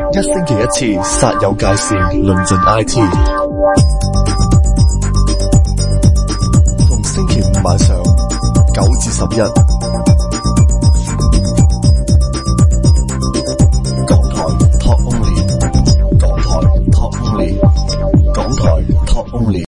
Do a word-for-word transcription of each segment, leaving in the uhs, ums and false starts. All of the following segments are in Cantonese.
一星期一次，煞有介事，論盡 I T。逢星期五晚上九至十一，港台 Talk Only， 港台 Talk Only， 港台 Talk Only。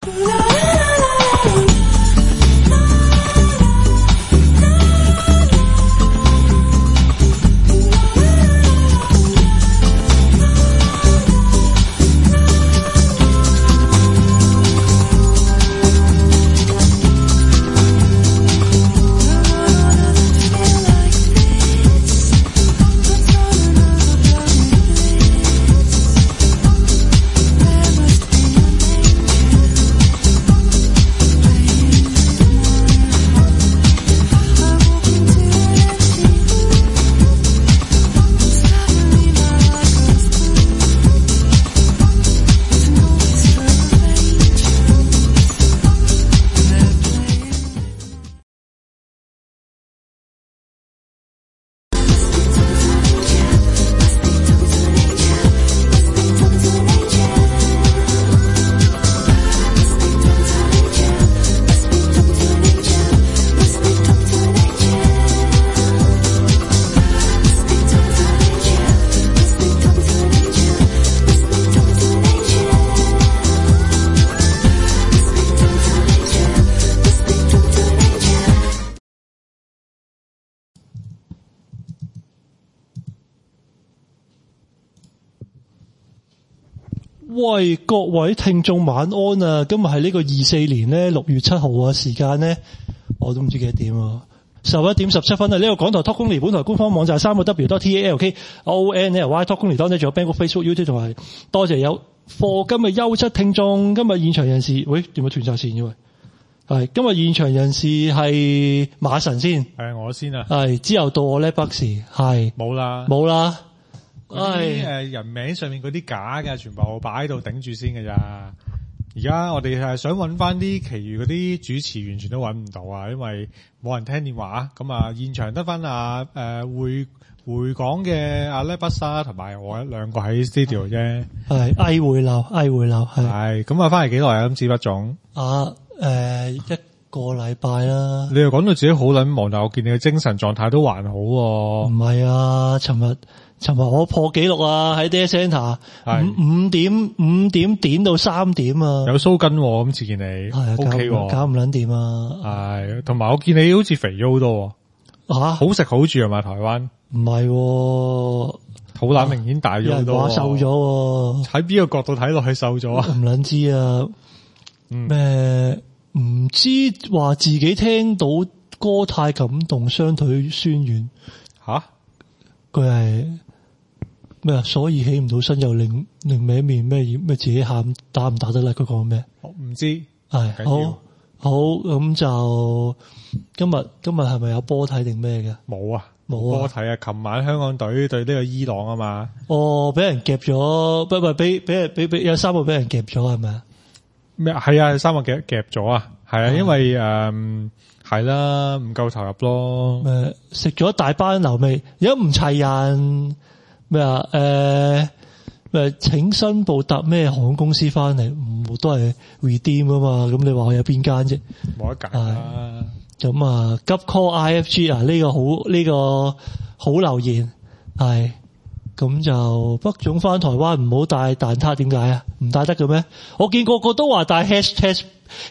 喂，各位聽眾晚安啊！今日係呢個二四年咧六月七號啊，時間咧我都唔知幾多點啊，十一點十七分啊！呢、這個港台 Talk Only 本台官方網站三個 W dot T A L K O N L Y Talk Only 當中仲有 Bangkok Facebook YouTube 同埋多謝有課金嘅優質聽眾。今日現場人士，喂，點解斷晒線嘅喂？係今日現場人士係馬神先， 係我先啊， 係之後到我咧，北時係冇啦，冇啦。 啲誒人名上面嗰啲假嘅，全部擺喺度頂住先嘅咋。而家我哋係想揾翻啲其餘嗰啲主持，完全都揾唔到啊，因為冇人聽電話。咁啊，現場得翻啊誒會回港嘅阿叻不沙同埋我一兩個喺 studio 啫。係嗌回流，嗌回流係。 係咁啊，翻嚟幾耐啊？今次不總啊誒、呃、一個禮拜啦。 你又講到自己好撚忙，但我見你嘅精神狀態都還好喎。 唔係啊，尋日。尋日我破紀錄啊！喺 Data Center 五五點五點點到三點啊！ 有鬚根喎，今次見你係 OK 喎， 搞唔撚掂啊！ 係，同埋我見你好似肥咗好多喎。吓、啊，好食好住係嘛？台灣唔係， 肚腩明顯大咗好多。 話瘦咗， 喺邊個角度睇落去瘦咗啊？ 唔撚知啊！咩唔、嗯、知話自己聽到歌太感動，雙腿酸軟吓，佢係。咩啊？所以起唔到身又另另歪面咩咩自己喊打唔打得甩？佢講咩？ 唔知係好好咁就今日今日係咪有波睇定咩嘅？ 冇啊， 冇波睇啊！琴晚香港隊對呢個伊朗啊嘛， 哦，俾人夾咗，不不俾俾人俾俾有三個俾人夾咗係咪啊？ 咩係啊？三個夾夾咗啊？係啊，因為誒係啦，唔夠投入咯。 誒，食咗一大班流味，而家唔齊人。咩啊？誒、呃，咩請申報搭咩航空公司翻嚟？唔都係 redeem 啊嘛？咁你話我有邊間啫？ 冇得揀啦。 咁啊，急 call I F G 啊，呢、這個好呢、這個好留言係。咁就北總翻台灣唔好帶蛋撻，點解啊？唔帶得嘅咩？我見個個都話帶 hashtag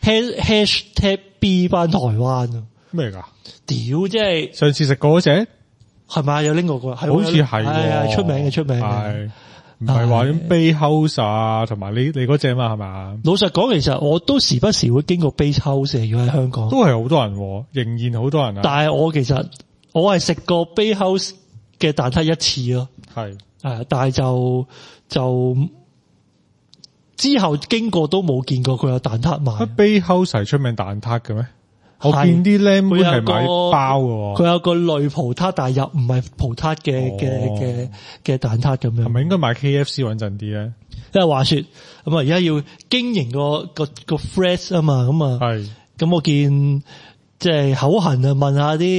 hashtag B 翻台灣啊。 咩噶？ 屌，即係上次食過嗰隻。 係咪有拎過個？好似係， 係出名嘅，出名嘅。 係唔係話咁 Bay House 啊？同埋你你嗰隻嘛係嘛？ 老實講，其實我都時不時會經過 Bay House，如果喺香港， 都係好多人，仍然好多人啊。 但係我其實我係食過 Bay House 嘅蛋撻一次咯。係誒，但係就就之後經過都冇見過佢有蛋撻賣。 Bay House 係出名蛋撻嘅咩？我見啲靚妹係買包嘅， 佢有個類葡撻，但係又唔係葡撻嘅嘅嘅嘅蛋撻咁樣。 係咪應該買 K F C 穩陣啲咧？ 因為話說咁啊，而家要經營個個個 fresh 啊嘛，咁啊，係咁我見即係口痕啊，問下啲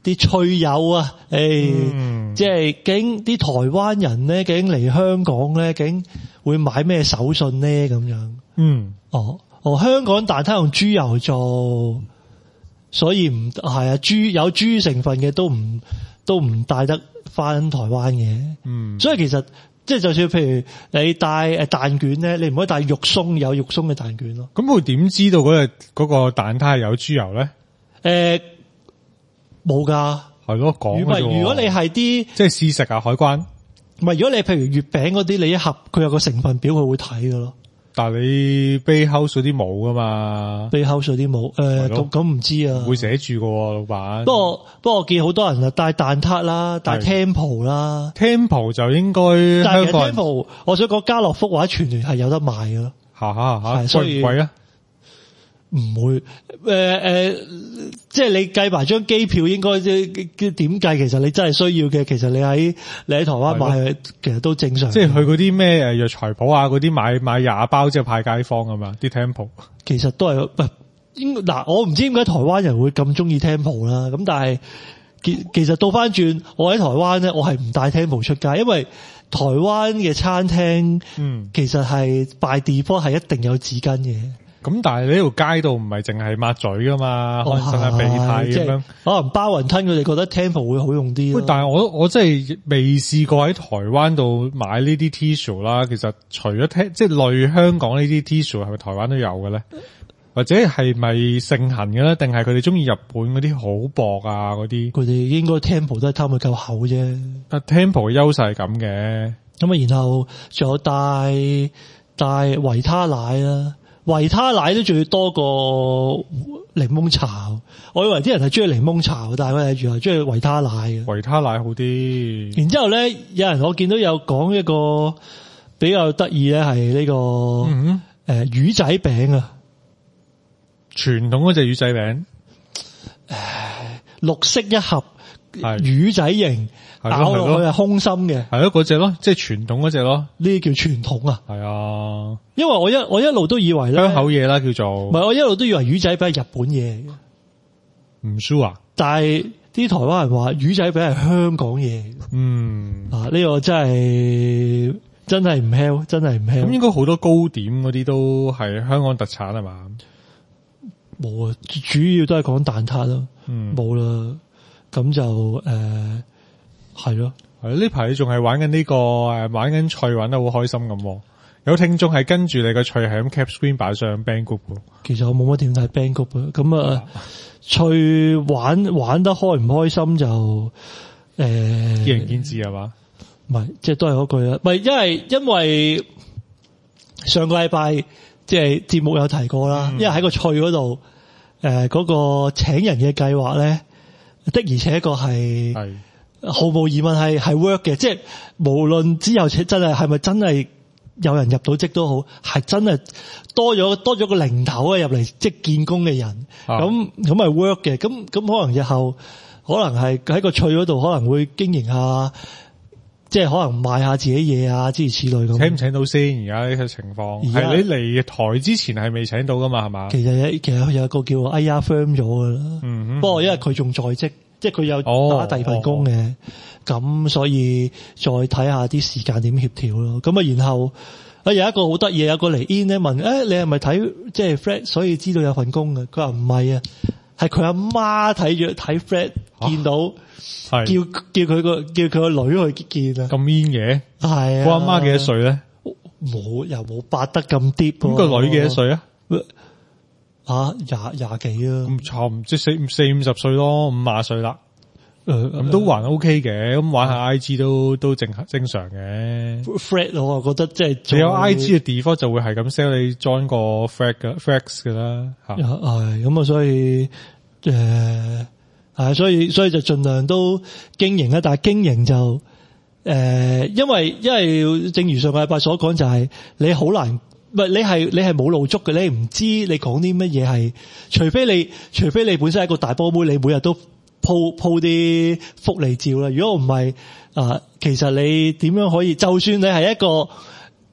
啲趣友啊，誒、 嗯， 即係究竟啲台灣人咧，究竟嚟香港咧，究竟會買咩手信咧咁樣？ 嗯， 哦哦，香港蛋撻用豬油做，所以唔係啊，豬有豬成分嘅都唔都唔帶得翻台灣嘅。 嗯， 所以其實即係就算譬如你帶誒蛋卷咧，你唔可以帶肉鬆有肉鬆嘅蛋卷咯。 咁佢點知道嗰個嗰個蛋撻係有豬油咧？ 誒冇㗎。 係咯，講如果如果你係啲即係試食啊，海關。 唔係，如果你譬如月餅嗰啲，你一盒佢有個成分表，佢會睇㗎咯。 但係你 Bakehouse 嗰啲冇噶嘛？ 背後水啲冇誒，咁咁唔知啊。 會寫住噶，老闆。 不過不過我見好多人啊帶蛋撻啦，帶 Temple 啦。 Temple 就應該但係香港人 Temple，我想講家樂福或者全聯係有得賣嘅咯。 下下下， 係所以貴唔貴啊？ 唔會誒誒、呃呃，即係你計埋張機票，應該即點計？其實你真係需要嘅，其實你喺你喺台灣買，其實都正常。 即係去嗰啲咩誒藥材鋪啊，嗰啲買買廿包之後派街坊啊嘛，啲 Temple 其實都係唔應嗱，我唔知點解台灣人會咁中意 Temple 啦。咁但係其其實倒翻轉，我喺台灣咧，我係唔帶 Temple 出街，因為台灣嘅餐廳，嗯，其實係 by default 係一定有紙巾嘅。咁但係你呢條街道唔係淨係抹嘴噶嘛，可能擤下鼻涕咁樣。 可能包雲吞佢哋覺得 Temple 會好用啲。 但係我我真係未試過喺台灣度買呢啲 tissue 啦。其實除咗聽即係類香港呢啲 tissue 係咪台灣都有嘅咧？或者係咪盛行嘅咧？定係佢哋中意日本嗰啲好薄啊嗰啲？ 佢哋應該 Temple 都係貪佢夠厚啫。但 Temple 嘅優勢係咁嘅。 咁啊，然後仲有帶帶維他奶啦。維他奶都仲要多過檸檬茶，我以為啲人係中意檸檬茶，但係佢係原來中意維他奶嘅。維他奶好啲。然之後咧，有人我見到有講一個比較得意咧，係呢個誒、嗯呃、魚仔餅啊，傳統嗰隻魚仔餅，誒綠色一盒，魚仔形。咬落去係空心嘅，係咯嗰隻咯，即係傳統嗰隻咯，呢啲叫傳統啊。係啊，因為我一我一路都以為咧香口嘢啦叫做，唔係我一路都以為魚仔餅係日本嘢嚟嘅，唔 sure 啊。但係啲台灣人話魚仔餅係香港嘢，嗯啊呢、這個真係真係唔 hell， 真係唔 hell。咁應該好多糕點嗰啲都係香港特產係嘛？冇啊，主要都係講蛋撻咯，冇啦。咁就誒。呃係咯，係呢排你仲係玩緊呢、這個誒，玩緊趣玩得好開心咁。有聽眾係跟住你個趣係咁 cap screen 擺上 band group 嘅。其實我冇乜點睇 band group 啊，咁啊趣玩玩得開唔開心就誒，見仁見智係嘛？唔係，即係都係嗰句啦。唔係，因為因為上個禮拜即係節目有提過啦，嗯、因為喺個趣嗰度誒嗰個請人嘅計劃咧的而且確係係。毫無疑問係係 work 嘅，即係無論之後真係係咪真係有人入到職都好，係真係多咗多咗個零頭啊入嚟即係見工嘅人，咁咁係 work 嘅，咁咁可能日後可能係喺個趣嗰度可能會經營下，即係可能賣下自己嘢啊，諸如此類咁。請唔請到先？而家呢個情況係你嚟台之前係未請到噶嘛？係嘛？其實其實有一個叫 I R firm 咗噶啦，嗯嗯，不過因為佢仲在職。即係佢有打第二份工嘅，咁、哦哦、所以再睇下啲時間點協調咯。咁啊，然後啊有一個好得意，有個嚟 in 咧問，誒、欸、你係咪睇即係 Fred 所以知道有份工嘅？佢話唔係啊，係佢阿媽睇住睇 Fred 見到，啊、叫叫佢個叫佢個女去見啊。咁 in 嘅係啊，個阿媽幾多歲咧？冇又冇八得咁 deep。咁個女幾多歲啊？啊，廿廿幾啊，咁差唔即四四五十歲咯，五廿歲啦，誒，咁都還 OK 嘅，咁玩下 I G 都都正正常嘅。Fred 我啊覺得即係，你有 I G 嘅 default 就會係咁 sell 你 join 個 Fred 嘅 Flex 噶啦，吓係咁啊，所以誒係，所以所以就盡量都經營啦，但係經營就誒、呃，因為因為正如上個禮拜所講，就係你好難。唔係你係你係冇露足嘅，你唔知你講啲乜嘢係，除非你除非你本身係一個大波妹，你每日都鋪鋪啲福利照啦。如果唔係啊，其實你點樣可以？就算你係一個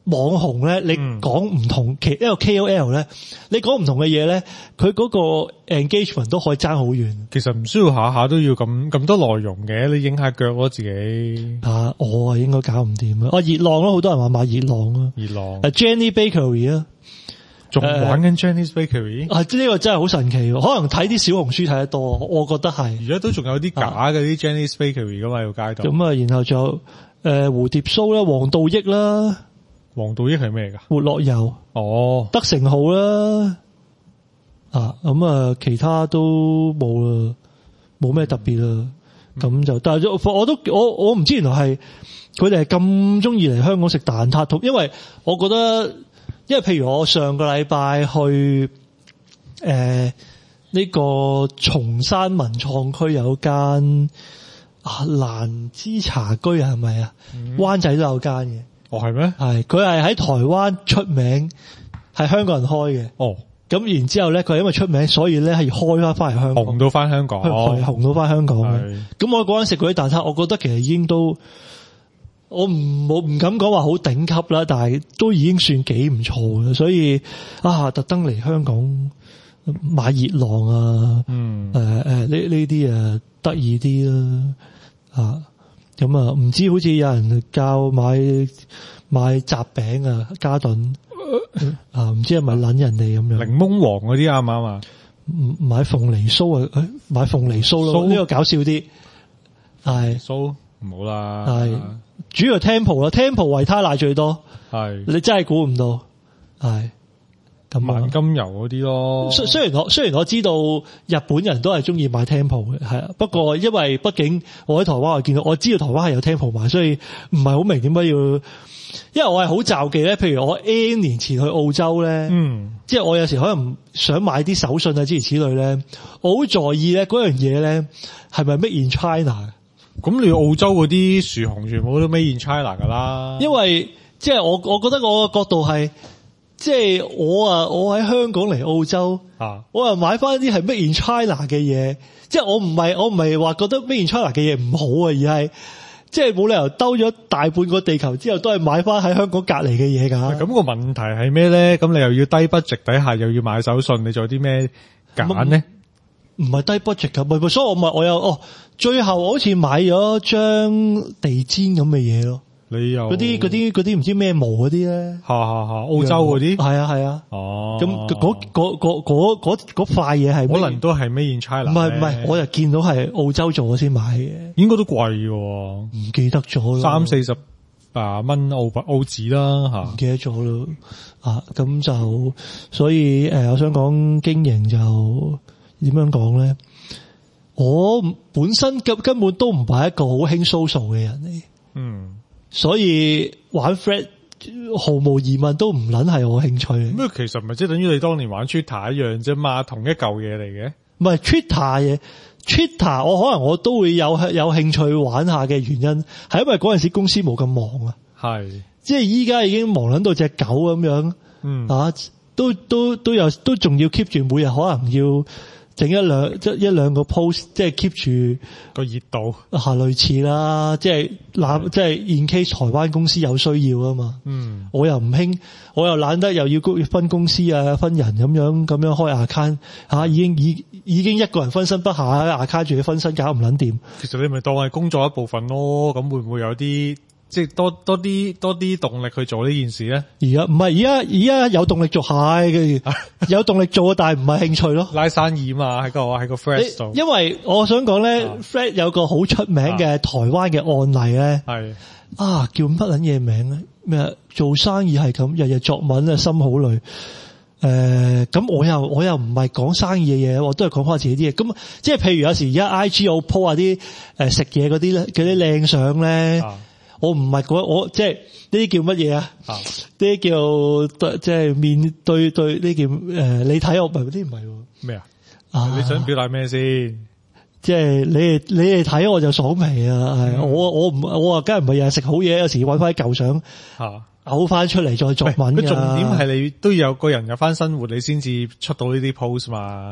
網紅咧，你講唔同其一個 K O L 咧，你講唔同嘅嘢咧，佢嗰個 engagement 都可以爭好遠。 其實唔需要下下都要咁咁多內容嘅，你影下腳咯自己。 啊，我啊應該搞唔掂啊！哦，熱浪咯，好多人話買熱浪啊。 熱浪。 誒 Jenny Bakery 啊， 仲玩緊 Jenny's Bakery？ 啊，呢個真係好神奇喎！可能睇啲小紅書睇得多，我覺得係。 而家都仲有啲假嘅啲 Jenny's Bakery 噶嘛，喺個街度。 咁啊，然後就誒蝴蝶酥啦，黃道益啦。 黃道益係咩㗎？ 活絡油哦， 德成號啦，啊咁啊，其他都冇啦，冇咩特別啦。咁、嗯、就但係我都我我唔知原來係佢哋係咁中意嚟香港食蛋撻同，因為我覺得，因為譬如我上個禮拜去誒呢、呃這個松山文創區有間啊蘭芝茶居係咪啊？灣、嗯、仔都有間嘅。 哦，係咩？ 係，佢係喺台灣出名，係香港人開嘅。哦，咁然之後咧，佢係因為出名，所以咧係開翻翻嚟香港， 紅到翻香港， 係紅到翻香港嘅。咁我嗰陣食嗰啲蛋撻，我覺得其實已經都，我唔我唔敢講話好頂級啦，但係都已經算幾唔錯嘅。所以啊，特登嚟香港買熱浪啊，嗯，誒誒呢呢啲啊得意啲啦，啊。咁啊，唔知好似有人教買買雜餅啊，嘉頓啊，唔知係咪撚人哋咁樣？檸檬王嗰啲啱唔啱啊？ 買鳳梨酥啊，誒，買鳳梨酥咯，呢個搞笑啲。係酥唔好啦。 係主要 Temple 啦 ，Temple 維他奶最多。係你真係估唔到。係。咁萬金油嗰啲咯， 雖雖然我雖然我知道日本人都係中意買 Temple 嘅，係啊，不過因為畢竟我喺台灣我見到，我知道台灣係有 Temple 買，所以唔係好明點解要，因為我係好罩忌咧。譬如我 N 年前去澳洲咧，嗯，即係我有時可能想買啲手信啊諸如此類咧，我好在意咧嗰樣嘢咧係咪 Made in China。 咁你澳洲嗰啲薯紅全部都 Made in China 噶啦， 因為即係我我覺得我個角度係。即係我啊，我喺香港嚟澳洲，啊、我又買翻啲係 Made in China 嘅嘢。即係我唔係我唔係話覺得 Made in China 嘅嘢唔好啊，而係即係冇理由兜咗大半個地球之後都係買翻喺香港隔離嘅嘢㗎。咁個問題係咩咧？咁你又要低 budget 底下又要買手信，你仲有啲咩揀咧？ 唔係低 budget 㗎，唔係，所以我咪我有哦。最後我好似買咗張地氈咁嘅嘢咯。 你又嗰啲嗰啲嗰啲唔知咩毛嗰啲咧， 嚇嚇嚇，澳洲嗰啲， 係啊係啊，哦，咁嗰嗰嗰嗰嗰嗰塊嘢係可能都係 Made in China， 唔係唔係，我就見到係澳洲做咗先買嘅， 應該都貴嘅， 唔記得咗啦， 三四十啊蚊澳澳紙啦嚇， 唔記得咗咯，啊咁就所以誒、呃，我想講經營就點樣講咧？我本身根根本都唔係一個好興 social 嘅人嚟，嗯。所以玩 Thread 毫無疑問都唔撚係我興趣。 咁其實咪即係等於你當年玩 Twitter 一樣啫嘛，同一嚿嘢嚟嘅。 唔係 Twitter 嘢 ，Twitter 我可能我都會有有興趣玩下嘅原因，係因為嗰陣時公司冇咁忙啊。係，即係依家已經忙撚到隻狗咁樣，嗯啊，都都都有都仲要 keep 住每日可能要。整一兩即一兩個 post， 即係 keep 住個熱度， 吓類似啦，即係攬即係 in case 台灣公司有需要啊嘛。嗯，我又唔興，我又懶得又要分公司啊，分人咁樣咁樣開 account 吓，已經已已經一個人分身不下 account 住要分身搞唔捻掂。 其實你咪當係工作一部分咯，咁會唔會有啲？即係多多啲多啲動力去做呢件事咧？ 而家唔係，而家而家有動力做係嘅，有動力做，但係唔係興趣咯。 拉生意嘛，喺個喺個 Thread 度。 因為我想講咧 Thread 有個好出名嘅台灣嘅案例咧，係啊叫乜撚嘢名咧？咩做生意係咁，日日作文啊，心好累。誒、呃，咁我又我又唔係講生意嘅嘢，我都係講翻自己啲嘢。咁即係譬如有時而家 I G 我 po 下啲誒食嘢嗰啲咧，嗰啲靚相咧。啊我唔係嗰我即係呢啲叫乜嘢啊？呢啲叫即係面對對呢叫誒、呃？你睇我唔係嗰啲唔係咩啊？啊你想表達咩先？ 即係你哋你哋睇我就爽皮啊！係、嗯、我我唔我話梗係唔係日日食好嘢，有時搵翻啲舊相吓嘔翻出嚟再作文。 個重點係你都要有個人有翻生活，你先至出到呢啲 post 嘛。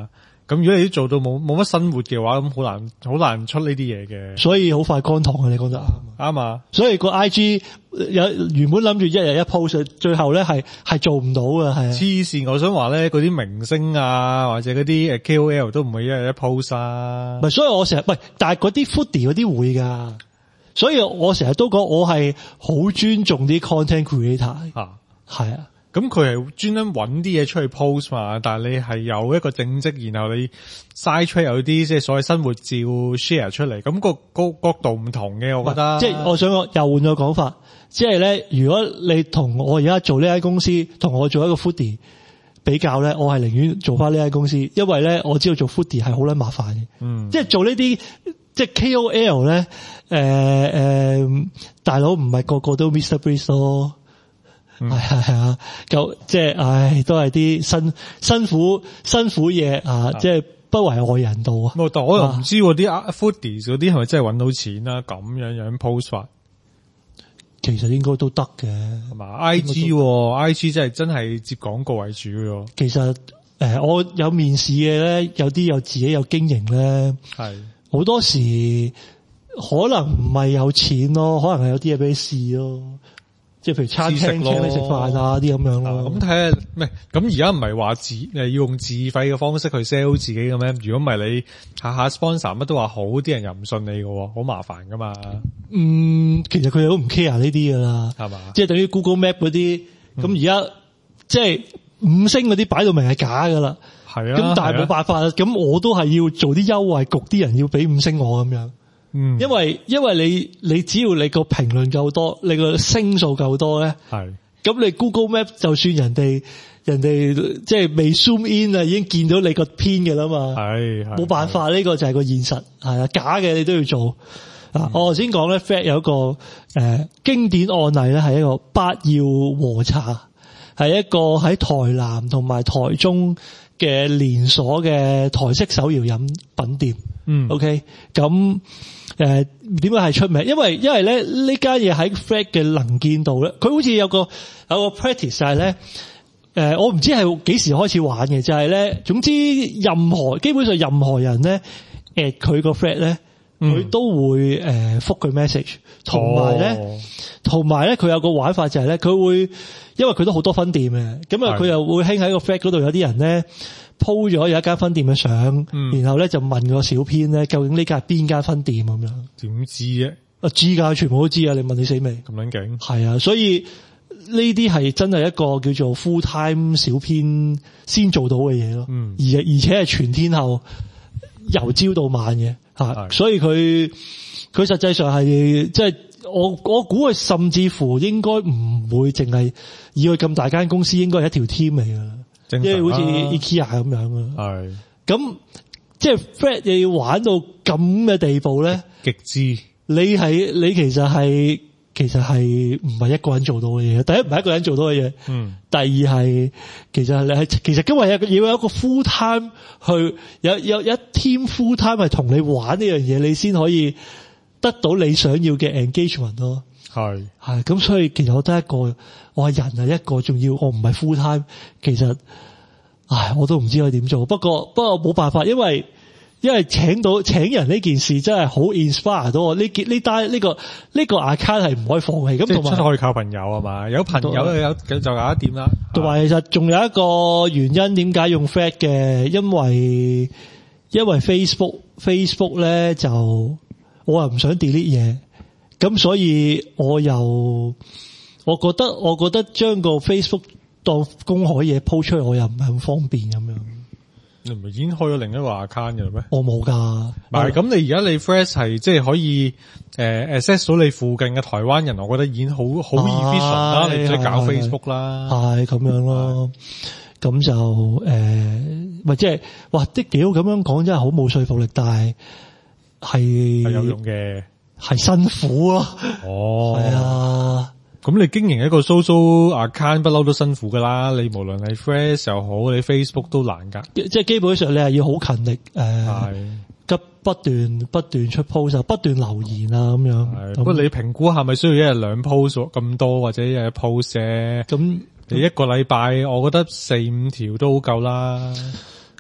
咁如果你都做到冇冇乜生活嘅話，咁好難好難出呢啲嘢嘅。 所以好快乾塘啊！你講得啱啱啊！ 所以個 I G 有原本諗住一日一 post， 最後咧係係做唔到嘅，係黐線！我想話咧，嗰啲明星啊，或者嗰啲誒 K O L 都唔會一日一 post 啊。 唔係，所以我成日喂，但係嗰啲 foodie 嗰啲會噶，所以我成日都講我係好尊重啲 content creator 啊， 係啊。 咁佢係專登揾啲嘢出去 post 嘛，但係你係有一個正職，然後你 side track 有啲即係所謂生活照 share 出嚟，咁、個個角度唔同嘅，我覺得。 即係我想講又換個講法，即係咧，如果你同我而家做呢間公司，同我做一個 foodie 比較咧，我係寧願做翻呢間公司，因為咧我知道做 foodie 係好撚麻煩嘅。嗯，即係做呢啲即係 K O L 咧，誒、呃、誒、呃，大佬唔係個個都 Mister Beast 咯。係啊係啊，就即係，唉，都係啲辛辛苦辛苦嘢啊，即係不為外人道啊。 但我又唔知啲 foodies 嗰啲係咪真係搵到錢啦？咁樣樣 post 法， 其實應該都得嘅， 係嘛 ？I G，I G 真係真係接廣告為主嘅。 其實誒、呃，我有面試嘅咧，有啲有自己有經營咧，係好多時可能唔係有錢咯，可能係有啲嘢俾你試咯。即係譬如餐廳請你食飯啊啲咁樣咯。咁睇下，唔係咁而家唔係話自誒要用自費嘅方式去 sell 自己嘅咩？如果唔係你下下 sponsor 乜都話好，啲人又唔信你嘅，好麻煩噶嘛。 嗯，其實佢哋都唔 care 呢啲噶啦，係嘛？即係等於 Google Map 嗰啲，咁而家即係五星嗰啲擺到明係假噶啦。係啊。咁但係冇辦法啦，咁我都係要做啲優惠，焗啲人要俾五星我咁樣。嗯，因為因為你你只要你個評論夠多，你個星數夠多咧，係咁你 Google Map 就算人哋人哋即係未 zoom in 啊，已經見到你個篇嘅啦嘛，係冇辦法，呢個就係個現實，係啊，假嘅你都要做。啊、嗯，我頭先講咧 ，Fred 有一個誒、呃、經典案例咧，係一個八耀和茶，係一個喺台南同埋台中嘅連鎖嘅台式手搖飲品店。嗯 ，OK， 咁。誒，點解係出名？因為因為咧呢間嘢喺 Fred 嘅能見度咧，佢好似有個有個 practice 就係咧，誒、呃，我唔知係幾時開始玩嘅，就係、是、咧，總之任何基本上任何人咧 at 佢個 Fred 咧，佢、嗯、都會誒覆佢 message， 同埋咧，同埋咧佢有個玩法就係咧，佢會因為佢都好多分店嘅，咁啊佢又會興喺個 Fred 嗰度有啲人咧。鋪咗有一間分店嘅相、嗯，然後咧就問個小編咧，究竟呢間係邊間分店咁樣？點知啫？啊知噶，全部都知啊！你問你死未？咁撚勁？係啊，所以呢啲係真係一個叫做 full time 小編先做到嘅嘢咯。嗯，而而且係全天候由朝到晚嘅吓，所以佢佢實際上係即係我我估佢甚至乎應該唔會淨係以佢咁大間公司，應該係一條 team 嚟噶。即係好似 IKEA 咁樣啊，係咁即係 Fred 又要玩到咁嘅地步咧，極致。你係你其實係其實係唔係一個人做到嘅嘢。第一唔係一個人做到嘅嘢，嗯。第二係其實你係其實今日要有一個 full time 去有有一 team full time 係同你玩呢樣嘢，你先可以得到你想要嘅 engagement 咯。係係咁，所以其實我得一個，我係人係一個，仲要我唔係 full time，其實，唉，我都唔知可以點做。不過不過冇辦法，因為因為請到請人呢件事真係好 inspire 到我。呢件呢單呢個呢、呢個 account 係唔可以放棄。咁同埋可以靠朋友係嘛？有朋友有有就搞得掂啦。同埋其實仲有一個原因，點解用 Fred 嘅？因為因為 Facebook Facebook 咧就我又唔想 delete 嘢。咁所以我又，我覺得我覺得將個 Facebook 當公開嘢 po 出去，我又唔係咁方便咁樣。你唔係已經開咗另一個 account 嘅啦咩？我冇噶。唔係咁，你而家你 Fresh 係即係可以誒、呃、access 到你附近嘅台灣人，我覺得已經好好 efficient 啦。你唔使搞 Facebook 啦。係咁樣咯。咁就誒，咪即係，哇！啲幾好咁樣講，真係好冇說服力，但係係係有用嘅。係辛苦咯，哦，係啊，咁你經營一個 social account 不嬲都辛苦噶啦，你無論係 Fresh 又好，你 Facebook 都難噶，即係基本上你係要好勤力，誒、呃，急不斷不斷出 post， 不斷留言啊咁樣。不過你評估下咪需要一日兩 post 咁多，或者一日 post 咁你一個禮拜，我覺得四五條都好夠啦。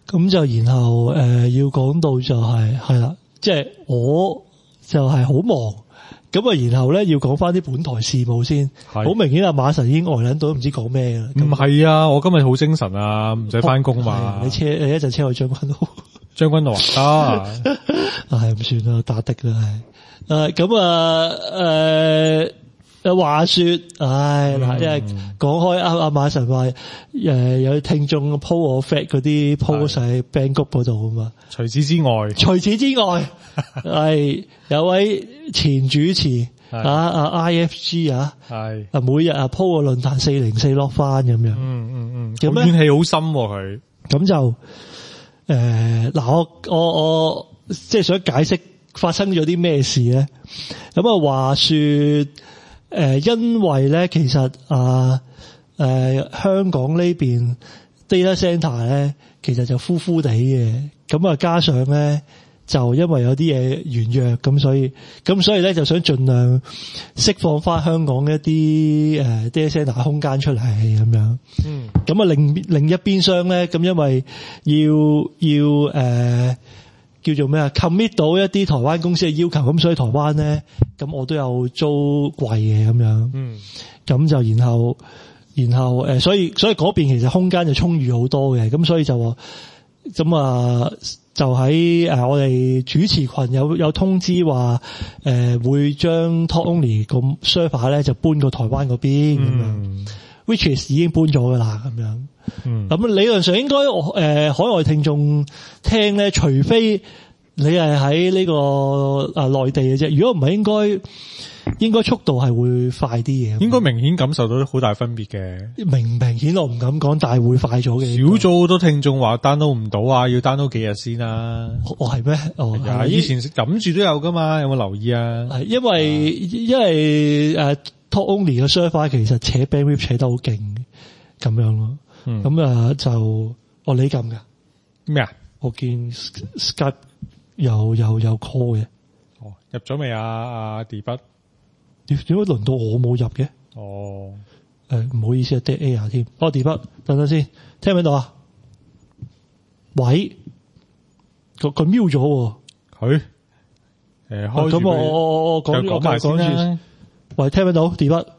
咁就然後誒、呃、要講到就係係啦，即係我就係好忙，咁啊然後咧要講翻啲本台事務先，好明顯啊馬神已經呆撚到唔知講咩啦。 唔係啊，我今日好精神啊，唔使翻工嘛。 你車你一陣車去將軍澳， 將軍澳得， 唉唔算啦，打的啦係。誒咁啊誒。誒，話說，唉，嗱、嗯，因為講開阿阿馬神話，誒，有啲聽眾 po 我 fat 嗰啲 po 喺 Bangkok 嗰度啊嘛。 除此之外， 除此之外，係有位前主持啊啊 I F G 啊，係啊每日啊 po 個論壇四零四落翻咁樣。嗯嗯嗯，咁怨氣好深佢。 咁就誒，嗱、呃、我我我即係想解釋發生咗啲咩事咧。咁啊，話說。誒、呃，因為咧，其實啊，誒、呃，香港呢邊 data center 咧，其實就呼呼地嘅，咁啊，加上咧，就因為有啲嘢軟弱，咁所以，咁所以咧，就想盡量釋放翻香港一啲誒 data center 空間出嚟，咁樣。嗯。咁啊，另另一邊廂咧，咁因為要要誒。呃叫做咩啊 ？commit 到一啲台灣公司嘅要求，咁所以台灣咧，咁我都有租貴嘅咁樣。嗯，咁就然後，然後誒、呃，所以所以嗰邊其實空間就充裕好多嘅，咁所以就話，咁啊，就喺誒我哋主持群有有通知話，誒、呃、會將 Talk Only 個 server 咧就搬過台灣嗰邊咁樣。嗯 which is 已經搬咗噶啦，咁樣。嗯，咁理論上應該誒、呃、海外聽眾聽咧，除非你係喺呢個啊內地嘅啫，如果唔係，應該應該速度係會快啲嘅。應該明顯感受到好大分別嘅。 明唔明顯我唔敢講，但係會快咗嘅。 少咗好多聽眾話 download 唔到啊，要 download 幾日先啊。 哦，係咩？哦， 係以前諗住都有噶嘛，有冇留意啊？ 係因為、啊、因為誒。呃Talk Only 嘅 server 其實扯 bandwidth 扯得好勁咁樣咯，咁、嗯、啊就我你撳噶咩啊？ 我見 Skype 有有有 call 嘅， 哦入咗未啊？阿 D 筆點點解輪到我冇入嘅？ 哦， 誒唔好意思啊 dead air 添，哦 D 筆等等先，聽唔聽到啊？喂，佢佢瞄咗，佢誒開咁我我我講講埋先啦。喂，聽唔聽到？點啊？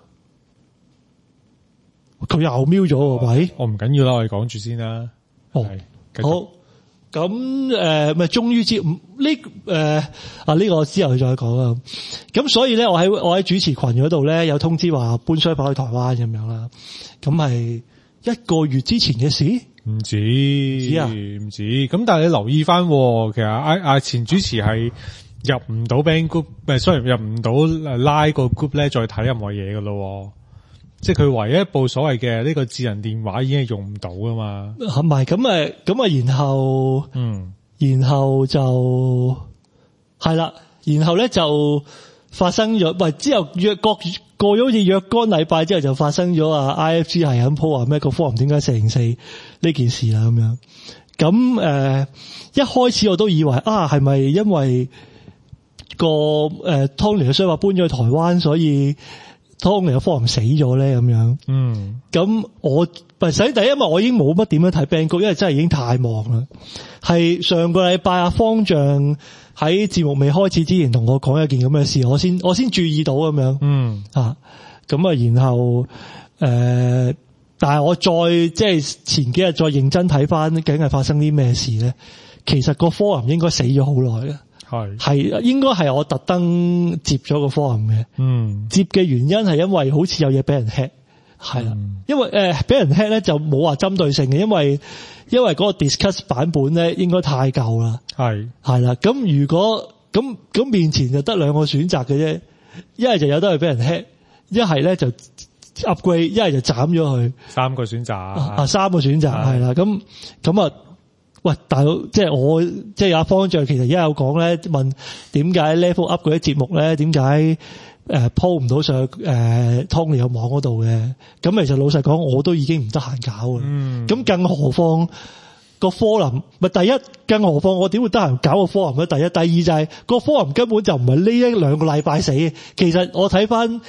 佢又瞄咗喎，喂！ 我唔緊要啦，我哋講住先啦。 哦，好。咁誒，咪終於知呢誒啊呢個之後再講啊。咁所以咧，我喺我喺主持群嗰度咧有通知話搬商翻去台灣咁樣啦。咁係一個月之前嘅事？ 唔止，唔止啊，唔止。咁但係你留意翻，其實阿阿前主持係。入唔到 band group，唔係雖然入唔到拉個 group 咧，再睇任何嘢噶咯，即係佢唯一一部所謂嘅呢個智能電話已經係用唔到噶嘛。 係咪咁誒？咁啊，然後嗯，然後就係啦，然後咧就發生咗，喂，之後約過過咗好似若干禮拜之後就發生咗啊 I F G 係咁 po 話咩個 forum 點解四零四呢件事啦咁樣。咁誒、呃，一開始我都以為啊，係咪因為個誒 Tony 嘅 server 搬咗去台灣，所以 Tony 嘅 forum 死咗咧咁樣。嗯，咁我唔使第一，因為我已經冇乜點樣睇 Bangkok，因為真係已經太忙啦。係上個禮拜阿方丈喺節目未開始之前同我講一件咁嘅事，我先我先注意到咁樣。嗯啊，咁啊，然後誒、呃，但係我再即係前幾日再認真睇翻，究竟係發生啲咩事咧？其實個 forum 應該死咗好耐啦。係係應該係我特登接咗個 forum 嘅，嗯，接嘅原因係因為好似有嘢俾人 hack， 係啦，嗯、因為誒俾、呃、人 hack 咧就冇話針對性嘅，因為因為嗰個 discuss 版本咧應該太舊啦，係係啦，咁如果咁咁面前就得兩個選擇嘅啫，一係就有得去俾人 hack， 一係咧就 upgrade， 一係就斬咗佢，三個選擇啊，三個選擇係啦，咁咁啊。喂，大佬，即係我，即係阿方丈，其實而家有講咧，問點解 level up 嗰啲節目咧，點解誒鋪唔到上誒 Tony 有網嗰度嘅？咁其實老實講，我都已經唔得閒搞嘅。嗯。咁更何況個 forum，咪第一，更何況我點會得閒搞個 forum 咧？第一，第二就係個 forum 根本就唔係呢一兩個禮拜死嘅。其實我睇翻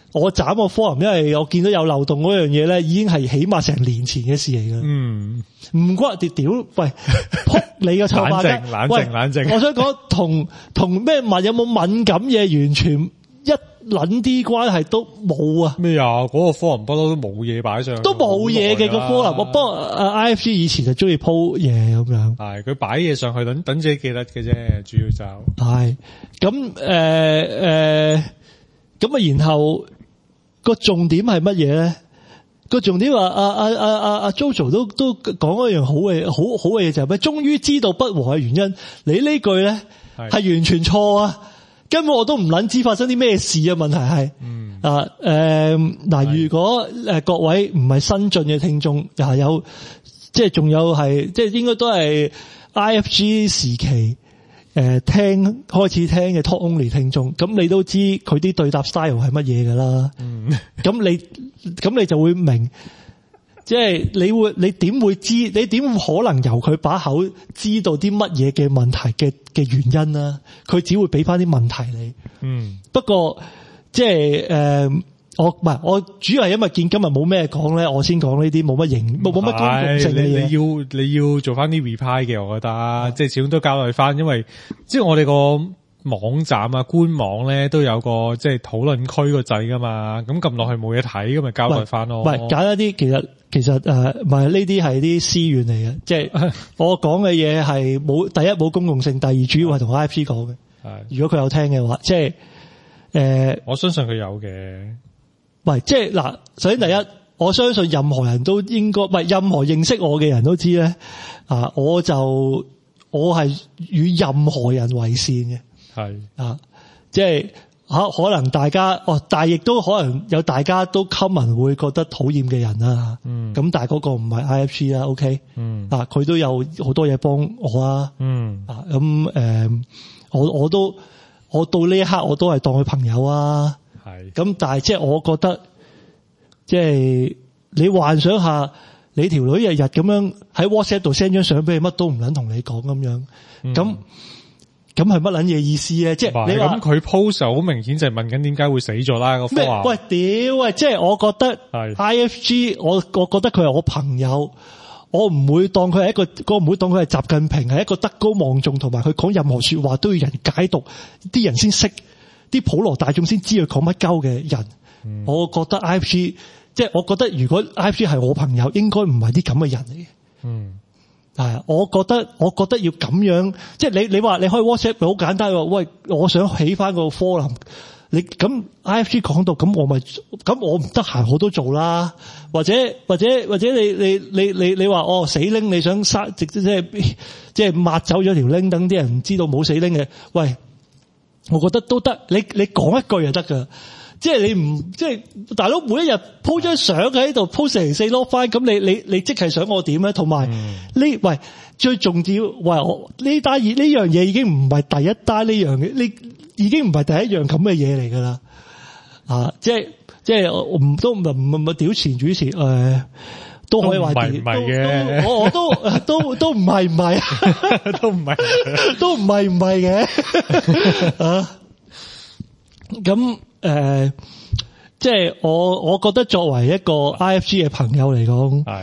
我斬個 forum，因為我見到有漏洞嗰樣嘢咧，已經係起碼成年前嘅事嚟㗎。嗯，唔關屌屌，喂，撲你個臭馬冷靜，冷靜，冷靜。 我想講同同咩問有冇敏感嘢，完全一撚啲關係都冇啊！ 咩啊？嗰、那個 forum 不嬲都冇嘢擺上去， 都冇嘢嘅個 forum。不過 I F G 以前就中意 po 嘢咁樣。 係佢擺嘢上去，等等自己記得嘅啫，主要就係咁誒誒，咁、呃、啊、呃，然後。個重點係乜嘢咧？個重點話阿阿阿阿阿 Jojo 都都講一樣好嘅好好嘅嘢，就係咩？終於知道不和嘅原因。你呢句咧係完全錯啊！根本我都唔捻知發生啲咩事啊！問題係、嗯、啊誒嗱、呃，如果誒各位唔係新進嘅聽眾，又係有即係仲有係即係應該都係 I F G 時期。誒、呃，聽開始聽嘅 Talk Only 聽眾，咁你都知佢啲對答 style 係乜嘢噶啦。嗯，咁你咁你就會明，即係你會你點會知？你點可能由佢把口知道啲乜嘢嘅問題嘅嘅原因啦？佢只會俾翻啲問題你。嗯，不過即係誒。呃我唔係，我主要係因為見今日冇咩講咧，我先講呢啲冇乜型，冇冇乜公共性嘅嘢。 你你要你要做翻啲 reply 嘅，我覺得，即係始終都交代翻，因為即係我哋個網站啊、官網咧都有個即係討論區個掣噶嘛，咁撳落去冇嘢睇，咁咪交代翻咯。唔係簡單啲，其實其實誒，唔係呢啲係啲私怨嚟嘅，即係我講嘅嘢係冇第一冇公共性，第二主要係同 I F G 講嘅。係，如果佢有聽嘅話，即係誒，呃、 我相信佢有嘅。 喂，即係嗱，首先第一，我相信任何人都應該，唔係任何認識我嘅人都知咧，啊，我就我係與任何人為善嘅，係啊，即係可可能大家哦，但係亦都可能有大家都 common 會覺得討厭嘅人啦，嗯，咁但係嗰個唔係 I F G 啦 ，OK，嗯，啊，佢都有好多嘢幫我啊，嗯，啊，咁誒、呃，我我都我到呢一刻我都係當佢朋友啊。咁但係即係我覺得，即係你幻想下，你條女日日咁樣喺 WhatsApp 度 send 張相俾你，乜都唔捻同你講咁樣，咁咁係乜捻嘢意思咧？即係你話咁佢 post 好明顯就係問緊點解會死咗啦個科啊？ 喂屌喂！即係我覺得 I F G， 我我覺得佢係我朋友，我唔會當佢係一個，我唔會當佢係習近平，係一個德高望重，同埋佢講任何說話都要人解讀，啲人先識。啲普羅大眾先知佢講乜鳩嘅人、嗯，我覺得 I F G， 即係我覺得如果 I F G 係我朋友，應該唔係啲咁嘅人嚟嘅。嗯，係，我覺得我覺得要咁樣，即係你你話你開 WhatsApp 好簡單喎，喂，我想起翻個 forum，你咁 I F G 講到咁，我咪咁我唔得閒我都做啦，或者或者或者你你你你你話哦死拎，你想殺即即係即係抹走咗條拎，等啲人知道冇死拎嘅，喂。我覺得都得，你你講一句就得噶，即係你唔即係大佬每一日 po 張相喺度 po 四零四 log 翻，咁你你你即係想我點咧？同埋呢喂最重要，喂我呢單嘢呢樣嘢已經唔係第一單呢樣嘅，你已經唔係第一樣咁嘅嘢嚟噶啦，啊即係即係我唔都唔唔唔屌前主持誒。呃都可以話唔係嘅，我我都都都唔係唔係， 都唔係， 都唔係唔係嘅啊。咁誒，即係我我覺得作為一個 I F G 嘅朋友嚟講，係，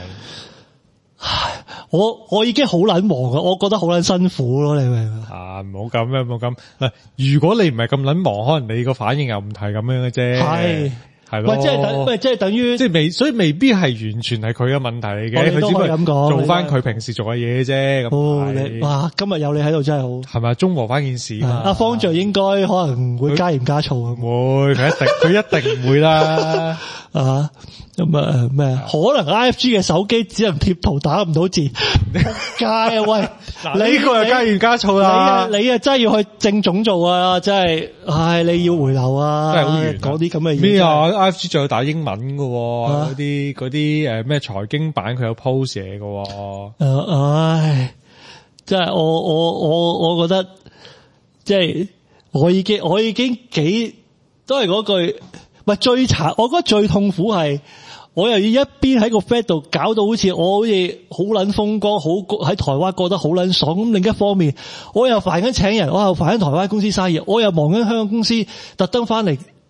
我我已經好撚忙噶，我覺得好撚辛苦咯，你明唔明啊？唔好咁樣，唔好咁。嗱，如果你唔係咁撚忙，可能你個反應又唔係咁樣嘅啫。係。係咯， 喂，即係等，喂，即係等於， 即係未，所以未必係完全係佢嘅問題嚟嘅，佢只不過咁講，做翻佢平時做嘅嘢啫。咁哦，你哇，今日有你喺度真係好， 係咪中和翻件事嘛？ 阿方丈應該可能會加鹽加醋啊， 會，佢一定，佢一定唔會啦。 啊，咁啊咩？可能 I F G 嘅手機只能貼圖打唔到字，仆街啊！喂， 呢個又加鹽加醋啦， 你啊真係要去正總做啊！真係，唉，你要回流啊！ 真係好遠， 講啲咁嘅嘢咩啊？I F G 仲有打英文㗎，嗰啲嗰啲誒咩財經版佢有 post 嘢㗎。 誒，唉，即係我我我我覺得，即係我已經我已經幾都係嗰句，唔係最慘，我覺得最痛苦係我又要一邊喺個 thread 度搞到好似我好似好撚風光，好喺台灣過得好撚爽。咁另一方面，我又煩緊請人，我又煩緊台灣公司生意，我又忙緊香港公司特登翻嚟。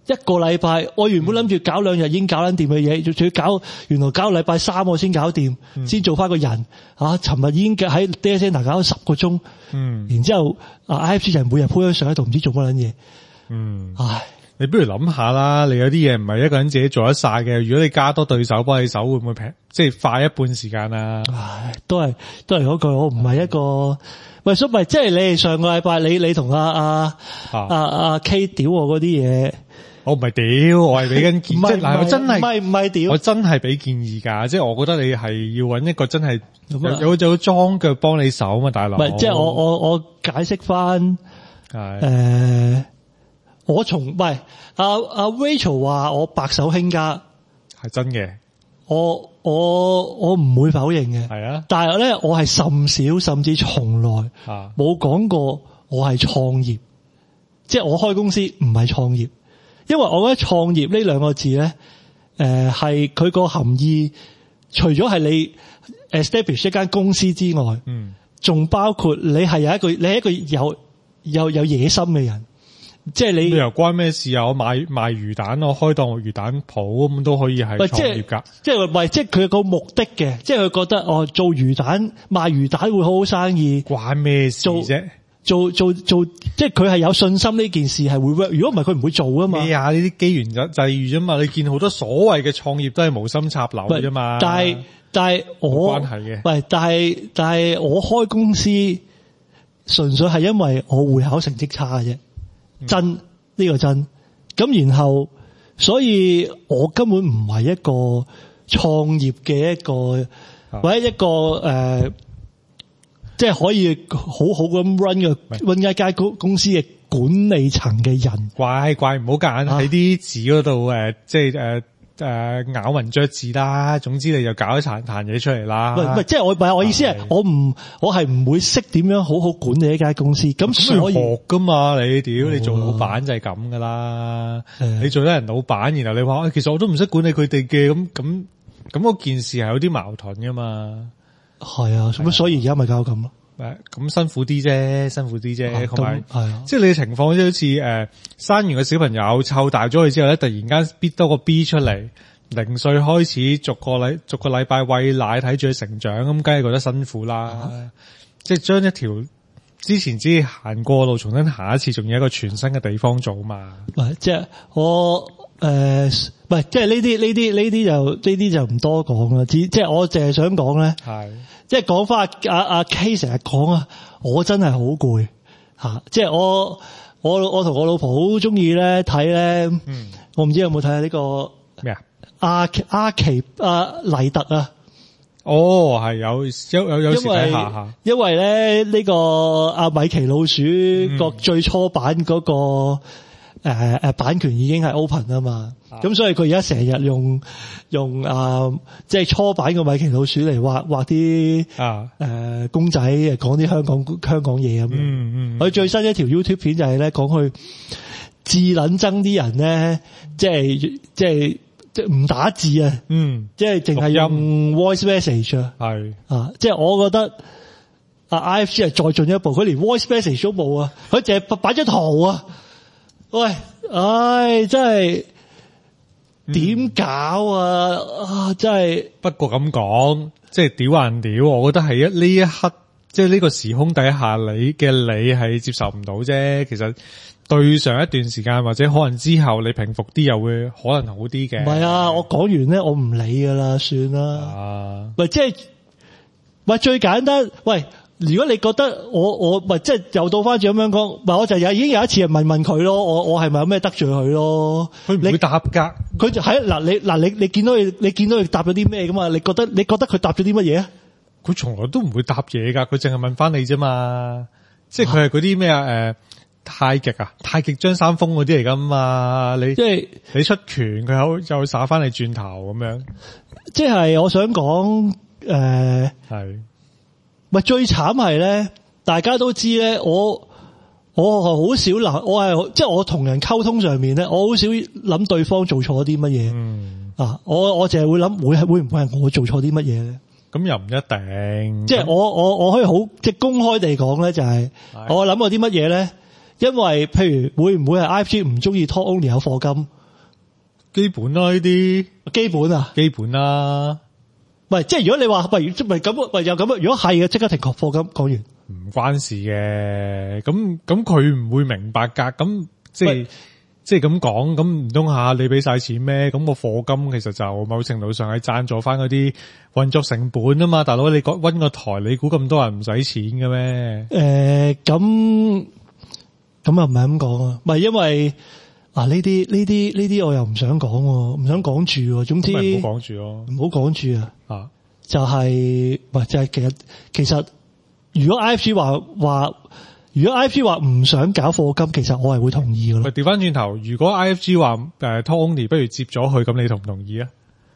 一個禮拜，我原本諗住搞兩日已經搞緊掂嘅嘢，仲要搞，原來搞個禮拜三我先搞掂，先、嗯、做翻個人。啊，尋日已經喺 data center 搞咗十個鐘，嗯，然之後啊 I F C 人每日鋪張相喺度，唔知做乜撚嘢，嗯，唉， 你不如諗下啦，你有啲嘢唔係一個人自己做得晒嘅，如果你加多對手幫你手，會唔會平？即係快一半時間啊？ 唉，都係都係嗰句，我唔係一個。嗯喂，所以即係你哋上個禮拜你你同阿阿阿阿 K 屌我嗰啲嘢， 我唔係屌，我係俾緊建議。嗱，我真係唔係唔係屌， 我真係俾建議㗎。即係我覺得你係要揾一個真係有有有裝腳幫你手嘛，大佬。唔係，即係我我我解釋翻，誒、呃，我從唔係阿阿 Rachel 話我白手興家係真嘅。我我我唔會否認嘅，係啊，但係咧我係甚少甚至從來冇講過我係創業，即係我開公司唔係創業，因為我覺得創業呢兩個字咧，誒係佢個含義，除咗係你 establish 一間公司之外，嗯，仲包括你係有一個你係一個有有有野心嘅人。即係你又關咩事啊？我買賣魚蛋，我開檔魚蛋鋪咁都可以係創業噶。即係喂，即係佢有個目的嘅，即係佢覺得哦，做魚蛋賣魚蛋會好好生意。關咩事啫？做做做，即係佢係有信心呢件事係會 work。如果唔係，佢唔會做噶嘛。咩啊？呢啲機緣際遇啫嘛。你見好多所謂嘅創業都係無心插柳啫嘛。但係但係我關係嘅。喂，但係但係我開公司純粹係因為我會考成績差嘅啫。真呢、這個真，咁然後，所以我根本唔係一個創業嘅一個，啊、或者一個誒、呃，即係可以好好咁 run 嘅 run 一間公公司嘅管理層嘅人。怪怪唔好夾硬喺啲字嗰度誒，即係誒。呃誒、呃，咬文嚼字啦，總之你就搞一壇壇嘢出嚟啦。唔係，即係我唔係我意思係，我唔，我係唔會識點樣好好管理一間公司。咁所以學噶嘛，你屌、哦、你做老闆就係咁噶啦。你做得人老闆，然後你話，其實我都唔識管理佢哋嘅，咁咁咁嗰件事係有啲矛盾噶嘛。係啊，咁所以而家咪搞咁咯。誒，咁辛苦啲啫，辛苦啲啫，同埋係即係你嘅情況，即係好似誒生完個小朋友湊大咗佢之後咧，突然間逼多個 B 出嚟，零歲開始逐個禮逐個禮拜餵奶睇住佢成長，咁梗係覺得辛苦啦。啊、即係將一條之前只行過路重新行一次，仲有一個全新嘅地方做嘛。唔係，即係我誒，唔係，即係呢啲呢啲呢啲就呢啲就唔多講啦。只即係我淨係想講咧。係。即係講翻阿阿 K 成日講啊，我真係好攰吓。即係我我我同我老婆好中意咧睇咧，嗯，我唔知有冇睇下呢個咩啊？阿阿奇阿黎特啊，哦係有有有有時睇下吓，因為咧呢個阿米奇老鼠個最初版嗰個誒誒版權已經係 open 啊嘛。咁、啊、所以佢而家成日用用啊，即係初版嘅米奇老鼠嚟畫畫啲啊誒、呃、公仔，講啲香港香港嘢咁樣。嗯嗯。佢最新一條 YouTube 片就係咧講佢自撚憎啲人咧，即係即係即係唔打字啊。嗯。即係淨係用 voice message 啊。係。啊，即係我覺得啊 I F C 係再進一步，佢連 voice message 都冇啊，佢淨係擺張圖啊。喂，唉，真係。點搞啊！啊，真係。不過咁講，即係屌還屌，我覺得係一呢一刻，即係呢個時空底下，你嘅你係接受唔到啫。其實對上一段時間或者可能之後你平復啲，又會可能好啲嘅。唔係啊，我講完咧，我唔理噶啦，算啦。啊，喂，即係喂最簡單，喂。如果你覺得我我咪即係又倒翻轉咁樣講，咪我就有已經有一次係問問佢咯，我我係咪有咩得罪佢咯？佢唔會答噶，佢就喺嗱你嗱你你見到佢你見到佢答咗啲咩噶嘛？你覺得你覺得佢答咗啲乜嘢啊？佢從來都唔會答嘢噶，佢淨係問翻你啫嘛。即係佢係嗰啲咩啊？誒，太極啊，太極張三豐嗰啲嚟噶嘛？你即係你出拳，佢好又耍翻你轉頭咁樣。即係我想講誒係。咪最慘係咧，大家都知咧，我我係好少諗，我係即係我同人溝通上面咧，我好少諗對方做錯啲乜嘢。嗯啊，我我淨係會諗會係會唔會係我做錯啲乜嘢咧？咁又唔一定。即係我我我可以好即係公開地講咧，就係、是、我諗過啲乜嘢咧？因為譬如會唔會係 I F C 唔中意 Talk Only 有課金？ 基本啦呢啲， 基本啊， 基本啦。 唔係即係如果你話喂，即係咁，喂又咁，如果係嘅，即刻停課金。講完唔關事嘅，咁咁佢唔會明白㗎，咁即係即係咁講，咁唔通下你俾晒錢咩？咁個課金其實就某程度上係贊助翻嗰啲運作成本啊嘛，大佬你溫個台，你估咁多人唔使錢嘅咩？ 誒咁咁又唔係咁講啊，唔係因為啊呢啲呢啲呢啲我又唔想講，唔想講住，總之唔好講住咯， 唔好講住啊， 啊就係唔係就係其實其實如果 I F G 話話。如果 I F G 話唔想搞課金，其實我係會同意嘅咯。 調翻轉頭，如果 I F G 話誒 Talk Only 不如接咗佢，咁你同唔同意啊？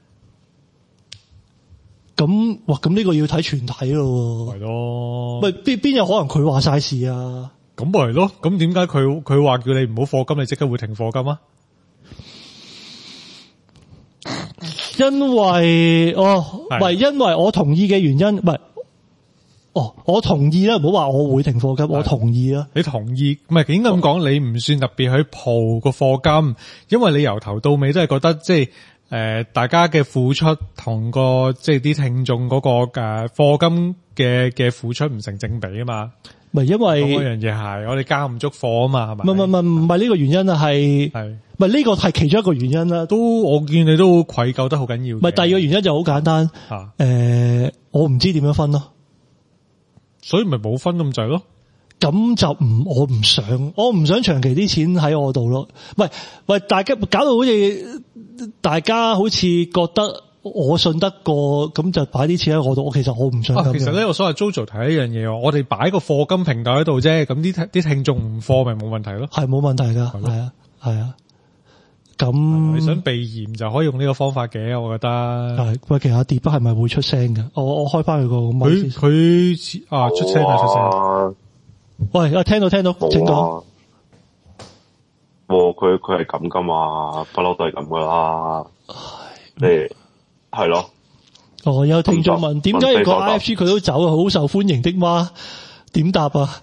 咁哇，咁呢個要睇全體咯。 係咯， 喂，邊邊有可能佢話晒事啊？ 咁咪係咯，咁點解佢佢話叫你唔好課金，你即刻會停課金啊？ 因為哦，唔係因為我同意嘅原因，唔係。哦，我同意啦，唔好話我會停課金，我同意啦。 你同意，唔係應該咁講，你唔算特別去蒲個課金，因為你由頭到尾都係覺得即係誒，大家嘅付出同個即係啲聽眾嗰個誒課金嘅嘅付出唔成正比啊嘛。 唔係因為嗰樣嘢係我哋交唔足課啊嘛，係咪？ 唔唔唔唔係呢個原因啊，係係唔係呢個係其中一個原因啦？ 都我見你都愧疚得好緊要。 唔係第二個原因就好簡單，誒、啊呃，我唔知點樣分咯。 所以咪冇分咁滯咯， 咁就唔我唔想，我唔想長期啲錢喺我度咯。喂喂，大家搞到好似大家好似覺得我信得過，咁就擺啲錢喺我度。我其實我唔想咁樣。啊， 其實咧，我想話 Jojo 提一樣嘢，我哋擺個課金平台喺度啫，咁啲啲聽眾唔課咪冇問題咯。係冇問題噶，係啊係啊。咁你想避嫌就可以用呢個方法嘅，我覺得。 係喂，其實阿 D 不係咪會出聲嘅？我我開翻佢個佢佢啊出聲啊出聲。 喂，啊聽到聽到，請講。 佢佢係咁噶嘛，不嬲都係咁噶啦。你係咯。 哦，有聽眾問，點解個 I F G 佢都走啊？好受歡迎的嗎？點答啊？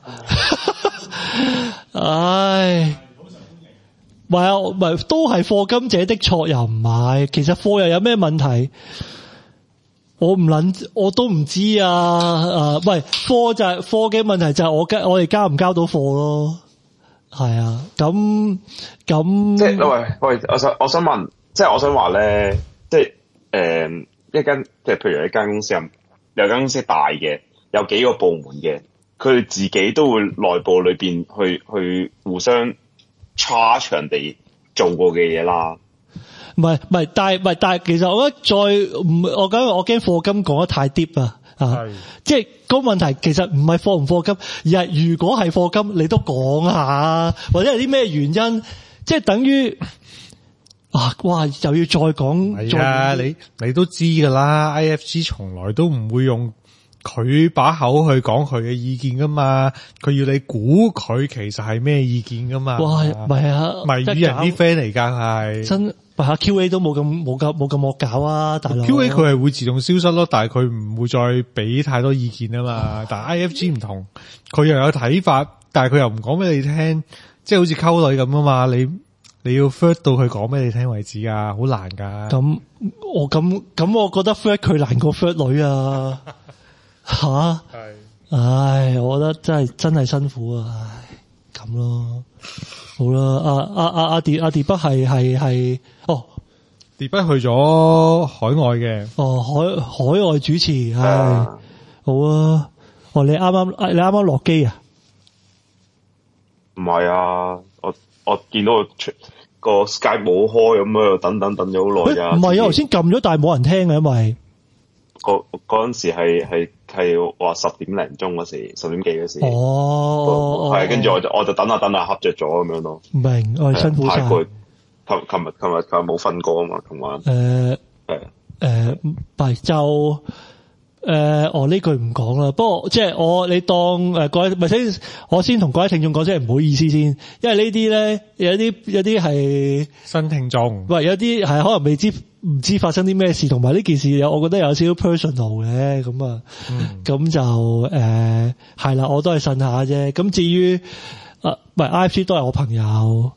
唉。唔係啊，唔係都係課金者的錯，又唔係。其實課又有咩問題？我唔捻，我都唔知啊。啊，喂，課就係課嘅問題，就係我交我哋交唔交到課咯。係啊，咁咁。即係喂喂，我想我想問，即係我想話咧，即係誒、呃、一間，即係譬如一間公司有有間公司大嘅，有幾個部門嘅，佢哋自己都會內部裏邊去去互相。charge 人哋做過嘅嘢啦， 唔係唔係，但係唔係，但係其實我覺得再唔，我覺得我驚課金講得太 deep 啊，啊，即係個問題其實唔係課唔課金，而係如果係課金，你都講下，或者係啲咩原因，即係等於啊，哇，又要再講， 係啊，你你都知噶啦 ，I F G 從來都唔會用。佢把口去講佢嘅意見噶嘛，佢要你估佢其實係咩意見噶嘛？ 哇，唔係啊， 咪與人啲 friend 嚟噶係真，下 Q A 都冇咁冇咁冇咁惡搞啊，大佬。 Q A 佢係會自動消失咯，但係佢唔會再俾太多意見啊嘛。但係 I F G 唔同，佢又有睇法，但係佢又唔講俾你聽，即係好似溝女咁啊嘛。你你要 flirt 到佢講俾你聽為止啊，好難噶。 咁我咁咁，我覺得 flirt 佢難過 flirt 女啊。吓，係，唉，我覺得真係真係辛苦啊，唉，咁咯，好啦，阿阿阿阿迪阿迪北係係係，哦， 迪北去咗海外嘅， 哦，海海外主持，係，好啊，哦，你啱啱你啱啱落機啊？ 唔係啊，我我見到個個 Skype 冇開咁啊，等等等咗好耐啊， 唔係啊，頭先撳咗但係冇人聽嘅，因為。 嗰嗰陣時係係係話十點零鐘嗰時，十點幾嗰時。 哦， 係，跟住我就我就等下等下瞌着咗咁樣咯。 明，我哋辛苦晒。 琴琴日琴日琴日冇瞓過啊嘛，琴晚。誒係誒，唔係就。誒、呃，我呢句唔講啦。不過即係我你當誒各位，咪先我先同各位聽眾講聲唔好意思先，因為呢啲咧有啲有啲係新聽眾， 喂有啲係可能未知唔知發生啲咩事，同埋呢件事有我覺得有少少 personal 嘅咁啊，咁、嗯、就誒係啦，我都係信下啫。咁至於啊，唔係 I F G 都係我朋友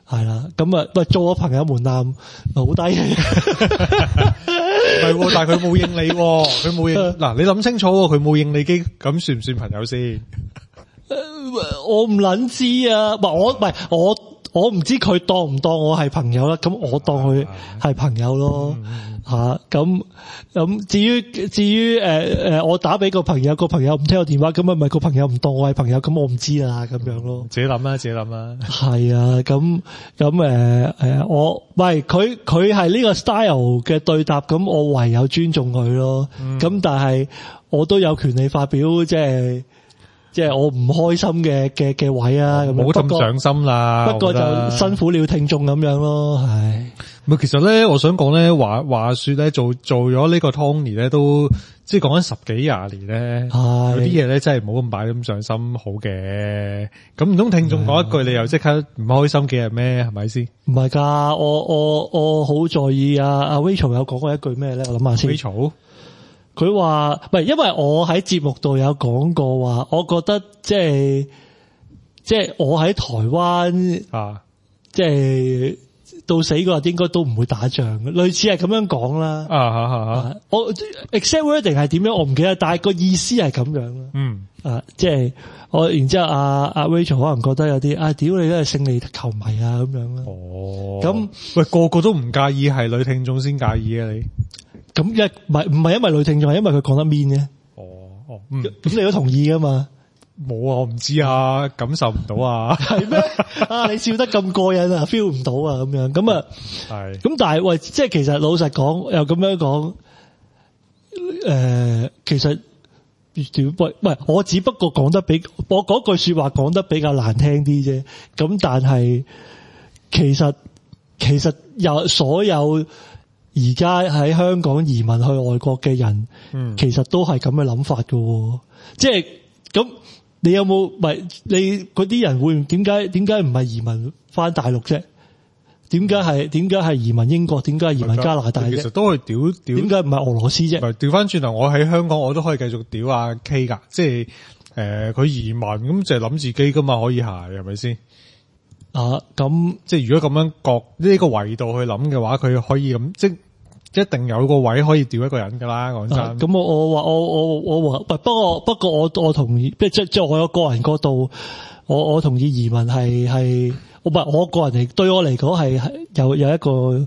係啦，咁啊，喂，做我朋友門檻好低嘅， 唔係，但係佢冇應你，佢冇應嗱，你諗清楚，佢冇應你機，咁算唔算朋友先？ 我唔捻知啊，唔係我唔係我我唔知佢當唔當我係朋友啦，咁我當佢係朋友咯吓，咁咁至於至於誒誒，我打俾個朋友，個朋友唔聽我電話，咁啊咪個朋友唔當我係朋友，咁我唔知啦，咁樣咯。 自己諗啦，自己諗啦。 係啊，咁咁誒誒，我喂佢佢係呢個 style 嘅對答，咁我唯有尊重佢咯。咁、嗯、但係我都有權利發表，即係。即係我唔開心嘅嘅嘅位啊，咁冇咁上心啦。 不過就辛苦了聽眾咁樣咯，係。 唔係，其實咧，我想講咧，話話說咧，做做咗呢個 Tony 咧，都即係講緊十幾廿年咧，有啲嘢咧真係冇咁擺咁上心好嘅。咁唔通聽眾講一句，你又即刻唔開心幾日咩？係咪先？唔係噶，我我我好在意啊！阿 Rachel 有講過一句咩咧？我諗下先。 Rachel。 佢話唔係，因為我喺節目度有講過話，我覺得即係即係我喺台灣啊，即係到死嗰日應該都唔會打仗嘅，類似係咁樣講啦。啊啊啊！啊我 exact wording 係點樣我唔記得，但係個意思係咁樣啦。嗯啊，即係我然之後阿阿 Rachel 可能覺得有啲啊，屌你都係勝利球迷啊咁樣啦。哦，咁喂個個都唔介意，係女聽眾先介意啊你？ 咁一唔係唔係因為女聽眾，係因為佢講得 mean 嘅。哦哦，嗯，咁你都同意噶嘛？ 冇啊，我唔知啊，感受唔到啊。係咩？ 啊，你笑得咁過癮啊 ，feel 唔到啊，咁樣咁啊。係。咁但係喂，即係其實老實講，又咁樣講，誒、呃，其實喂喂，我只不過講得比我嗰句說話講得比較難聽啲啫。咁但係其實其實有所有。而家喺香港移民去外國嘅人，嗯、其實都係咁嘅諗法㗎，即係咁。你有冇唔係你嗰啲人會點解點解唔係移民翻大陸啫？點解係點解係移民英國？點解係移民加拿大啫？ 其實都可以屌屌。點解唔係俄羅斯啫？ 唔係調翻轉頭，我喺香港我都可以繼續屌阿 K 噶，即係誒佢移民咁就係諗自己噶嘛，可以係係咪先？ 啊，咁即係如果咁樣角呢個維度去諗嘅話，佢可以咁即一定有個位可以調一個人噶啦。講真， 咁、啊、我我話我我我話不不過不過我我同意，即即即我有個人角度，我我同意移民係係我唔係我個人嚟，對我嚟講係係有有一個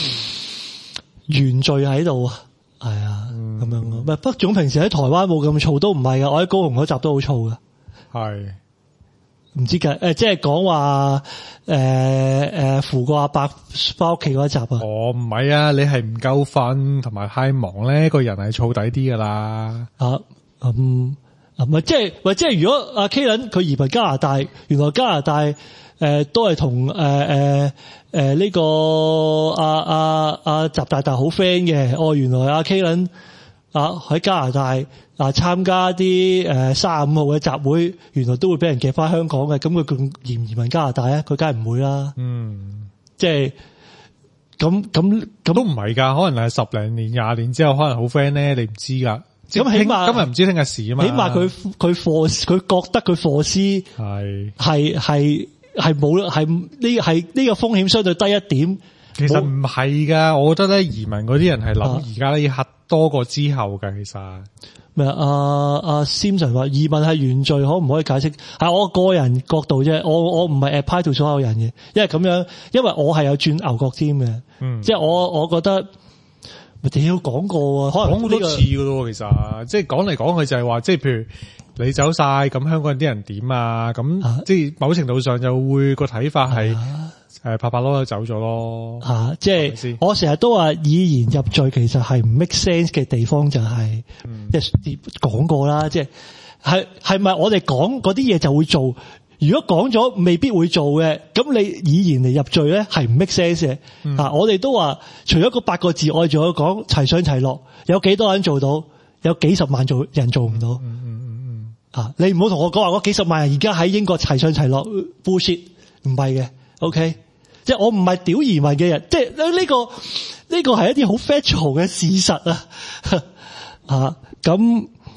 原罪喺度，係啊咁樣咯。唔係北總平時喺台灣冇咁嘈都唔係噶，我喺高雄嗰集都好嘈噶，係。唔知嘅，誒，即係講話，誒、呃、誒，扶個阿伯翻屋企嗰一集啊。 哦，唔係啊，你係唔夠瞓同埋太忙咧，個人係燥底啲噶啦。 啊，咁啊，唔係即係，喂，即係如果阿 K 倫佢移民加拿大，原來加拿大誒、呃、都係同誒誒誒呢個阿阿阿習大大好 friend 嘅。哦，原來阿 K 倫啊喺加拿大。嗱，參加啲誒三十五號嘅集會，原來都會俾人夾翻香港嘅，咁佢仲移唔移民加拿大啊？佢梗係唔會啦。嗯，即係咁咁咁都唔係噶，可能係十零年、廿年之後，可能好 friend 咧，你唔知噶。 咁起碼今日唔知聽日事啊嘛。 起碼佢佢貨佢覺得佢貨師係係係係冇係呢係呢個風險相對低一點。 其實唔係噶，我覺得咧移民嗰啲人係諗而家呢一刻多過之後噶，其實。 咩啊？阿阿 Simson 話移民係原罪，可唔可以解釋？係我個人角度啫，我我唔係 apply to 所有人嘅，因為咁樣，因為我係有轉牛角尖嘅，嗯，即係我我覺得，咪屌講過，可能講好多次噶咯，其實即係講嚟講去就係話，即係譬如你走晒，咁香港人啲人點啊？咁、啊、即係某程度上就會個睇法係。啊誒，拍拍囉走咗咯， 吓、啊，即係我成日都話以言入罪，其實係唔 make sense 嘅地方就係、是，即係講過啦，即係係係咪我哋講嗰啲嘢就會做？如果講咗未必會做嘅，咁你以言嚟入罪咧，係唔 make sense 嘅。嗯、啊，我哋都話除咗個八個字，我哋仲有講齊上齊落，有幾多人做到？有幾十萬做人做唔到。嗯嗯嗯嗯。啊，你唔好同我講話嗰幾十萬人而家喺英國齊上齊落 bullshit， 唔係嘅 ，OK。即係我唔係屌移民嘅人，即係呢個呢個係一啲好 factual 嘅事實啊！吓咁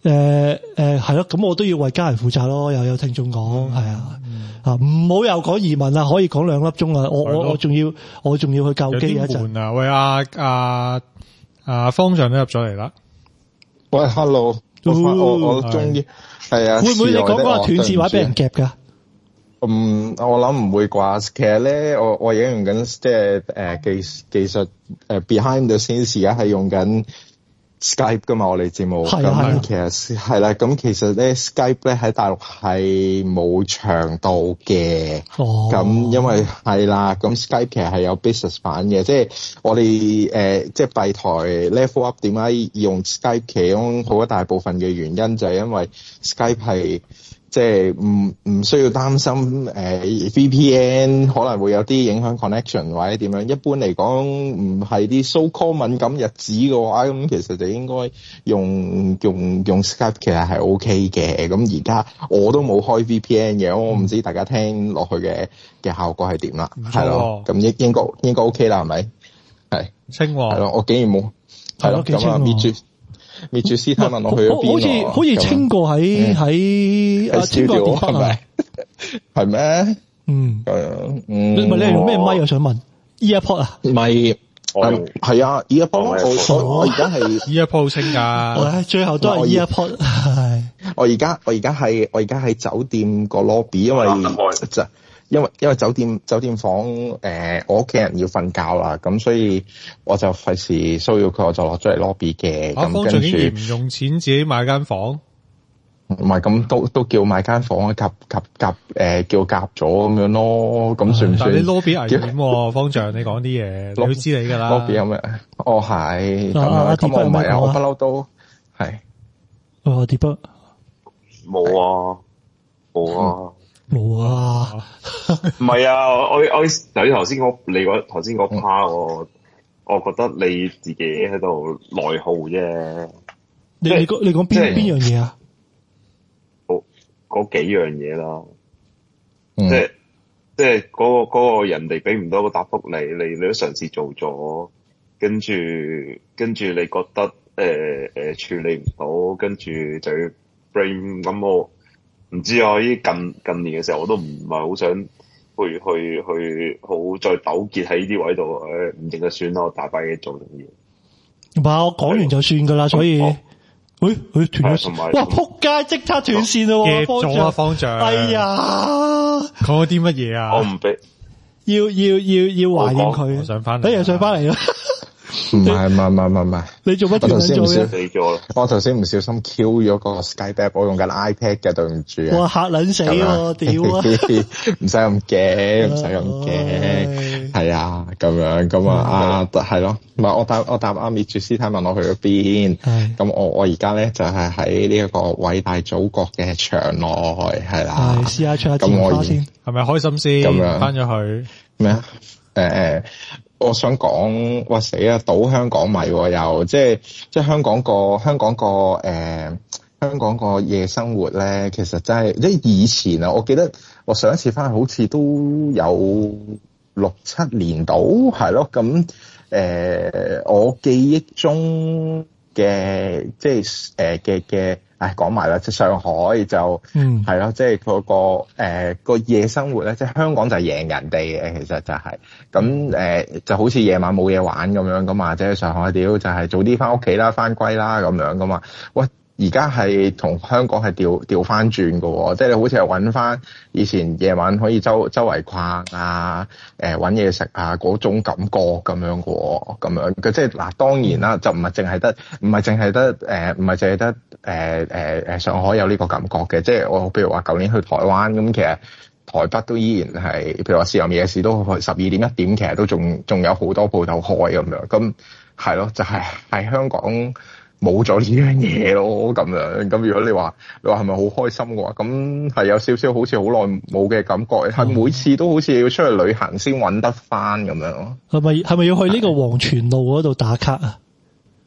誒誒係咯，咁我都要為家人負責咯。又有聽眾講係啊，啊唔好又講移民啊，可以講兩粒鐘啊。我我我仲要我仲要去救機一陣啊。喂，阿阿阿方丈都入咗嚟啦。 喂 ，hello，我我我終於係啊。 會唔會你講嗰個斷字話俾人夾㗎？ 嗯，我諗唔會啩。其實咧，我我而家用緊即係誒技技術誒 behind the scenes 而家係用緊 Skype 噶嘛，我哋節目。 係啊。 咁其實係啦，咁其實咧 Skype 咧喺大陸係冇長度嘅。 哦。 咁因為係啦，咁 Skype 其實係有 business 版嘅，即係我哋誒即係幣台 level up 點解用 Skype 其中好一大部分嘅原因就係因為 Skype 係。即係唔唔需要擔心誒、呃、V P N 可能會有啲影響 connection 或者點樣。一般嚟講唔係啲 so call 敏感日子嘅話，咁其實就應該用用用 Skype 其實係 OK 嘅。咁而家我都冇開 V P N 嘅，我唔知大家聽落去嘅嘅效果係點啦。係咯，咁應應該應該 OK 啦，係咪？係清喎。 係咯，我竟然冇係咯，咁啊滅絕。滅絕師太問我去咗邊？ 好似好似清過喺喺啊清過電北啊？ 係咩？ 嗯， 嗯， 唔係你係用咩咪？我想問 EarPod 啊？ 咪係啊 ，EarPod 我我而家係 EarPod 清㗎， 最後都係 EarPod 係。 我而家我而家係我而家喺酒店個 lobby，因為就。因為因為酒店酒店房誒、呃，我屋企人要瞓覺啦，咁所以我就費事騷擾佢，我就落咗嚟 lobby 嘅。咁跟住唔用錢自己買間房， 唔係咁都都叫買間房夾夾夾誒，叫夾咗咁樣咯。咁算唔算？ 但你 lobby 危險喎，方丈你講啲嘢，你都知你噶啦。 lobby 有咩？哦係咁樣，咁我唔係啊，我不嬲都係。 哦，跌筆冇啊，冇啊。 冇啊， 唔係啊！我我我由於頭先嗰你嗰頭先嗰 part，我我覺得你自己喺度內耗啫。 你你講你講邊邊樣嘢啊？ 嗰嗰幾樣嘢啦，即係即係嗰個嗰個人哋俾唔到個答覆你，你你都嘗試做咗，跟住跟住你覺得誒誒、呃呃、處理唔到，跟住就要 blame 咁我。唔知啊！依近近年嘅時候，我都唔係好想去去去好再糾結喺呢啲位度，誒唔認就算啦，我大把嘢做定嘢。 唔係我講完就算噶啦，所以，誒誒斷咗，哇撲街即刻斷線咯， 夾咗啊方丈！ 哎呀， 講咗啲乜嘢啊？ 我唔俾， 要要要要懷念佢， 我想翻嚟， 等人上翻嚟啦。 唔係唔係唔係唔係， 你做乜斷咗嘅？ 死咗啦！ 我頭先唔小心 Q 咗個 Skype app，我用緊 iPad 嘅，對唔住啊！ 哇嚇撚死喎！屌啊！ 唔使咁驚，唔使咁驚，係啊，咁樣咁啊啊，係咯，唔係我答我答阿滅絕師太問我去咗邊，咁我我而家咧就係喺呢一個偉大祖國嘅場內，係啦， 試下唱下節目先， 係咪開心先？咁樣翻咗去咩啊？誒誒。我想講，哇死啊！倒香港迷又即係即係香港個香港個誒、呃、香港個夜生活咧，其實真係即係以前啊！我記得我上一次翻去好似都有六七年到，係咯咁誒，我記憶中嘅即係誒嘅嘅。唉，講埋啦，即係上海就，嗯，係咯，即係嗰個誒、呃、個夜生活咧，即係香港就係贏人哋嘅，其實就係、是，咁誒、呃、就好似夜晚冇嘢玩咁樣噶嘛，即係上海屌就係早啲翻屋企啦，翻歸啦咁樣噶嘛，喂。而家係同香港係調調翻轉㗎喎，即係你好似係揾翻以前夜晚可以周周圍逛啊，誒揾嘢食啊嗰種感覺咁樣㗎喎，咁樣嘅即係嗱當然啦，就唔係淨係得，唔係淨係得誒，唔係淨係得誒誒誒上海有呢個感覺嘅，即係我譬如話舊年去台灣咁，其實台北都依然係，譬如話豉油夜市都十二點一點，其實都仲仲有好多鋪頭開咁樣，咁係咯，就係、是、喺香港。冇咗呢樣嘢咯，咁樣咁如果你話你話係咪好開心嘅話，咁係有少少好似好耐冇嘅感覺，係、嗯、每次都好似要出去旅行先揾得翻咁樣咯。 係咪係咪要去呢個黃泉路嗰度打卡啊？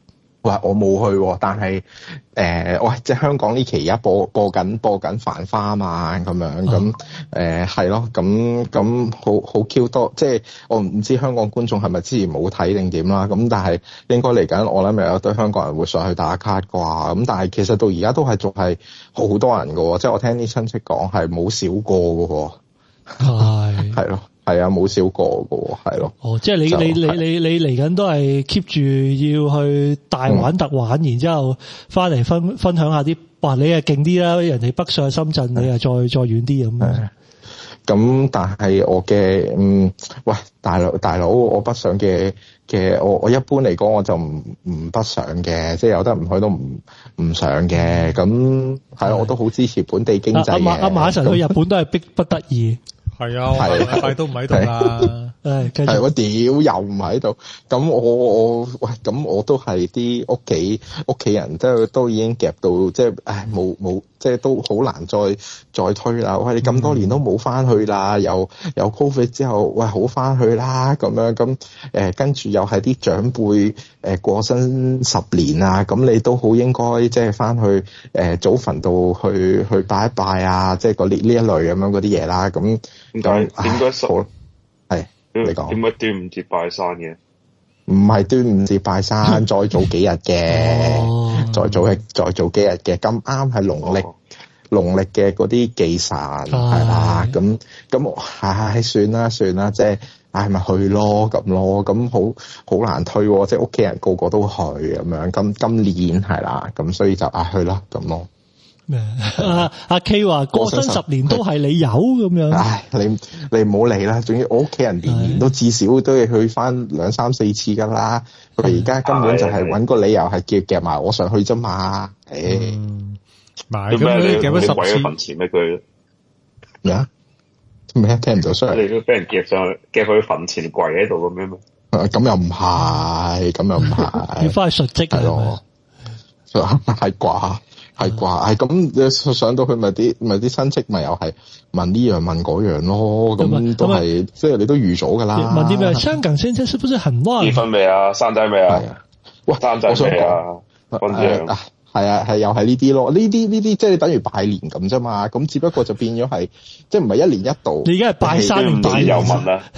喂，我冇去喎，但係誒、呃，喂，即係香港呢期而家播播緊播緊繁花啊嘛，咁樣咁誒係咯，咁咁好好 Q 多，即係我唔知香港觀眾係咪之前冇睇定點啦，咁但係應該嚟緊，我諗又有堆香港人會上去打卡啩，咁但係其實到而家都係仲係好多人㗎喎，即係我聽啲親戚講係冇少過㗎喎，係係咯。係啊，冇少過嘅，係咯。 哦，即係你、就係、你你你你嚟緊都係 keep 住要去大玩特玩，嗯、然之後翻嚟分分享下啲，哇！你係勁啲啦，人哋北上深圳，你係再再遠啲咁。 咁但係我嘅嗯，喂，大佬大佬，我北上嘅嘅，我我一般嚟講我就唔唔北上嘅，即係有得唔去都唔唔上嘅。咁係我都好支持本地經濟嘅。阿阿馬神去日本都係逼不得已。 係啊，我禮拜都唔喺度啦。 誒， 係我屌又唔喺度，咁我我喂咁我都係啲屋企屋企人都都已經夾到，即係唉冇冇，即係都好難再再推啦。喂，你咁多年都冇翻去啦，又又 Covid 之後，喂好翻去啦咁樣咁誒，跟住又係啲長輩誒過身十年啊，咁你都好應該即係翻去誒祖墳度去去拜一拜啊，即係嗰呢呢一類咁樣嗰啲嘢啦。咁點解點解好係？你講點解端午節拜山嘅？ 唔係端午節拜山，再早幾日嘅， 哦、 再早係再早幾日嘅，咁啱係農曆農曆嘅嗰啲忌神係啦，咁咁唉算啦算啦，即係唉咪去咯咁咯，咁好好難推，即係屋企人個個都去咁樣，咁今年係啦，咁所以就啊去啦咁咯。 咩？阿阿 K 話過身十年都係你有咁樣。 唉，你你唔好理啦。總之我屋企人年年都至少都要去翻兩三四次噶啦。佢而家根本就係揾個理由係夾夾埋我上去啫嘛。誒， 買咁你夾咗十次。 跪喺墳前咩佢？ 咩啊？咩聽唔到聲？ 你都俾人夾上去，夾去墳前跪喺度咁樣咩？ 咁又唔係，咁又唔係。 要翻去述職係咯， 係啩？係啩？係咁，你上到去咪啲咪啲親戚咪又係問呢樣問嗰樣咯，咁都係即係你都預咗噶啦。 問啲咩？香港現在是不是很亂？ 結婚未啊？生仔未啊？ 喂， 生仔未啊？婚樣係啊係又係呢啲咯，呢啲呢啲即係等於拜年咁啫嘛，咁只不過就變咗係即係唔係一年一度。 你而家係拜山定拜年？ 有問啊？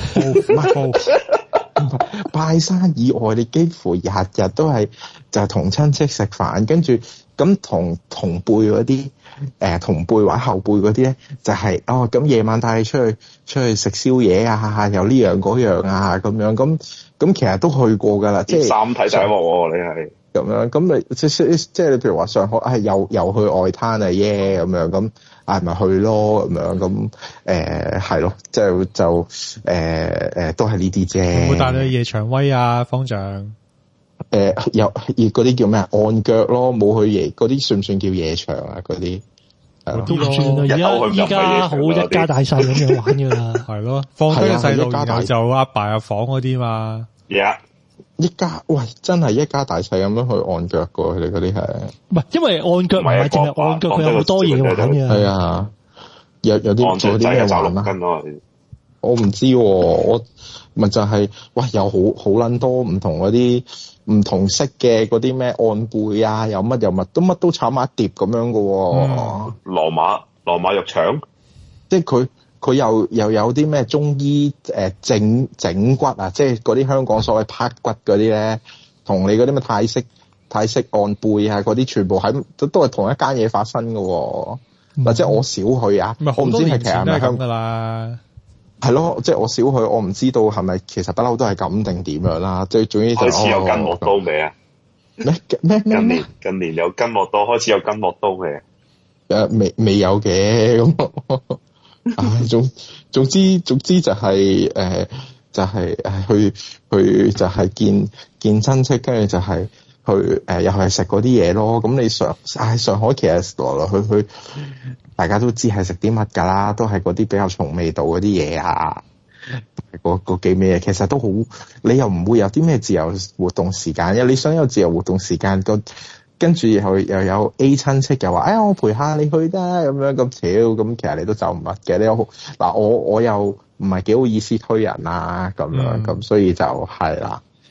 拜山以外，你幾乎日日都係就係同親戚食飯，跟住咁同同輩嗰啲誒同輩或者後輩嗰啲咧，就係、是、哦咁夜晚帶你出去出去食宵夜啊，又呢樣嗰樣啊咁樣，咁咁其實都去過㗎啦，即係三體仔喎，你係咁樣，咁你即即即係你譬如話上海係又又去外灘啊耶咁樣咁。係咪去咯咁樣咁誒係咯，即係就誒誒、呃、都係呢啲啫。 會唔會帶你去夜場威啊，方丈？誒、 呃、有嗰啲叫咩啊？按腳咯，冇去夜嗰啲算唔算叫夜場啊？嗰啲都唔算啊！而家依家好一家大細咁樣玩噶啦。係咯，放低個細路然後就阿爸入房嗰啲嘛。 Yeah. 一家喂，真係一家大細咁樣去按腳噶，佢哋嗰啲係唔係？因為按腳唔係淨係按腳，佢有好多嘢玩嘅。係啊， 有有啲做啲咩玩啊？我唔知，我咪就係、是、喂，有好好撚多唔同嗰啲唔同色嘅嗰啲咩按背啊，有乜有乜都乜都炒埋一碟咁樣噶。 嗯，羅馬羅馬肉腸， 即係佢。佢又又有啲咩中醫誒、呃、整整骨啊，即係嗰啲香港所謂拍骨嗰啲咧，同你嗰啲咩泰式泰式按背啊嗰啲，全部喺都都係同一間嘢發生嘅喎。嗯、或者我少去啊，我唔知係其實係咪香港啦。係咯，即係我少去，我唔知道係咪其實不嬲都係咁定點樣啦。即係總之就開始有筋膜刀未啊？ 咩咩咩？ 近年近年有筋膜刀，開始有筋膜刀未？ 誒未未有嘅咁。唉，總總之總之就係、是、誒、呃，就係、是、誒去去就係見見親戚，跟住就係去誒、呃、又係食嗰啲嘢咯。咁你上唉上海其實來來去去，大家都知係食啲乜㗎啦，都係嗰啲比較重味道嗰啲嘢啊，嗰嗰幾味嘢其實都好，你又唔會有啲咩自由活動時間，因為你想有自由活動時間個。跟住又又有 A 親戚又話，哎呀，我陪下你去啦，咁樣咁巧，咁其實你都走唔甩嘅。你有嗱，我我又唔係幾好意思推人啊，咁樣咁，所以就係啦。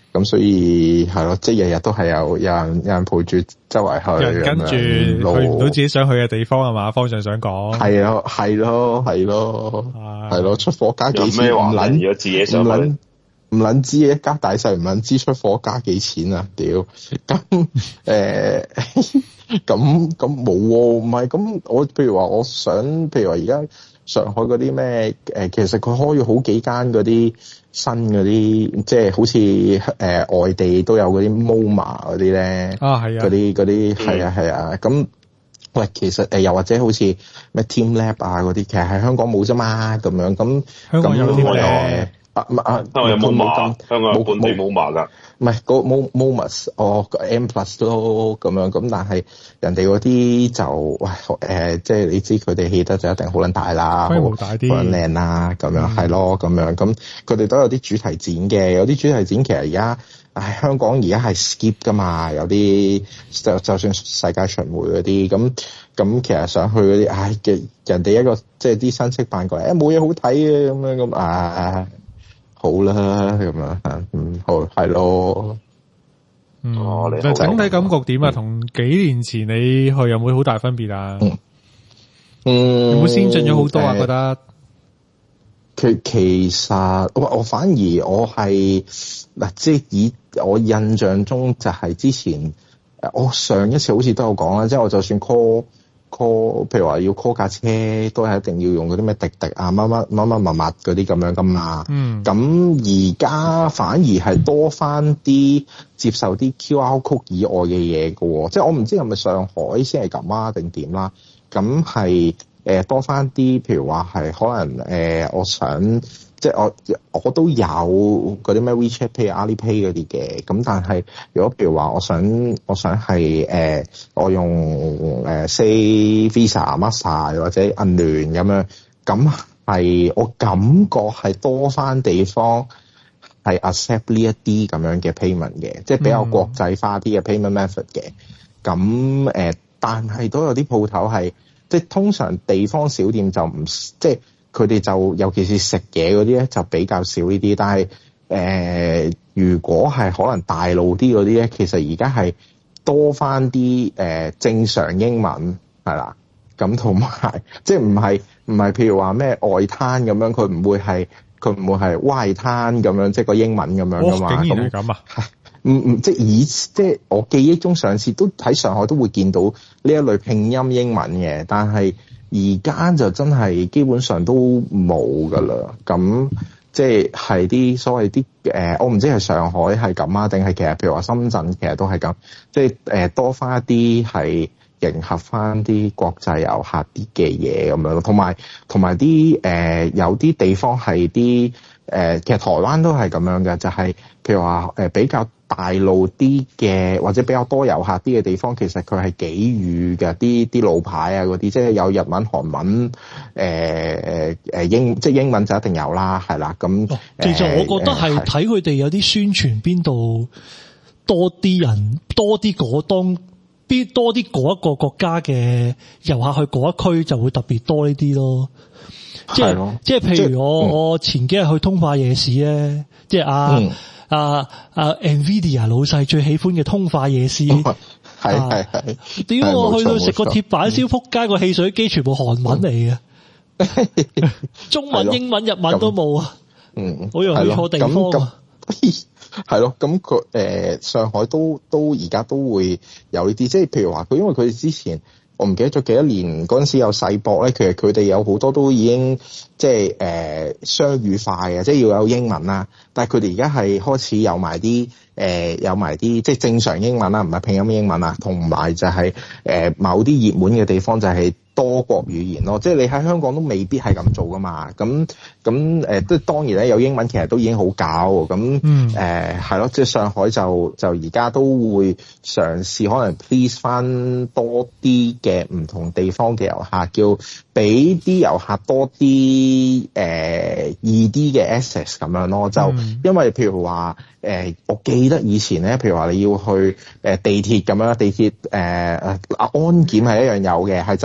咁所以係咯，即係日日都係有有人有人陪住周圍去， 有人跟住去唔到自己想去嘅地方係嘛？方丈想講係咯係咯係咯係咯，出貨加幾錢唔撚？ 如果自己想去唔撚知一家大細唔撚知出貨加幾錢啊？屌咁誒咁咁冇喎，唔係咁我譬如話我想譬如話而家上海嗰啲咩誒，其實佢開咗好幾間嗰啲新嗰啲，即係好似誒、呃、外地都有嗰啲 MoMA 嗰啲咧啊，係啊， 嗰啲嗰啲係啊係啊咁。喂，其實誒又或者好似咩 TeamLab 啊嗰啲，其實喺香港冇啫嘛，咁樣咁香港有咁啲誒啊唔啊， 香港有冇馬？香港有本地冇馬㗎。 唔係個 Mo Momus 哦 M Plus 都咁樣咁，但係人哋嗰啲就喂誒、呃，即係你知佢哋起得就一定好撚大啦， 規模大啲， 好撚靚啦，咁樣係咯，咁樣咁佢哋都有啲主題展嘅，有啲主題展其實而家唉香港而家係 skip 㗎嘛，有啲就就算世界巡迴嗰啲咁咁，其實想去嗰啲唉嘅人哋一個即係啲親戚扮過嚟，誒冇嘢好睇嘅咁樣咁啊。好啦，咁樣啊，嗯，好係咯， 嗯， 哦、 但整體感覺點啊？同、嗯、幾年前你去有冇好大分別啊？ 嗯，嗯有冇先進咗好多啊？ 呃、 覺得佢其實我我反而我係嗱，即係以我印象中就係之前誒，我上一次好似都有講啦，即係我就算 call。call 譬如話要 call 架車都係一定要用嗰啲咩滴滴啊乜乜乜乜物物嗰啲咁樣噶嘛。嗯。咁而家反而係多翻啲接受啲 Q R code 以外嘅嘢噶喎，即係我唔知係咪上海先係咁啊定點啦。咁係誒多翻啲，譬如話係可能誒、呃，我想。即係我我都有嗰啲咩 WeChat Pay、Alipay 嗰啲嘅，咁但係如果譬如話我想我想係誒、呃、我用誒 Say Visa、Master 或者銀聯咁樣，咁係我感覺係多翻地方係 accept 呢一啲咁樣嘅 payment 嘅，即係比較國際化啲嘅 payment method 嘅。咁誒、呃，但係都有啲鋪頭係即係通常地方小店就唔即係。佢哋就尤其是食嘢嗰啲咧，就比較少呢啲。但係誒、呃，如果係可能大路啲嗰啲咧，其實而家係多翻啲誒正常英文係啦。咁同埋即係唔係唔係譬如話咩外灘咁樣，佢唔會係佢唔會係外灘咁樣，即係個英文咁樣噶嘛。 哦，竟然係咁啊！ 唔唔，即係以即係我記憶中上次都喺上海都會見到呢一類拼音英文嘅，但係。而家就真係基本上都冇噶啦，咁即係係啲所謂啲誒、呃，我唔知係上海係咁啊，定係其實譬如話深圳其實都係咁，即係誒多翻一啲係迎合翻啲國際遊客啲嘅嘢咁樣咯，同埋同埋啲誒有啲地方係啲誒，其實台灣都係咁樣嘅，就係、是、譬如話誒、呃、比較大路啲嘅或者比較多遊客啲嘅地方，其實佢係幾語嘅啲啲路牌啊嗰啲，即係有日文、韓文、誒誒誒英，即係英文就一定有啦，係啦咁。 其實我覺得係睇佢哋有啲宣傳邊度多啲人，多啲嗰當邊多啲嗰一個國家嘅遊客去嗰一區就會特別多呢啲咯。即係即係譬如我、嗯、我前幾日去通化夜市咧，即係阿。嗯啊啊 Nvidia 老細最喜歡嘅通化夜市，係係係。 屌我去到食個鐵板燒，撲街個汽水機全部韓文嚟嘅，嗯、中文、英文、日文都冇啊。嗯，我又去錯地方啊。 係咯，咁佢誒上海都都而家都會有呢啲，即係譬如話佢，因為佢哋之前。我唔記得咗幾多年嗰陣時有世博咧，其實佢哋有好多都已經即係誒雙語化嘅，即係要有英文啦。但係佢哋而家係開始有埋啲誒有埋啲即係正常英文啦，唔係拼音英文啦，同埋就係、是、誒、呃、某啲熱門嘅地方就係多國語言咯。即係你喺香港都未必係咁做噶嘛。咁咁誒都當然咧有英文其實都已經好搞咁誒係咯。即係上海就就而家都會嘗試可能 please 翻多啲嘅。嘅唔同地方嘅遊客，叫俾啲遊客多啲誒、呃、易啲嘅 access 咁樣咯，就、嗯、因為譬如話誒、呃，我記得以前咧，譬如話你要去誒地鐵咁樣，地鐵誒誒安檢係一樣有嘅，係走唔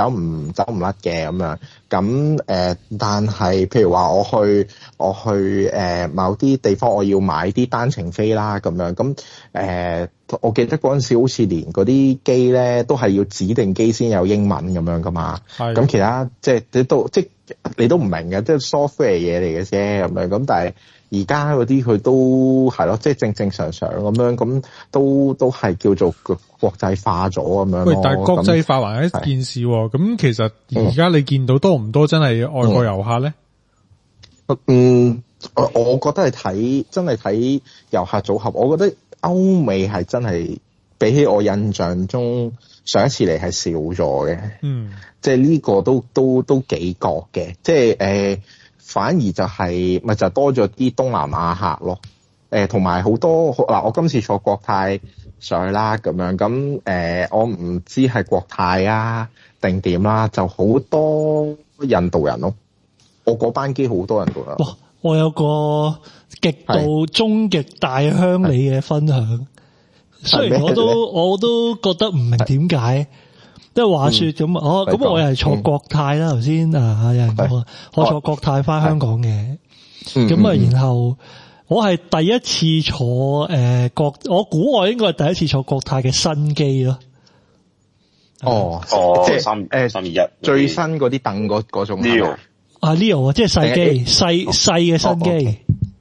唔走唔甩嘅咁樣。咁誒、呃，但係譬如話我去我去誒、呃、某啲地方，我要買啲單程飛啦咁樣。咁誒、呃，我記得嗰陣時好似連嗰啲機咧都係要指定機先有英文咁樣噶嘛。係。咁其他即係你都即係你都唔明嘅，即係 software 嘢嚟嘅啫咁樣。咁但係而家嗰啲佢都係咯，即係正正常常咁樣，咁都都係叫做國際化咗咁樣。 喂，但係國際化還係一件事喎。咁其實而家你見到多唔多真係外國遊客咧？ 嗯，我我覺得係睇真係睇遊客組合。我覺得歐美係真係比起我印象中上一次嚟係少咗嘅。嗯，即係呢個都都都幾覺嘅。即係誒。呃反而就係、是、咪就多咗啲東南亞客咯，誒同埋好多嗱，我今次坐國泰上去啦咁樣，咁誒、呃、我唔知係國泰啊定點啦，就好多印度人咯，我嗰班機好多印度人。 哇！我有個極度終極大鄉里嘅分享，雖然我都我都覺得唔明點解。即係話說咁、嗯、哦，咁我又係坐國泰啦。頭先、嗯、啊，有人講我坐國泰翻香港嘅，咁啊、嗯，然後我係第一次坐誒、呃、國，我估我應該係第一次坐國泰嘅新機咯。 哦， 哦， 即係三誒三二一最新嗰啲凳嗰嗰種 Leo 啊 Leo 啊，即係細機細細嘅新機。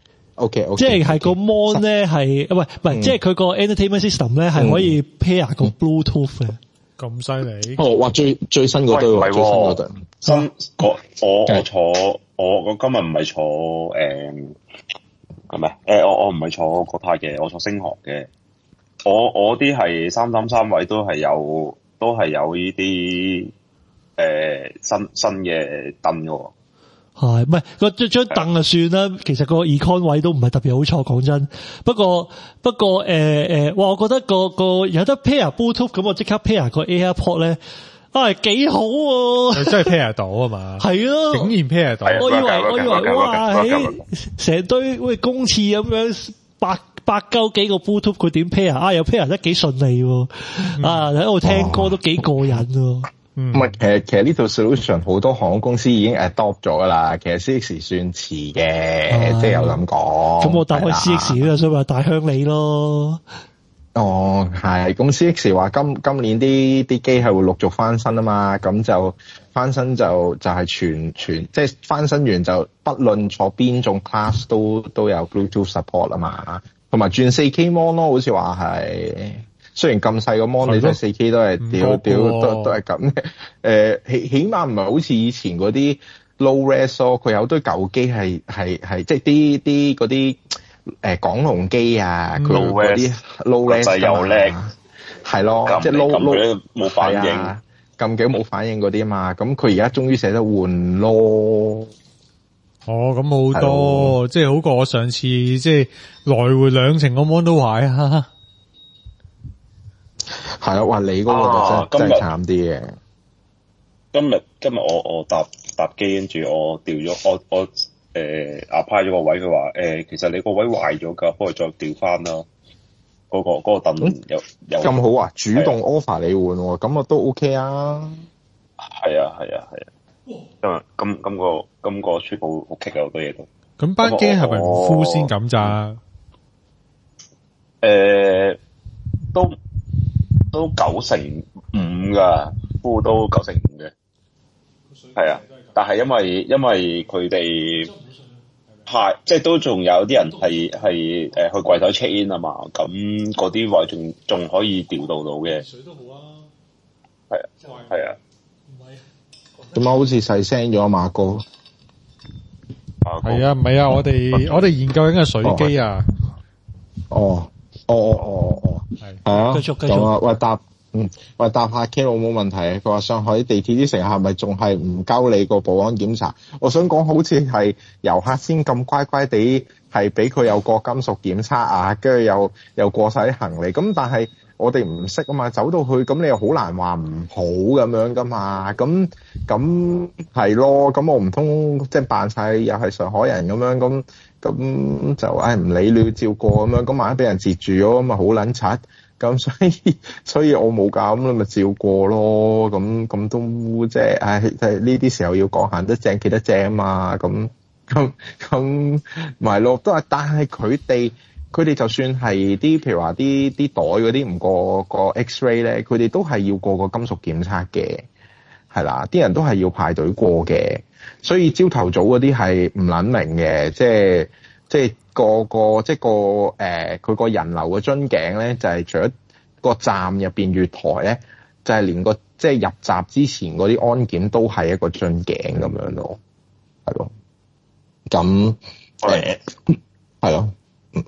O K O K， 即係係個 mon 咧係，唔係唔係，即係佢個 entertainment system 咧係可以 pair 個 Bluetooth 嘅。 咁犀利！ 哦，哇！最最新嗰對喎，最新嗰對。 新我我我坐我我今日唔係坐誒係咪？誒我我唔係坐國泰嘅，我坐星航嘅。我我啲係三三三位都係有都係有呢啲誒新新嘅凳嘅。 係，唔係個張張凳就算啦。其實個 econ 位都唔係特別好坐，講真。不過不過誒誒，哇、呃！我覺得個個有得 pair Bluetooth 咁，我即刻 pair 個 AirPod 咧，啊幾好喎！ 你真係 pair 到啊嘛？係咯，竟然 pair 到。 我以為我以為哇，成堆好似公廁咁樣百百鳩幾個 Bluetooth，佢點 pair 啊？又 pair 得幾順利喎！啊喺度聽歌都幾過癮喎。 唔係、嗯，其實其實呢套 solution 好多航空公司已經 adopt 咗噶啦。其實 C X 算遲嘅，啊、即係有咁講。咁我搭開 C X 啦，所以話大鄉里咯。 哦，係。咁 C X 話今今年啲啲機係會陸續翻新啊嘛，咁就翻新就就係全全即係翻新完就不論坐邊種 class 都都有 Bluetooth support 啊嘛，同埋轉 四 K mon 咯，好似話係。雖然咁細個 mon 你睇四 K 都係屌屌都都係咁嘅，誒起起碼唔係好似以前嗰啲 low res 咯，佢有堆舊機係係係即係啲啲嗰啲誒港龍機啊，佢嗰啲 low res 就又叻，係咯，即係 low low 冇反應，撳幾冇反應嗰啲啊嘛，咁佢而家終於捨得換咯。 哦，咁好多，即係好過我上次即係來回兩程個 mon 都壞啊！ 係啊，哇！你嗰個就真、啊、真係慘啲嘅。 今日今日我我搭搭機，跟住我調咗我我誒 apply 咗個位，佢話誒其實你個位壞咗㗎，幫佢再調翻啦。嗰、那個嗰、那個凳有有咁好啊！主動 offer 你換喎，咁啊都 OK 啊。 係啊係啊係啊。因為今今個今個出好好棘啊，好多嘢都。 咁班機係咪唔 full 先咁咋？ 誒都。都九成五噶，都都九成五嘅，係啊。但係因為因為佢哋派，即係都仲有啲人係係誒去櫃台 check in 啊嘛，咁嗰啲位仲仲可以調度到嘅。水都好啊，係啊，係啊。 點解好似細聲咗啊，馬哥？ 係啊，唔係啊，我哋我哋研究緊個水機啊。 哦。哦哦哦哦，係係啊，繼續繼續啊，喂搭嗯喂搭客 K 佬冇問題。佢話上海地鐵啲乘客咪仲係唔交你個保安檢查？我想講好似係遊客先咁乖乖地係俾佢有個金屬檢測啊，跟住又又過晒啲行李。咁但係我哋唔識啊嘛，走到去咁你又好難話唔好咁樣噶嘛。咁咁係咯，咁我唔通即係扮晒又係上海人咁樣咁。咁就唉唔理你照過咁樣，咁萬一俾人截住咗咁啊好撚柒， 咁所以所以我冇㗎，咁你咪照過咯。咁咁都即係，唉，即係呢啲時候要講行得正企得正啊嘛。咁咁咁咪咯，都係。但係佢哋佢哋就算係啲譬如話啲啲袋嗰啲唔過個 X-ray 咧，佢哋都係要過個金屬檢測嘅，係啦，啲人都係要排隊過嘅。所以朝頭早嗰啲係唔撚明嘅，即係即係個個即係個誒佢個人流嘅樽頸咧，就係、是、除咗個站入邊月台咧，就係、是、連個即係入閘之前嗰啲安檢都係一個樽頸咁樣咯，係咯。咁誒係咯，嗯。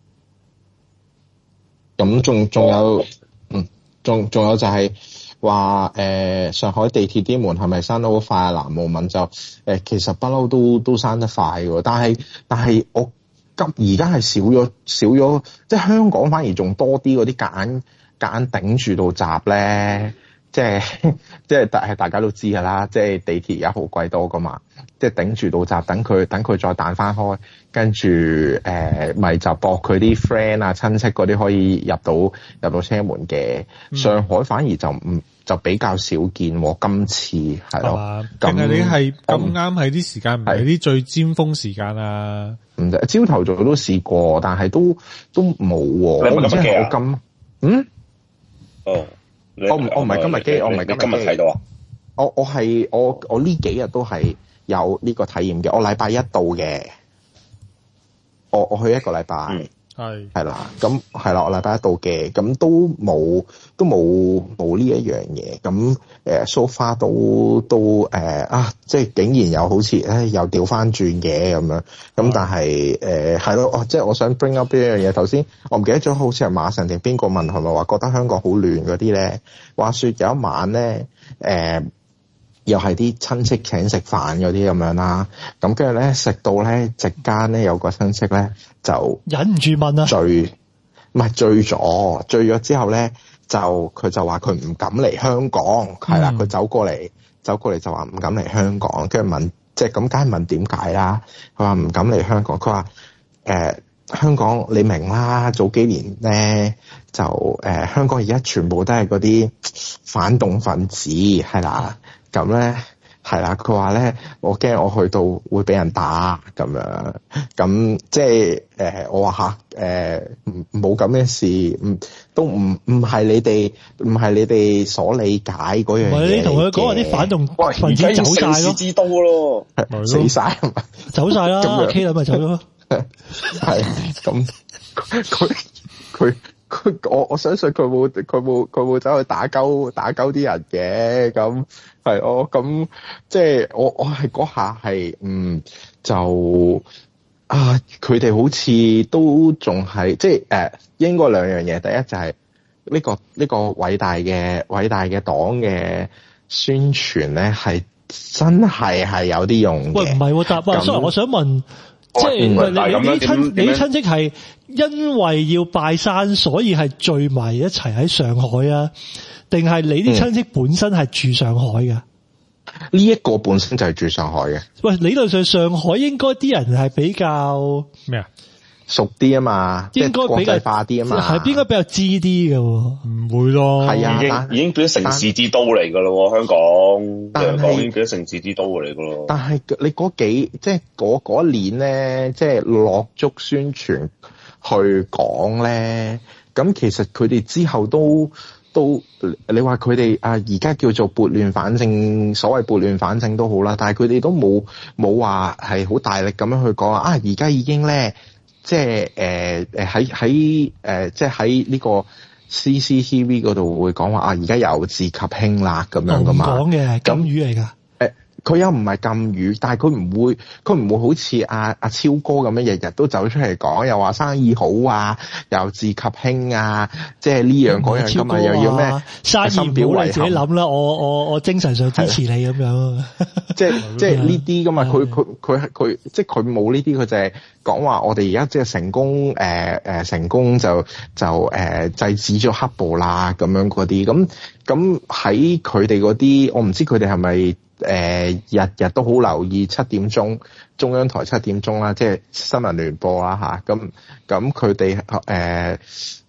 咁仲仲有嗯，仲仲有就係、是。話誒、呃、上海地鐵啲門係咪閂得好快啊？南無問就誒、呃、其實不嬲都都閂得快喎，但係但係我急而家係少咗少咗，即係香港反而仲多啲嗰啲夾硬夾硬頂住到閘咧，即係即係大係大家都知㗎啦，即係地鐵而家好貴多㗎嘛，即係頂住到閘，等佢等佢再彈翻開，跟住誒咪就搏佢啲 friend 啊親戚嗰啲可以入到入到車門嘅。嗯、上海反而就唔就比較少見喎，今次係咯。咁定係你係咁啱喺啲時間唔係啲最尖峰時間啊？ 唔得，朝頭早都試過，但係都都冇喎。 你唔係今日機啊？ 我今嗯哦， 我唔我唔係今日機，我唔係今日睇到啊。 我我係我我呢幾日都係有呢個體驗嘅。我禮拜一到嘅，我我去一個禮拜。嗯係係啦，咁係啦，我禮拜一到嘅，咁都冇都冇冇呢一樣嘢，咁誒 so far 都都誒、呃、啊，即係竟然有好似誒、哎、又調翻轉嘅咁樣，咁但係誒係咯，哦，即係我想 bring up 呢一樣嘢。頭先我唔記得咗，好似係馬神定邊個問係咪話覺得香港好亂嗰啲咧？話說有一晚咧，誒、呃。又係啲親戚請食飯嗰啲咁樣啦，咁跟住咧食到咧席間咧有個親戚咧就忍唔住問啊， 醉唔係醉咗，醉咗之後咧就佢就話佢唔敢嚟香港，係啦、嗯，佢走過嚟走過嚟就話唔敢嚟香港，跟住問即係咁，梗係問點解啦？佢話唔敢嚟香港，佢話誒香港你明啦，早幾年咧就誒、呃、香港而家全部都係嗰啲反動分子係啦。咁咧係啦，佢話咧，我驚我去到會俾人打咁樣，咁即係誒、呃，我話吓誒，冇咁嘅事，唔都唔唔係你哋唔係你哋所理解嗰樣嘢。唔係你同佢講話啲反動分子走晒咯， 之都咯， 死晒係咪？ 走晒啦，K 啦咪走咗。 係咁，佢佢。佢我我相信佢冇佢冇佢冇走去打鳩打鳩啲人嘅，咁係我咁即係我我係嗰下係嗯就啊佢哋好似都仲係即係誒、呃、應該兩樣嘢，第一就係呢個呢個偉大嘅偉大嘅黨嘅宣傳咧係真係係有啲用嘅。喂唔係， 但係所以我想問。即係你你啲親你啲親戚係因為要拜山，所以係聚埋一齊喺上海啊？定係你啲親戚本身係住上海嘅？呢一、嗯這個本身就係住上海嘅。喂， 理論上上海應該啲人係比較咩啊？ 熟啲啊嘛， 應該比較國際化啲啊嘛， 係應該比較知啲嘅。 唔會咯， 係啊， 已經已經變咗城市之都嚟噶咯，香港香港已經變咗城市之都嚟噶咯。 但係你嗰幾即係嗰嗰一年咧，即係落足宣傳去講咧，咁其實佢哋之後都都你話佢哋啊而家叫做撥亂反正，所謂撥亂反正都好啦，但係佢哋都冇冇話係好大力咁樣去講啊，而家已經咧。即係誒誒喺喺誒即係喺呢個 C C T V 嗰度會講話啊，而家由治及興啦咁樣噶嘛， 講嘅金魚嚟㗎。 誒佢又唔係禁語，但係佢唔會佢唔會好似阿阿超哥咁樣日日都走出嚟講，又話生意好啊，又治及興啊，即係呢樣嗰樣㗎嘛，又要咩生意唔好你自己諗啦，我我我精神上支持你咁樣。 即係即係呢啲㗎嘛，佢佢佢佢即係佢冇呢啲，佢就係講話我哋而家即係成功誒誒、呃、成功就就誒、呃、制止咗黑暴啦咁樣嗰啲，咁咁喺佢哋嗰啲，我唔知佢哋係咪誒日日都好留意七點鐘中央台七點鐘啦，即係新聞聯播啦嚇，咁咁佢哋誒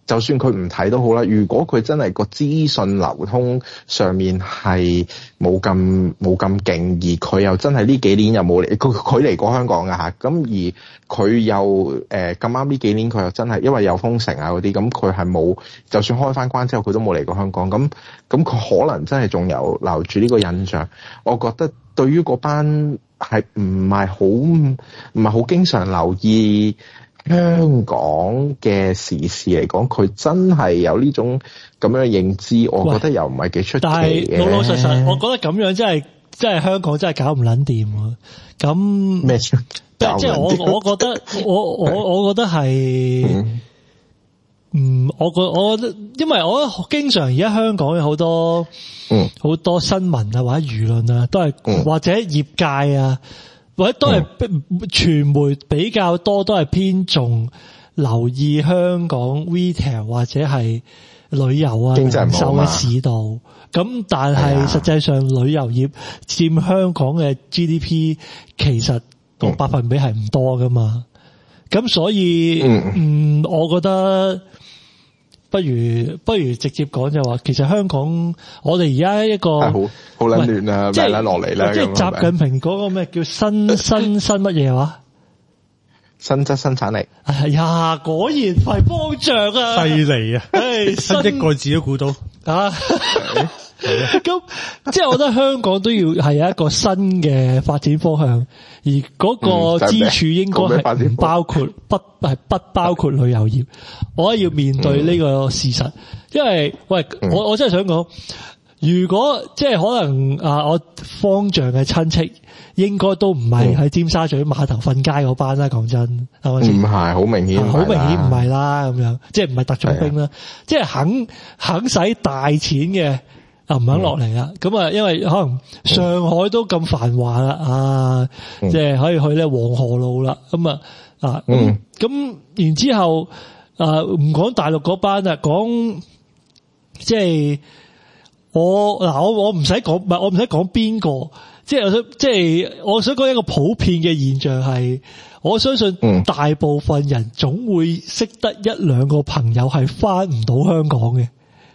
就算佢唔睇都好啦，如果佢真係個資訊流通上面係冇咁冇咁勁，而佢又真係呢幾年又冇嚟，佢佢嚟過香港㗎嚇，咁而佢又誒咁啱呢幾年佢又真係因為有封城啊嗰啲，咁佢係冇，就算開翻關之後佢都冇嚟過香港，咁咁佢可能真係仲有留住呢個印象。我覺得對於嗰班係唔係好唔係好經常留意香港嘅時事嚟講，佢真係有呢種咁樣嘅認知，我覺得又唔係幾出奇嘅。 但係老老實實，我覺得咁樣真係真係香港真係搞唔撚掂喎。咁咩？ 即即係我我覺得我我我覺得係，嗯，我覺我覺得，因為我覺得經常而家香港有好多嗯好多新聞啊或者輿論啊，都係、嗯、或者業界啊。或者都係傳媒比較多，都係偏重留意香港 retail 或者係旅遊啊、零售嘅市道。咁但係實際上旅遊業佔香港嘅 G D P 其實個百分比係唔多噶嘛。咁、嗯、所以嗯，嗯，我覺得不如不如直接講就話，其實香港我哋而家一個好好撚亂啊，即係落嚟啦。 即係習近平嗰個咩叫新新新乜嘢話？ 新質生產力。 哎呀，果然係方丈啊！ 犀利啊！ 唉， 新一個字都估到啊！咁即係我覺得香港都要係有一個新嘅發展方向，而嗰個支柱應該係唔包括不係不包括旅遊業。我要面對呢個事實，因為喂，我我真係想講，如果即係可能啊，我方丈嘅親戚應該都唔係喺尖沙咀碼頭瞓街嗰班啦。講真，係咪先？唔係，好明顯， 好明顯唔係啦。咁樣即係唔係特種兵啦，即係肯肯使大錢嘅。啊，唔肯落嚟啦，咁、嗯、啊，因為可能上海都咁繁華啦，啊，嗯、即係可以去咧黃河路啦，咁啊，啊，咁咁、嗯、然之後啊，唔講大陸嗰班啊，講即係我嗱，我我唔使講，唔係我唔使講邊個，即係我想，即係我想講一個普遍嘅現象係，我相信大部分人總會識得一兩個朋友係翻唔到香港嘅。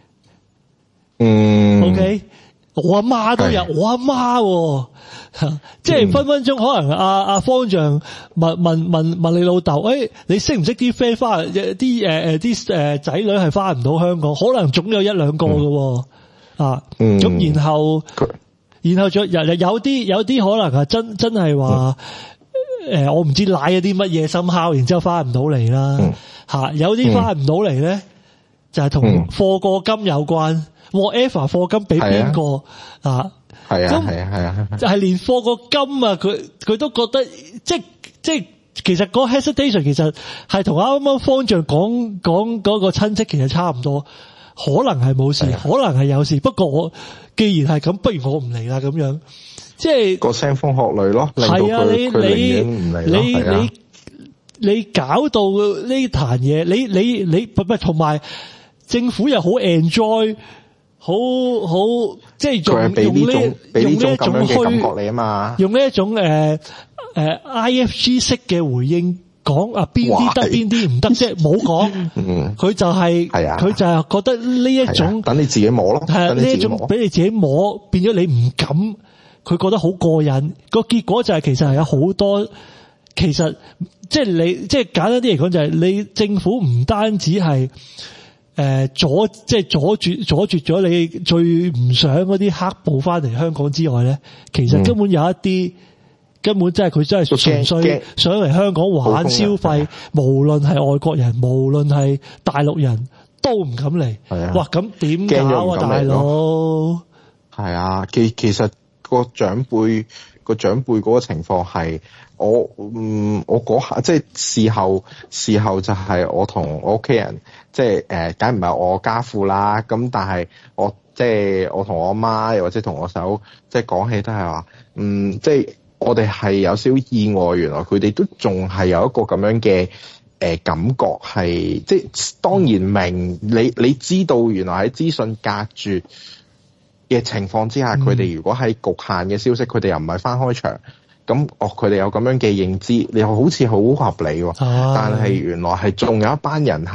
嗯 ，OK， 我阿媽都有，我阿媽，即係分分鐘可能阿阿方丈問問問問你老豆，誒，你識唔識啲 friend 翻啲誒誒啲誒仔女係翻唔到香港？可能總有一兩個嘅，啊，咁然後然後仲有有啲有啲可能係真真係話，誒，我唔知賴咗啲乜嘢深烤，然之後翻唔到嚟啦，吓，有啲翻唔到嚟咧，就係同課過金有關。whatever 課金俾邊個啊？ 係啊，係啊，係啊， 就係連課個金啊，佢佢都覺得即即其實嗰 hesitation 其實係同啱啱方丈講講嗰個親戚其實差唔多，可能係冇事，可能係有事。不過我既然係咁，不如我唔嚟啦咁樣，即係個腥風血雨咯。 係啊，你你你你你搞到呢壇嘢，你你你唔係同埋政府又好 enjoy。好好即係用用呢用呢一種虛用呢一種誒誒、呃呃、I F G 式嘅回應講啊邊啲得邊啲唔得啫，冇講，佢就係、是、佢、啊、就係覺得呢一種、 啊、等你自己摸咯， 係啊呢一種俾你自己摸，變咗你唔敢，佢覺得好過癮，個結果就係其實係有好多，其實即係你即係簡單啲嚟講就係你政府唔單止係。誒、呃，阻即係阻住阻絕咗你最唔想嗰啲黑暴翻嚟香港之外咧，其實根本有一啲、嗯、根本真係佢真係純粹想嚟香港玩消費，無論係外國人，無論係大陸人都唔敢嚟。係啊，哇，咁點搞啊，大佬？ 係啊，其其實個長輩個長輩嗰個情況係。我嗯，我嗰下即係事後，事後就係我同我屋企人，即係誒，梗唔係我家父啦。咁但係我即係我同我阿媽，又或者同我手，即係講起都係話，嗯，即係我哋係有少少意外，原來佢哋都仲係有一個咁樣嘅誒、呃、感覺，係即係當然明你你知道，原來喺資訊隔絕嘅情況之下，佢哋、嗯、如果係局限嘅消息，佢哋又唔係翻開場。咁哦，佢哋有咁樣嘅認知，你好似好合理喎。啊、但係原來係仲有一班人係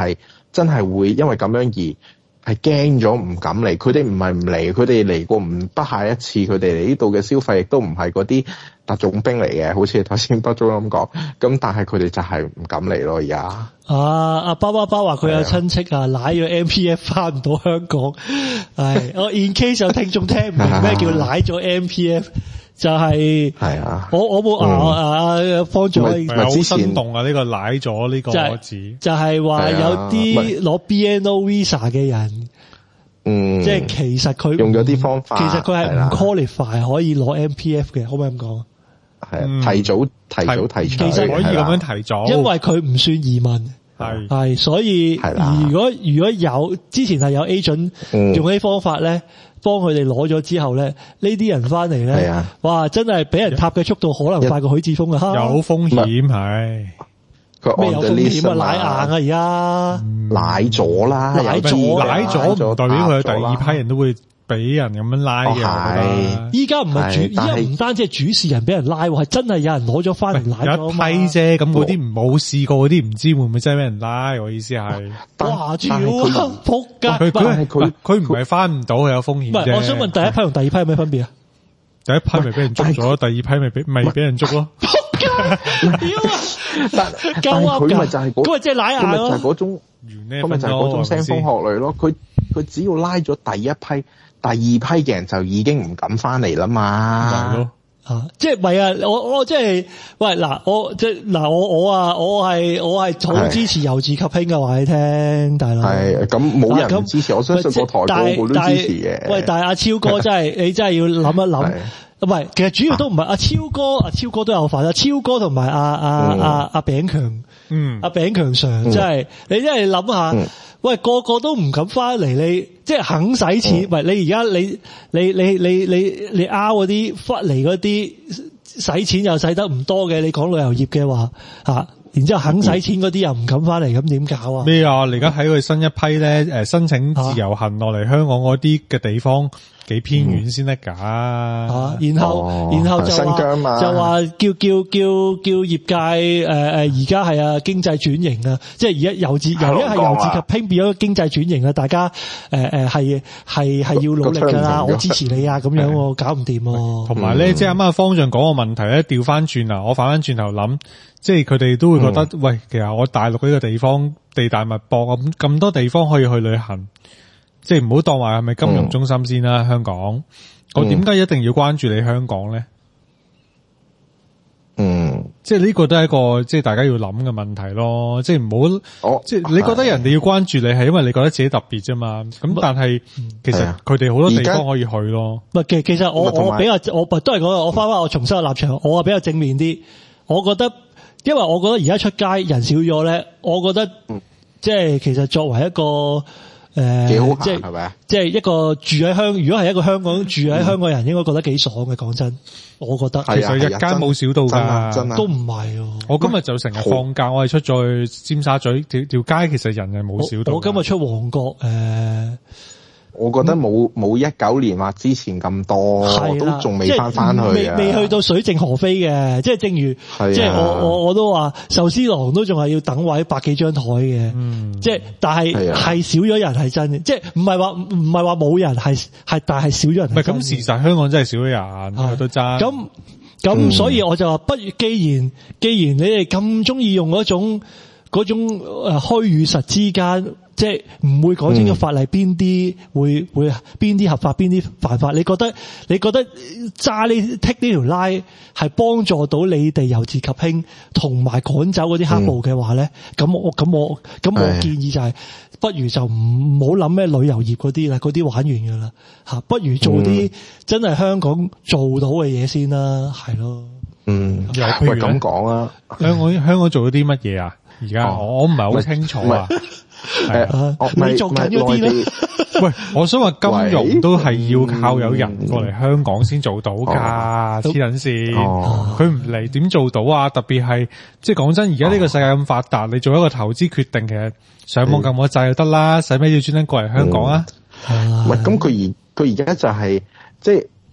真係會因為咁樣而係驚咗唔敢嚟。佢哋唔係唔嚟，佢哋嚟過唔不下一次。佢哋嚟呢度嘅消費亦都唔係嗰啲特種兵嚟嘅，好似頭先北中咁講。咁但係佢哋就係唔敢嚟咯。而家啊，阿包包包話佢有親戚啊，舐咗 M P F 翻唔到香港。係我 in case 有聽眾聽唔明咩叫舐咗 M P F。就係、是，係啊，我我冇啊啊方丈係好生動啊！呢、這個奶咗呢個字， 就係、是、話有啲攞 B N O Visa 嘅人，嗯，即係其實佢用咗啲方法， 其實佢係唔 qualify 可以攞 M P F 嘅，可唔可以咁講？ 係提早提早提出， 其實可以咁樣提早， 因為佢唔算移民。係係，所以如果如果有之前係有 agent 用呢啲方法咧，幫佢哋攞咗之後咧，呢啲人翻嚟咧，哇，真係俾人撻嘅速度可能快過許智峰啊！ 有風險係， 咩有風險啊？奶硬啊！而家奶咗啦， 奶咗， 奶咗唔代表佢第二批人都會俾人咁樣拉嘅。係， 依家唔係主，依家唔單止係主事人俾人拉，係真係有人攞咗翻嚟拉咗嘛。 有一批啫，咁嗰啲唔冇試過嗰啲唔知會唔會真係俾人拉？我意思係， 哇！主要仆街， 佢佢佢佢唔係翻唔到，佢有風險啫。 唔係，我想問第一批同第二批有咩分別啊？ 第一批咪俾人捉咗，第二批咪俾咪俾人捉咯。 仆街！屌啊！ 但但係佢咪就係嗰， 咁咪即係奶硬咯。 就係嗰種，咁咪就係嗰種腥風血雨咯。佢佢只要拉咗第一批。第二批嘅人就已經唔敢翻嚟啦嘛， 係咯， 啊，即係唔係啊？我我即係喂嗱，我即係嗱，我我啊，我係我係好支持由治及興嘅話你聽，大佬係咁冇人唔支持，我相信個台個個都支持嘅。 喂，但係阿超哥真係你真係要諗一諗，唔係，其實主要都唔係阿超哥，阿超哥都有份，阿超哥同埋阿阿阿阿炳強，嗯，阿炳強上，即係你真係諗下。喂，個個都唔敢翻嚟，你即係肯使錢。喂、嗯，你而家你你你你你你拗嗰啲忽嚟嗰啲使錢又使得唔多嘅，你講旅遊業嘅話吓，然之後肯使錢嗰啲又唔敢翻嚟，咁點搞啊？咩啊？你而家睇佢新一批咧，誒，申請自由行落嚟香港嗰啲嘅地方。幾偏遠先得噶， 啊！然後、哦、然後就話就話叫叫叫叫業界誒誒，而家係啊經濟轉型啊，即係而家由治由一係由治及興變咗經濟轉型啊，大家誒誒係係係要努力噶啦，我支持你啊，咁樣我搞唔掂。 同埋咧，即係啱啱方丈講個問題咧，調翻轉啊，我反翻轉頭諗，即係佢哋都會覺得，嗯、喂，其實我大陸呢個地方地大物博咁咁多地方可以去旅行。即係唔好當話係咪金融中心先啦，嗯、香港，我點解一定要關注你香港咧？嗯，即係呢個都係一個即係大家要諗嘅問題咯。即係唔好，即係你覺得人哋要關注你係因為你覺得自己特別啫嘛。咁但係其實佢哋好多地方可以去咯。 唔係，其其實我我比較我都係講我翻翻我重新嘅立場，我係比較正面啲。我覺得，因為我覺得而家出街人少咗咧，我覺得、嗯、即係其實作為一個。誒，幾好即係係咪啊？即係一個住喺香，如果係一個香港住喺香港人，應該覺得幾爽嘅。講真，我覺得其實日間冇少到噶， 都唔係。 我今日就成日放假，我係出咗去尖沙咀條條街，其實人係冇少到。 我今日出旺角，誒。 我覺得冇冇一九年或之前咁多，嗯、都仲未翻翻去啊！ 未未去到水靜河飛嘅，即係正如，即係我我我都話壽司郎都仲係要等位百幾張台嘅，嗯、即係但係係少咗人係真嘅，即係唔係話唔係話冇人係係，但係少咗人。唔係咁，事實香港真係少咗人，都爭。 咁咁，嗯、所以我就話，不如既然既然你哋咁中意用嗰種嗰種誒虛與實之間。即係唔會講清楚法例邊啲會會邊啲合法邊啲犯法，你覺得你覺得揸呢剔呢條拉係幫助到你哋由治及興同埋趕走嗰啲黑暴嘅話咧，咁、嗯、我咁我咁我建議就係、是、不如就唔好諗咩旅遊業嗰啲啦，嗰啲玩完㗎啦嚇，不如做啲真係香港做到嘅嘢先啦，係咯。嗯， 又譬如咁講啊，香港香港做咗啲乜嘢啊？而家我我唔係好清楚啊。係啊， 你做緊嗰啲咧？ 喂，我想話金融都係要靠有人過嚟香港先做到噶，黐撚線。佢唔嚟點做到啊？特別係即係講真，而家呢個世界咁發達，你做一個投資決定，其實上網撳個掣就得啦，使咩要專登過嚟香港啊？ 唔係咁，佢而佢而家就係即係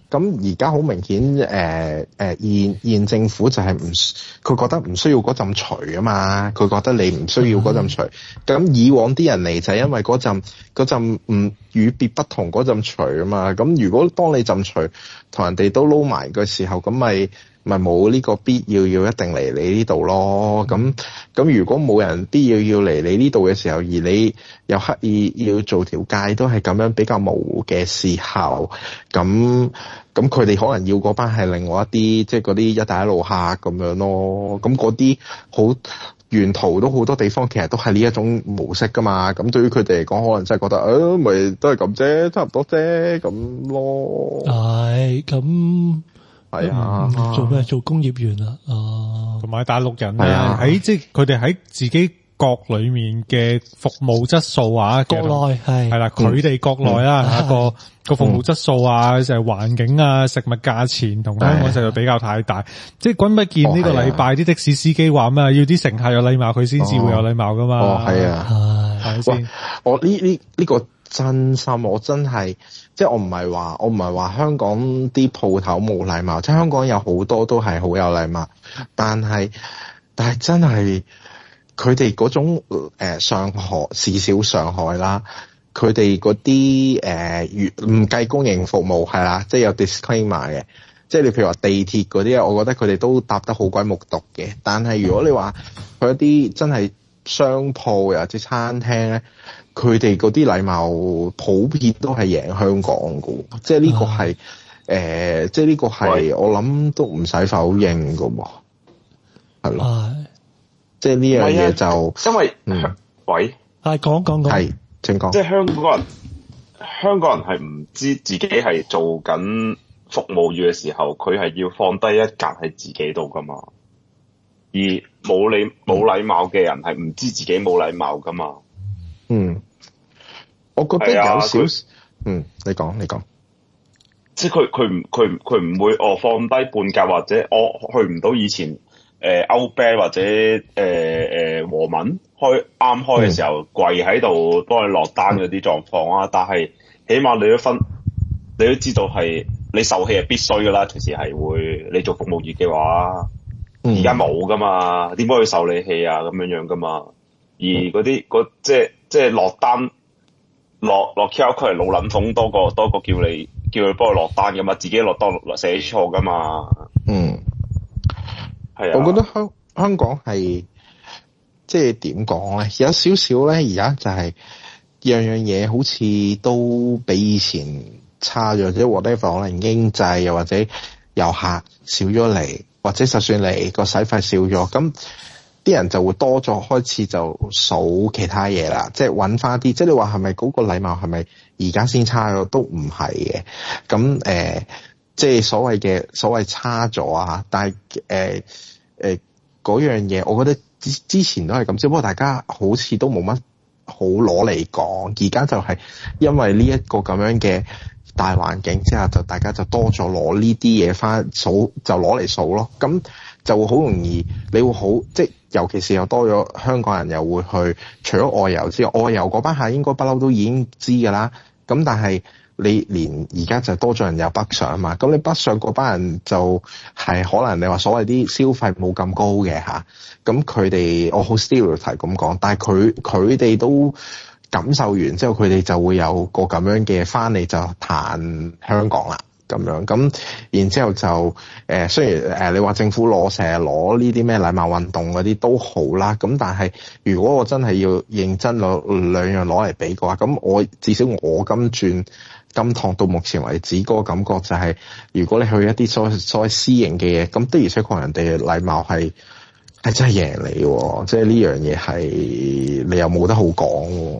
咁而家好明顯，誒、呃、誒現現政府就係唔，佢覺得唔需要嗰陣除啊嘛，佢覺得你唔需要嗰陣除。咁、嗯、以往啲人嚟就係因為嗰陣嗰陣唔與別不同嗰陣除啊嘛。咁如果當你陣除同人哋都撈埋嘅時候，咁咪咪冇呢個必要要一定嚟你呢度咯。咁咁如果冇人必要要嚟你呢度嘅時候，而你又刻意要做條界都係咁樣比較模糊嘅時候，咁咁佢哋可能要嗰班係另外一啲，即係嗰啲一帶一路客咁樣咯。咁嗰啲好沿途都好多地方其實都係呢一種模式噶嘛。咁對於佢哋嚟講，可能真係覺得誒咪、哎、都係咁啫，差唔多啫咁咯。 係咁。係啊、嗯，做咩？做工業園啊，哦， 同埋大陸人咧喺即係佢哋喺自己國裏面嘅服務質素啊， 國內係係啦，佢哋國內啦一個個服務質素啊，就係環境啊，食物價錢同香港實在比較太大。即係君不見呢個禮拜啲的士司機話咩？要啲乘客有禮貌，佢先至會有禮貌噶嘛。 哦，係啊， 係咪先？ 我呢呢呢個真心，我真係。即係我唔係話，我唔係話香港啲鋪頭冇禮貌，即係香港有好多都係好有禮貌，但係但係真係佢哋嗰種誒、呃、上海至少上海啦，佢哋嗰啲誒唔計公營服務係啦，即係有 disclaimer 嘅，即係你譬如話地鐵嗰啲啊，我覺得佢哋都搭得好鬼目讀嘅，但係如果你話佢一啲真係商鋪又或者餐廳咧，佢哋嗰啲禮貌普遍都係贏香港㗎，即係呢個係誒、呃，即係呢個係我諗都唔使否認㗎喎，係咯，即係呢樣嘢就因為、 嗯、 喂， 係講講講， 係請講， 即係香港人，香港人係唔知自己係做緊服務業嘅時候，佢係要放低一格喺自己度㗎嘛，而冇禮冇禮貌嘅人係唔知自己冇禮貌㗎嘛。 嗯，我覺得有少，嗯，你講你講， 即係佢佢唔佢唔佢唔會哦放低半價或者我去唔到以前誒歐啤或者誒誒、呃、和民開啱開嘅時候、嗯、跪喺度幫你落單嗰啲狀況啊，但係起碼你都分你都知道係你受氣係必須噶啦，隨時係會你做服務業嘅話，而家冇噶嘛，點解會受你氣啊咁樣樣噶嘛？而嗰啲嗰即係即係落單落落 Q R 區係老撚鳳多過多過叫你叫佢幫佢落單噶嘛，自己落單寫錯噶嘛。嗯，係啊。 我覺得香香港係即係點講咧？有少少咧，而家就係樣樣嘢好似都比以前差咗，即係 whatever 可能經濟又或者遊客少咗嚟，或者就算嚟個使費少咗咁。啲人就會多咗，開始就數其他嘢啦，即係揾翻啲，即係你話係咪嗰個禮貌係咪而家先差咗？都唔係嘅。咁誒、呃，即係所謂嘅所謂差咗啊，但係誒誒嗰樣嘢，我覺得之之前都係咁，只不過大家好似都冇乜好攞嚟講，而家就係因為呢一個咁樣嘅大環境之下，就大家就多咗攞呢啲嘢翻數，就攞嚟數咯。咁就會好容易，你會好即係，尤其是又多咗香港人又會去，除咗外遊之外，外遊嗰班客應該不嬲都已經知㗎啦。咁但係你連而家就多咗人有北上啊嘛，咁你北上嗰班人就係可能你話所謂啲消費冇咁高嘅嚇，咁佢哋我好 stereotype 咁講，但係佢佢哋都感受完之後，佢哋就會有個咁樣嘅翻嚟就彈香港啦。咁樣咁，然之後就誒、呃，雖然誒、呃、你話政府攞成日攞呢啲咩禮貌運動嗰啲都好啦，咁但係如果我真係要認真攞兩樣攞嚟比嘅話，咁我至少我今轉今趟到目前為止嗰個感覺就係、是，如果你去一啲所謂所謂私營嘅嘢，咁的而且確人哋嘅禮貌係係真係贏你喎，即係呢樣嘢係你又冇得好講喎。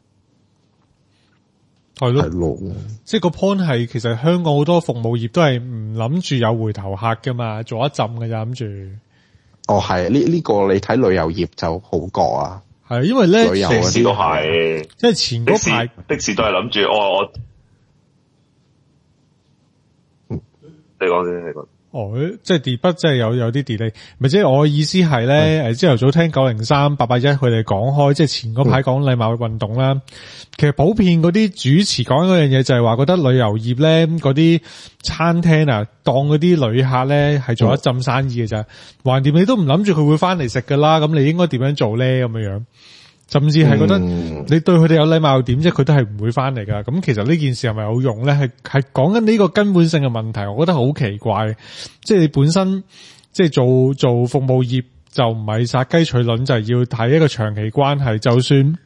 係咯，即係個 point 係，其實香港好多服務業都係唔諗住有回頭客噶嘛，做一陣噶咋諗住。 哦，係呢呢個你睇旅遊業就好過啊。 係因為咧， 旅遊的士都係， 即係前嗰排的士都係諗住，我我，你講先，你講。 哦，即係 debug 即係有有啲 delay，咪即係我意思係咧，誒朝頭早聽九零三八八一佢哋講開，即係前嗰排講禮貌運動啦、嗯。其實普遍嗰啲主持講嗰樣嘢就係話覺得旅遊業咧嗰啲餐廳啊，當嗰啲旅客咧係做一陣生意嘅咋，橫掂你都唔諗住佢會翻嚟食噶啦，咁你應該點樣做咧咁樣樣？甚至係覺得你對佢哋有禮貌點啫，佢都係唔會翻嚟噶。咁其實呢件事係咪有用咧？係係講緊呢個根本性嘅問題，我覺得好奇怪。即係你本身即係做做服務業就唔係殺雞取卵，就係要睇一個長期關係。就算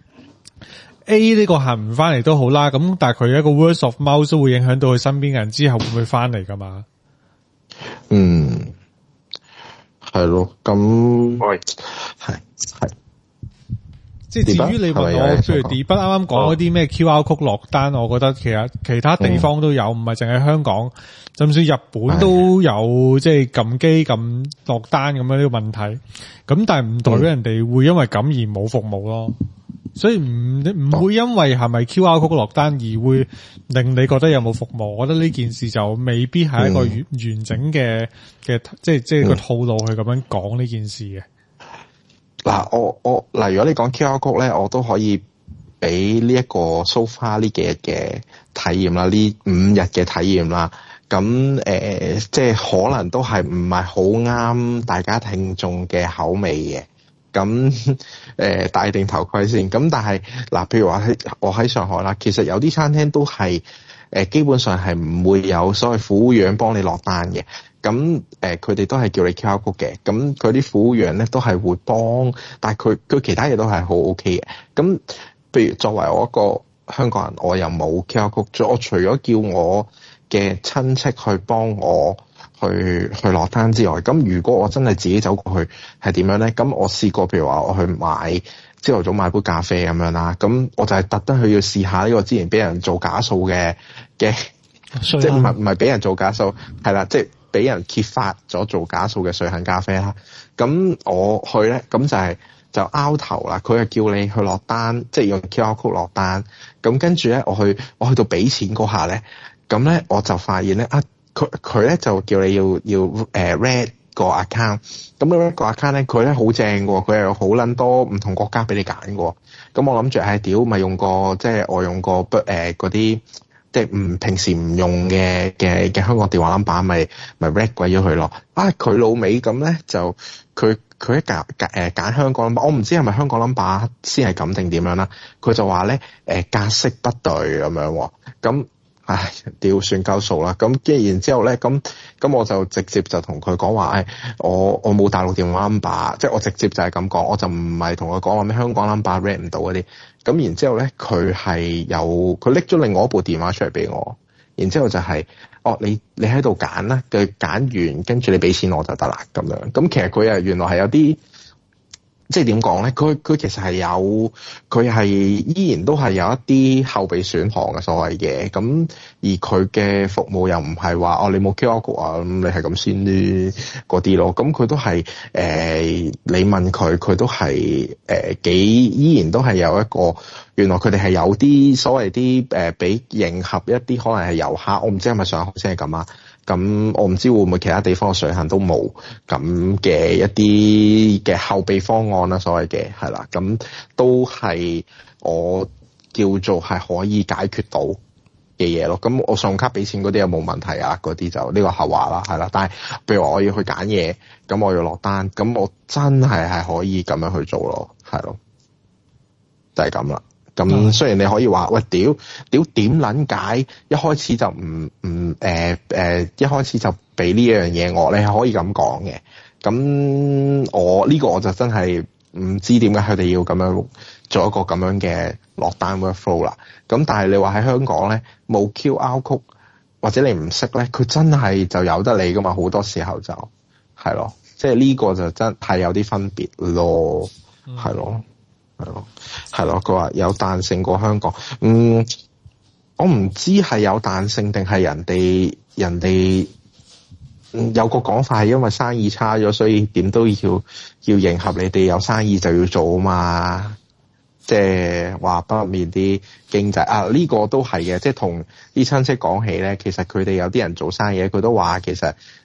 A 呢個客唔翻嚟都好啦，咁但係佢一個 word of mouth 都會影響到佢身邊嘅人之後會唔會翻嚟噶嘛？ 嗯，係咯，咁係係。 即係至於你問我，譬如 D 筆啱啱講嗰啲咩 Q R code 落單，我覺得其實其他地方都有，唔係淨係香港，甚至日本都有，即係撳機撳落單咁樣呢個問題。咁但係唔代表人哋會因為咁而冇服務咯。所以唔唔會因為係咪 Q R code 落單而會令你覺得有冇服務。我覺得呢件事就未必係一個完完整嘅嘅，即係即係個套路去咁樣講呢件事嘅。 嗱，我我嗱，如果你講 Q R code 咧，我都可以俾呢一個 so far 呢幾日嘅體驗啦，呢五日嘅體驗啦。咁誒、呃，即係可能都係唔係好啱大家聽眾嘅口味嘅。咁誒、呃，戴定頭盔先。咁但係嗱，譬如話喺我喺上海啦，其實有啲餐廳都係誒、呃，基本上係唔會有所謂服務員幫你落單嘅。咁誒，佢哋都係叫你 Q R code 嘅，咁佢啲服務員咧都係會幫，但係佢佢其他嘢都係好 OK 嘅。咁譬如作為我一個香港人，我又冇 Q R code，我除咗叫我嘅親戚去幫我去去落單之外，咁如果我真係自己走過去係點樣咧？咁我試過譬如話我去買朝頭早買杯咖啡咁樣啦，咁我就係特登去要試下呢個之前俾人做假數嘅嘅，即係唔係唔係俾人做假數，係啦，即係。俾人揭發咗做假數嘅瑞幸咖啡啦，咁我去咧，咁就係、是、就拗頭啦。佢係叫你去落單，即係用 Q R code 落單。咁跟住咧，我去我去到俾錢嗰下咧，咁咧我就發現咧啊，佢佢咧就叫你要要誒 red 個 account。咁 red 個 account 咧，佢咧好正喎，佢係有好撚多唔同國家俾你揀喎。咁我諗住係屌，咪用個即係我用個誒嗰啲。即係唔平時唔用嘅嘅嘅香港電話 number 咪咪 red 鬼咗佢咯。啊佢老味咁咧就佢佢一揀誒揀香港 number，我唔知係咪香港 number 先係咁定點樣啦。佢就話咧誒格式不對咁樣喎。咁唉屌算鳩數啦。咁跟住然之後咧咁咁我就直接就同佢講話誒我我冇大陸電話 number， 即係我直接就係咁講，我就唔係同佢講話咩香港 number red 唔到嗰啲。咁然之後咧，佢係有佢拎咗另外一部電話出嚟俾我，然之後就係、是，哦，你你喺度揀啦，佢揀完跟住你俾錢我就得啦，咁樣。咁其實佢啊原來係有啲，即係點講咧？佢佢其實係有，佢係依然都係有一啲後備選項嘅所謂嘅。咁而佢嘅服務又唔係話哦，你冇 Q R code 啊，咁你係咁先啲嗰啲咯。咁佢都係誒、呃，你問佢，佢都係誒、呃、幾，依然都係有一個。原來佢哋係有啲所謂啲誒，俾迎合一啲可能係遊客，我唔知係咪上海先係咁啊。咁我唔知會唔會其他地方嘅水行都冇咁嘅一啲嘅後備方案啦，所謂嘅係啦，咁都係我叫做係可以解決到嘅嘢咯。咁我信用卡俾錢嗰啲又冇問題啊，嗰啲就呢個後話啦，係啦。但係譬如話我要去揀嘢，咁我要落單，咁我真係係可以咁樣去做咯，係咯，就係咁啦。咁雖然你可以話喂屌屌點撚解一開始就唔唔誒誒一開始就俾呢樣嘢我，你係可以咁講嘅。咁我呢個我就真係唔知點解佢哋要咁樣做一個咁樣嘅落單 workflow 啦。咁但係你話喺香港咧冇 Q R code 或者你唔識咧，佢真係就由得你噶嘛。好多時候就係咯，即係呢個就真係有啲分別咯，係咯。係咯，係咯，佢話有彈性過香港。嗯，我唔知係有彈性定係人哋人哋有個講法係因為生意差咗，所以點都要要迎合你哋有生意就要做啊嘛。即係話北面啲經濟啊，呢個都係嘅。即係同啲親戚講起咧，其實佢哋有啲人做生意，佢都話其實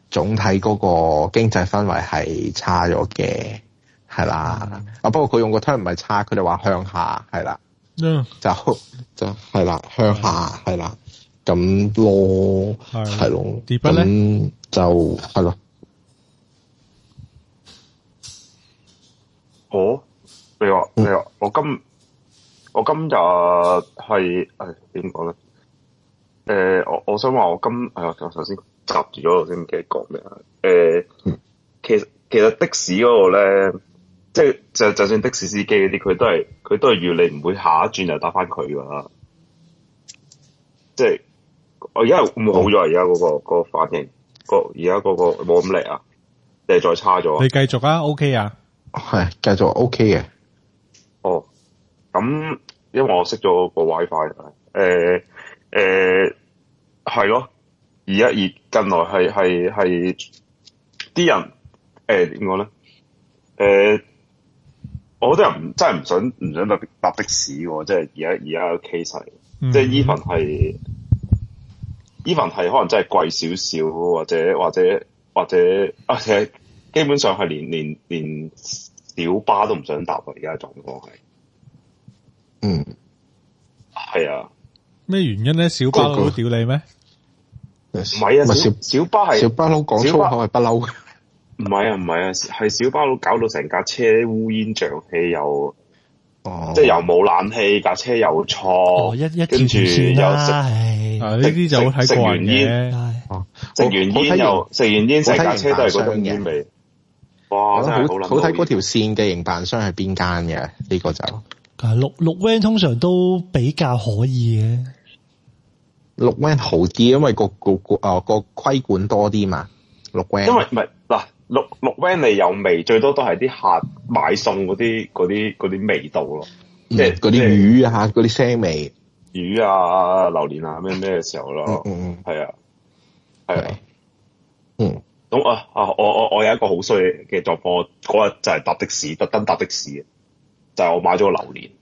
總體嗰個經濟氛圍係差咗嘅，係啦。嗯、啊不過佢用個 term 唔係差，佢哋話向下，係啦， 嗯、 就就係啦，向下係啦，咁咯，係咯，咁就係咯。 哦，你話你話我今我今日係誒點講咧？誒、呃，我我想話我今誒，我首先閘住咗，我先唔記得講咩啊？誒、呃，其實其實的士嗰度咧，即係就就算的士司機嗰啲，佢都係佢都係預你唔會下一轉又打翻佢噶啦。即係我而家會唔會好咗？而家嗰個嗰、嗰個反應，個而家嗰個冇咁叻啊，定係再差咗？ 你繼續啊 ，OK 啊？ 係繼續 OK 嘅。 哦，咁因為我熄咗個 WiFi，誒誒係咯，而家而近來係係係啲人誒點講咧？誒、呃，我覺得人真係唔想唔想搭搭的士喎，即係而家而家個 case 係，嗯、即係 even 係 even 係可能真係貴少少，或者或者或者啊，其實基本上係連連連小巴都唔想搭啊！而家狀況係， 嗯， 係啊。 咩原因咧？小巴佬都屌你咩？ 唔係啊，小小巴係小巴佬講粗口係不嬲嘅。 唔係啊，唔係啊，係小巴佬搞到成架車烏煙瘴氣又，哦，即係又冇冷氣，架車又錯， 哦、一一跟住又食， 啊呢啲就好睇過人嘅。 食完煙又食完煙，成架車都係嗰種煙味。哇！真係好好睇嗰條線嘅營辦商係邊間嘅？呢個就綠綠 van 通常都比較可以嘅。 綠 van 好啲，因為個個個誒個規管多啲嘛。綠 van 因為唔係嗱，綠綠 van 你有味，最多都係啲客買餸嗰啲嗰啲嗰啲味道咯，即係嗰啲魚啊，嗰啲腥味， 魚啊、榴蓮啊咩咩嘅時候咯。 嗯嗯， 係啊，係啊， 嗯。 咁啊啊！我我我有一個好衰嘅狀況，嗰日就係搭的士，特登搭的士嘅，就係、是、我買咗個榴蓮。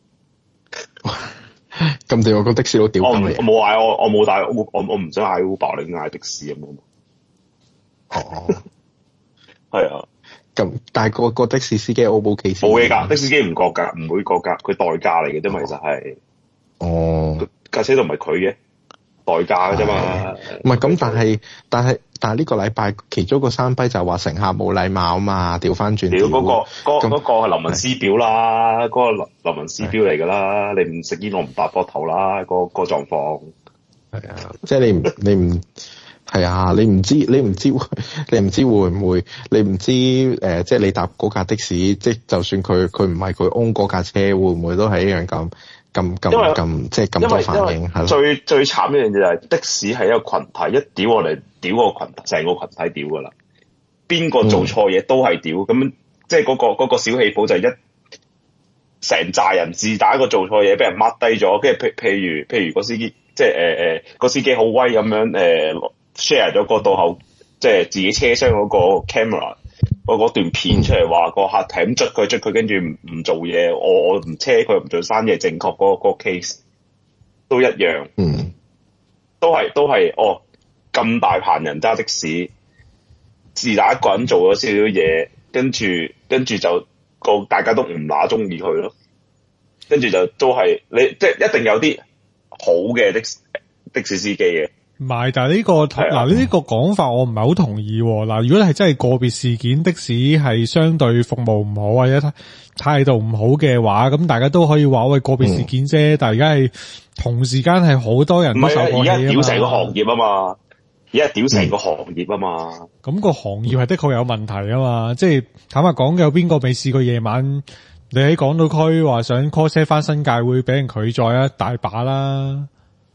咁你我個的士佬屌翻你？ 我冇嗌我，我冇帶，我我我唔想嗌 Uber，你嗌的士咁樣。 哦， 係啊。 咁但係個個的士司機 O 唔 O K 先？ 冇嘢㗎，的士司機唔過價，唔會過價，佢代價嚟嘅啫嘛，其實係。哦。架車都唔係佢嘅。代價嘅啫嘛， 唔係咁，但係但係但係呢個禮拜其中一個三批就話乘客冇禮貌啊嘛，調翻轉。 屌嗰個嗰嗰個係林文思表啦，嗰個林林文思表嚟㗎啦，你唔食煙我唔搭膊頭啦，個個狀況。 係啊，即係你唔你唔係啊，你唔知你唔知你唔知會唔會你唔知誒，即係你搭嗰架的士，即係就算佢佢唔係佢 own 嗰架車，會唔會都係一樣咁？咁咁咁即係咁多反應係咯。 最最慘一樣嘢就係的士係一個群體，一屌我哋屌個群體，成個群體屌噶啦。邊個做錯嘢都係屌，咁、嗯、即係嗰、嗰個、嗰個小氣泡就係一成扎人自打一個做錯嘢，俾人抹低咗。跟住譬譬如譬如個司機，即係誒誒個司機好威咁樣誒 share 咗個倒後，即係自己車廂嗰個 camera。我嗰段片出嚟話個客係咁捽佢捽佢，跟住唔唔做嘢，我我唔車佢唔做生嘢，正確嗰、嗰個 case 都一樣， 嗯， 都係都係哦，咁大棚人揸的士，自打一個人做咗少少嘢，跟住跟住就個大家都唔乸中意佢咯，跟住就都係你即係一定有啲好嘅的的士司機嘅。 唔係，但係呢個嗱呢個講法我唔係好同意。嗱，如果你係真係個別事件，的士係相對服務唔好或者態度唔好嘅話，咁大家都可以話喂個別事件啫。嗯、但係而家係同時間係好多人都受過氣啊嘛。而家屌成個行業啊嘛，而家屌成個行業啊嘛。咁、嗯、個行業係的確有問題啊嘛。即係坦白講，有邊個未試過夜晚你喺港島區話想 call 車翻新界會俾人拒載啊？大把啦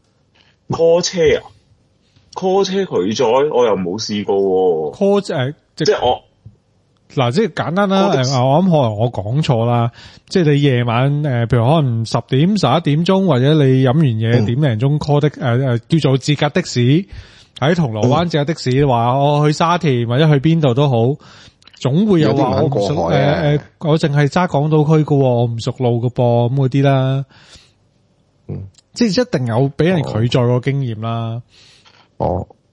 call 車啊！call 車拒載，我又冇試過喎。 call 誒、呃，即係我嗱，即係簡單啦。誒，我諗可能我講錯啦。即係你夜晚誒、呃，譬如可能十點十一點鐘，或者你飲完嘢、嗯、點零鐘 call 的誒誒、呃，叫做自駕的士喺銅鑼灣自駕的士，話我去沙田或者去邊度都好，總會有話我唔熟誒誒，我淨係揸港島區噶，我唔熟路噶噃，咁嗰啲啦。嗯，即係一定有俾人拒載個經驗啦。 哦，嗱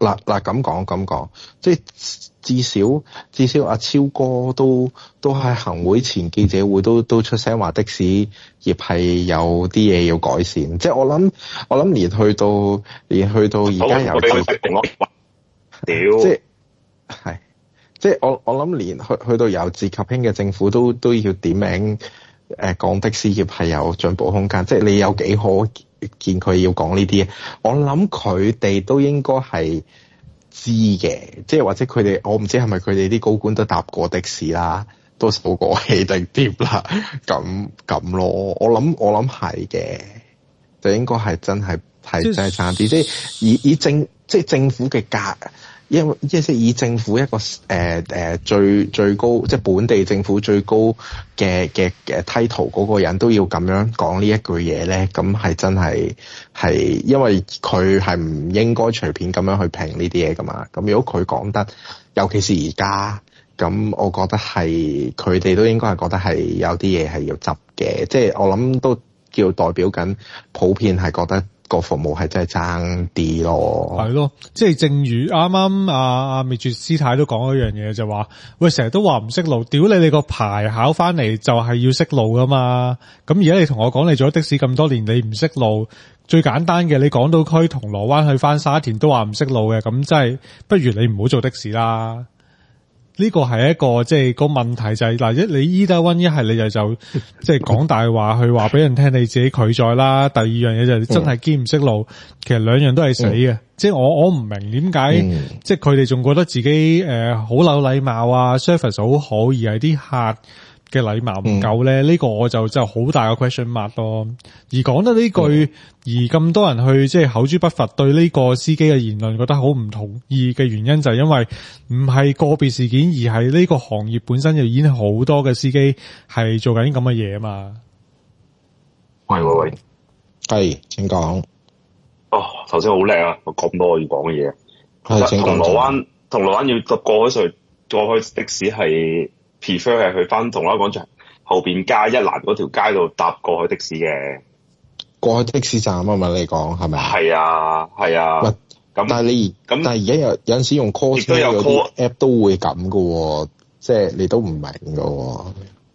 嗱嗱咁講咁講，即係至少至少阿超哥都都喺行會前記者會都都出聲話的士業係有啲嘢要改善，即係我諗我諗連去到連去到而家有自屌，即係係即係我我諗連去去到由治及興嘅政府都都要點名誒講的士業係有進步空間，即係你有幾可見佢要講呢啲嘢？我諗佢哋都應該係知嘅，即係或者佢哋，我唔知係咪佢哋啲高官都搭過的士啦，都受過氣定點啦，咁咁咯。我諗我諗係嘅，就應該係真係係真係差啲，即係以以政即係政府嘅價。因為即係以政府一個誒誒、呃、最最高即係本地政府最高嘅嘅嘅 title 嗰個人都要咁樣講呢一句嘢咧，咁係真係係因為佢係唔應該隨便咁樣去評呢啲嘢噶嘛。咁如果佢講得，尤其是而家，咁我覺得係佢哋都應該係覺得係有啲嘢係要執嘅。即係我諗都叫代表緊普遍係覺得個服務係真係爭啲咯，係咯，即係正如啱啱阿阿滅絕師太都講一樣嘢，就話喂，成日都話唔識路，屌你你個牌考翻嚟就係要識路噶嘛。咁而家你同我講你做咗的士咁多年，你唔識路，最簡單嘅你港島區銅鑼灣去翻沙田都話唔識路嘅，咁真係不如你唔好做的士啦。呢個係一個即係個問題就係嗱，一你 either one 一係你就就即係講大話去話俾人聽你自己拒載啦。第二樣嘢就係真係堅唔識路，其實兩樣都係死嘅。嗯、即係我我唔明點解，嗯、即係佢哋仲覺得自己誒好有禮貌啊 ，service 好好，而係啲客嘅禮貌唔夠咧，呢、嗯、個我就真係好大個 question mark 咯。而講得呢句，嗯、而咁多人去即係口誅筆伐對呢個司機嘅言論覺得好唔同意嘅原因，就係因為唔係個別事件，而係呢個行業本身就已經好多嘅司機係做緊咁嘅嘢啊嘛。 喂喂喂， 係，請講。 哦，頭先好叻啊！我咁多我要講嘅嘢。 係，請講。 銅鑼灣，銅鑼灣要搭過海隧過去的士係。prefer 係去翻銅鑼灣廣場後邊街一欄嗰條街度搭過去的士嘅， 過去的士站啊嘛，你講係咪？係啊，係啊。咁但係你咁，但係而家有有陣時用 call 車有啲 app 都會咁噶，即係你都唔明噶。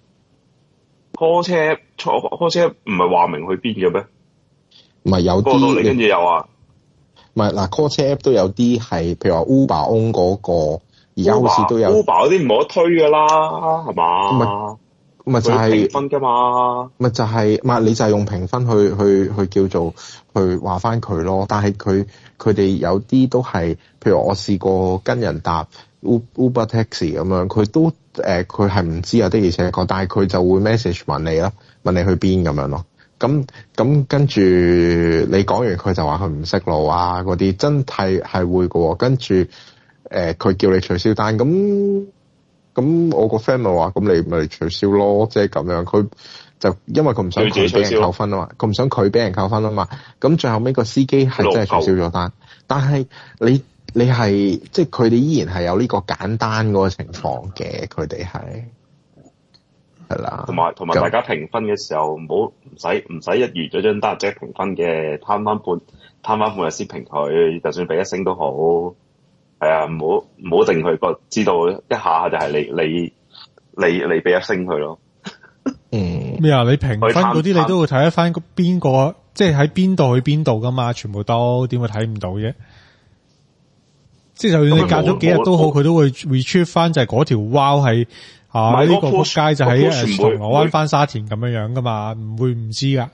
call 車 call 車唔係話明去邊嘅咩？ 唔係有啲你跟住又話， 唔係嗱 call 車 app 都有啲係，譬如話 Uber own 嗰個。而家好似都有 Uber 嗰啲唔冇得推噶啦，係嘛？ 咪咪就係評分噶嘛？ 咪就係咪你就係用評分去去去叫做去話翻佢咯？但係佢佢哋有啲都係，譬如我試過跟人搭 Uber Taxi 咁樣，佢都誒佢係唔知啊的而且確，但係佢就會 message 問你啦，問你去邊咁樣咯。咁咁跟住你講完，佢就話佢唔識路啊嗰啲，真係係會噶喎，跟住。誒佢、呃、叫你取消單，咁咁我個 friend 咪話，咁你咪取消咯，即係咁樣。佢就因為佢唔想佢俾人扣分啊嘛，佢唔想佢俾人扣分啊嘛。咁最後尾個司機係真係取消咗單，但係你你係即係佢哋依然係有呢個簡單嗰個情況嘅，佢哋係係啦。同埋同埋大家評分嘅時候，唔好唔使唔使一完咗張單即係評分嘅，攤翻半攤翻半日先評佢，就算俾一星都好。係啊，唔好唔好定佢個知道一下就係你你你你俾一星佢咯。 嗯， 咩啊？你評分嗰啲你都會睇得翻邊個，即係喺邊度去邊度噶嘛？全部都點會睇唔到啫？即係就算你隔咗幾日都好，佢都會 retrieve 翻就係嗰條 wow 係啊呢個仆街就喺誒銅鑼灣翻沙田咁樣樣噶嘛？唔會唔知噶？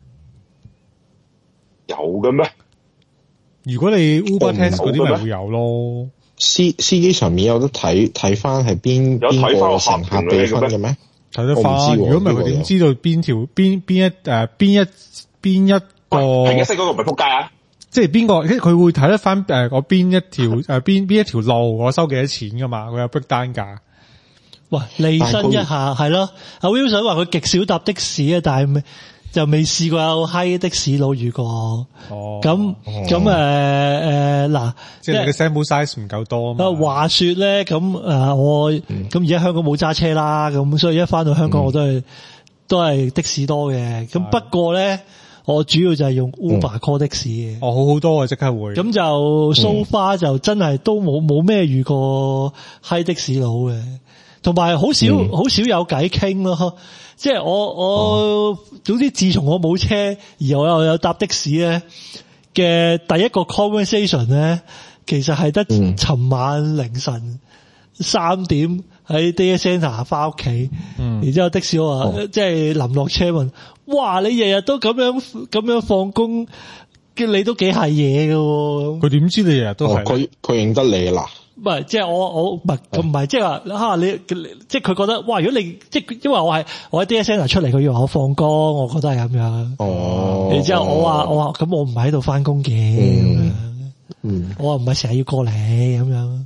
有嘅咩？ 如果你 Uber Test 嗰啲咪會有咯， 司司機上面有得睇睇翻係邊邊個乘客俾分嘅咩？ 睇得翻。如果唔係佢點知道邊條邊邊一誒邊一邊一個平一色嗰個唔係仆街啊？ 即係邊個？即係佢會睇得翻誒嗰邊一條誒邊邊一條路我收幾多錢噶嘛？佢有 break 單價。 喂，利申一下係咯。阿 Wilson 話佢極少搭的士啊，但係就未試過有閪的士佬遇過。哦，咁咁誒誒嗱， 即係你嘅 sample size 唔夠多啊嘛。 啊，話說咧，咁誒我咁而家香港冇揸車啦，咁所以一翻到香港我都係、嗯、都係的士多嘅。咁不過咧， 我主要就係用 Uber call 的士嘅。 哦，好好多啊，即刻會。 咁就 so far 就真係都冇冇咩遇過閪的士佬嘅，同埋好少好、嗯、少有偈傾咯。即係我我、嗯、總之自從我冇車，而我又有搭的士咧嘅第一個 conversation 咧，其實係得尋晚凌晨三點喺 data centre 翻屋企，嗯，然之後的士我話、哦、即係臨落車問，哇！你日日都咁樣咁樣放工，你都幾係嘢㗎。 佢點知你日日都係？ 佢佢認得你啦。 唔係，即係我我唔係唔係，即係話吓你，即係佢覺得哇！如果你即係因為我係我喺 data centre 出嚟，佢要我放工，我覺得係咁樣。哦。然之後我話我話咁我唔係喺度翻工嘅咁樣，嗯，我話唔係成日要過嚟咁樣。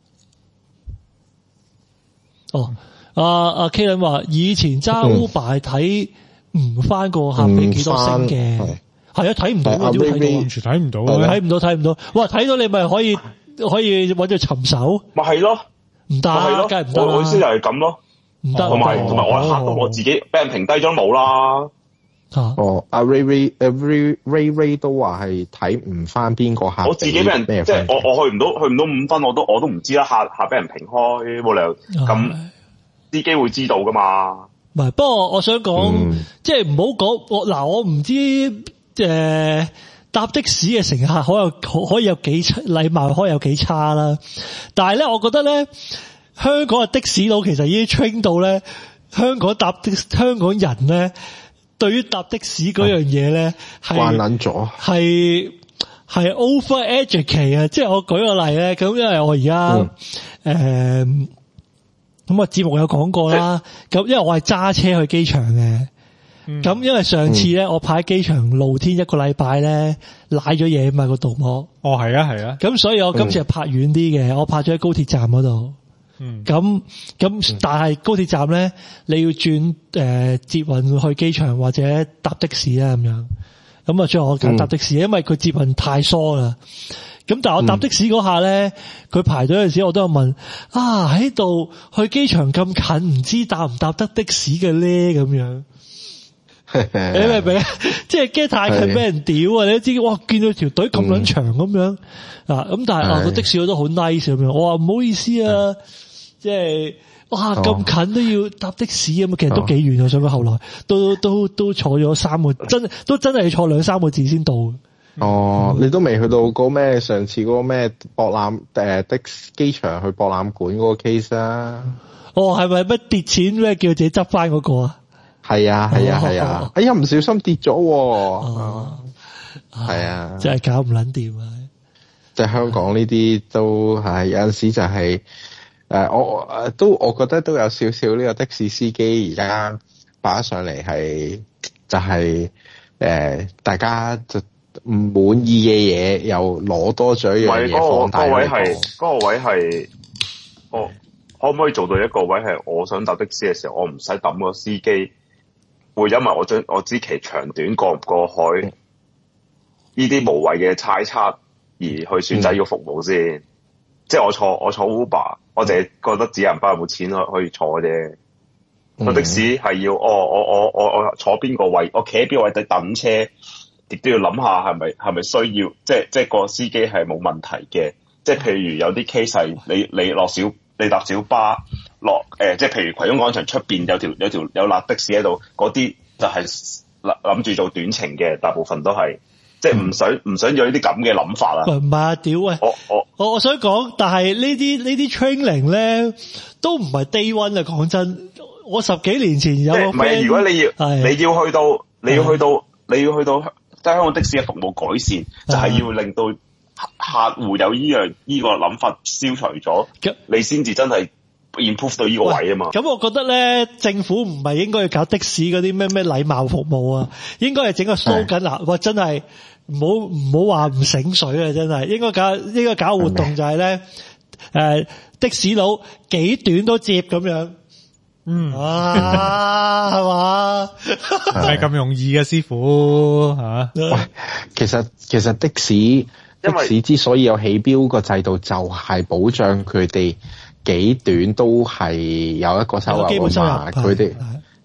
哦，阿阿 Kalen 話以前揸 Uber 係睇唔翻個客俾幾多星嘅，係啊，睇唔到啊，點睇到？完全睇唔到，睇唔到睇唔到。哇，睇到你咪可以可以揾隻尋手， 咪係咯， 唔得，梗係唔得啦。 我意思就係咁咯，唔得。同埋同埋我嚇到我自己，俾人停低咗冇啦。 哦，阿 Ray Ray 誒 Ray Ray Ray 都話係睇唔翻邊個客， 我自己俾人即係我我去唔到去唔到五分，我都我都唔知啦。客客俾人停開，冇理由咁司機會知道噶嘛。 唔係，不過我想講，嗯、即係唔好講我嗱，我唔知誒搭的士嘅乘客可有可可以有幾禮貌，可以有幾差啦。但係咧，我覺得咧，香港嘅的士佬其實已經 train 到咧，香港搭的香港人咧。對於搭的士嗰樣嘢咧，係慣撚咗， 係係 over educate 啊！即係我舉個例咧，咁因為我而家誒咁啊節目有講過啦，咁因為我係揸車去機場嘅，咁、嗯、因為上次咧、嗯、我泊喺機場露天一個禮拜咧，瀨咗嘢嘛個度膜。哦，係啊，係啊。咁所以我今次係泊遠啲嘅，我泊咗喺高鐵站嗰度。嗯，咁咁，但係高鐵站咧，你要轉誒捷運去機場或者搭的士啦咁樣。咁啊，最後我揀搭的士，因為佢捷運太疏啦。咁但係我搭的士嗰下咧，佢排隊嗰陣時，我都有問啊，喺度去機場咁近，唔知搭唔搭得的士嘅咧咁樣。你明唔明？即係驚太近俾人屌啊！你都知，哇，見到條隊咁撚長咁樣啊，咁但係啊個的士我都好 nice 咁樣。我話唔好意思啊。即係哇咁近都要搭的士咁啊，其實都幾遠啊！所以後來都都都坐咗三個，真都真係坐兩三個字先到。 哦，你都未去到嗰咩？上次嗰個咩博覽誒的機場去博覽館嗰個 case 啊？ 哦，係咪乜跌錢咩？叫自己執翻嗰個啊？ 係啊係啊係啊！哎呀，唔小心跌咗。哦，係啊， 真係搞唔撚掂啊！ 即係香港呢啲都係有陣時就係。誒、呃，我誒都我覺得都有少少呢個的士司機而家擺上嚟係就係、是、誒、呃，大家就唔滿意嘅嘢又攞多咗一樣嘢放大。 嗰位係嗰個位係，我可唔可以做到一個位係？我想搭的士嘅時候，我唔使抌個司機，會因為我將我知其長短過唔過海呢啲、嗯、無謂嘅猜測而去選擇呢個服務先。嗯、即係我坐我坐 Uber。我淨係覺得自己人包有冇錢可可以坐啫。個、嗯、的士係要，哦，我我我我坐邊個位，我企喺邊個位等等車，亦都要諗下係咪係咪需要，即係即係個司機係冇問題嘅。即係譬如有啲 case 係你你落小你搭小巴落誒、呃，即係譬如葵涌廣場出邊有條有條有架的士喺度，嗰啲就係諗諗住做短程嘅，大部分都係。即係唔想唔想有呢啲咁嘅諗法啦。 唔係啊，屌喂！我我我我想講，但係呢啲呢啲 training 咧都唔係 day one 啊！講真，我十幾年前有個 friend。唔係，如果你要你要去到你要去到你要去到即係香港的士嘅服務改善，就係要令到客戶有呢樣呢個諗法消除咗，你先至真係 improve 到呢個位啊嘛。咁我覺得咧，政府唔係應該要搞的士嗰啲咩咩禮貌服務啊，應該係整個 slogan 嗱，哇真係。唔好唔好話唔醒水啊！真係應該搞應該搞活動就係咧，誒的士佬幾短都接咁樣，嗯啊係嘛？唔係咁容易嘅師傅吓。 喂，其實其實的士的士之所以有起標個制度，就係保障佢哋幾短都係有一個收入啊嘛。佢哋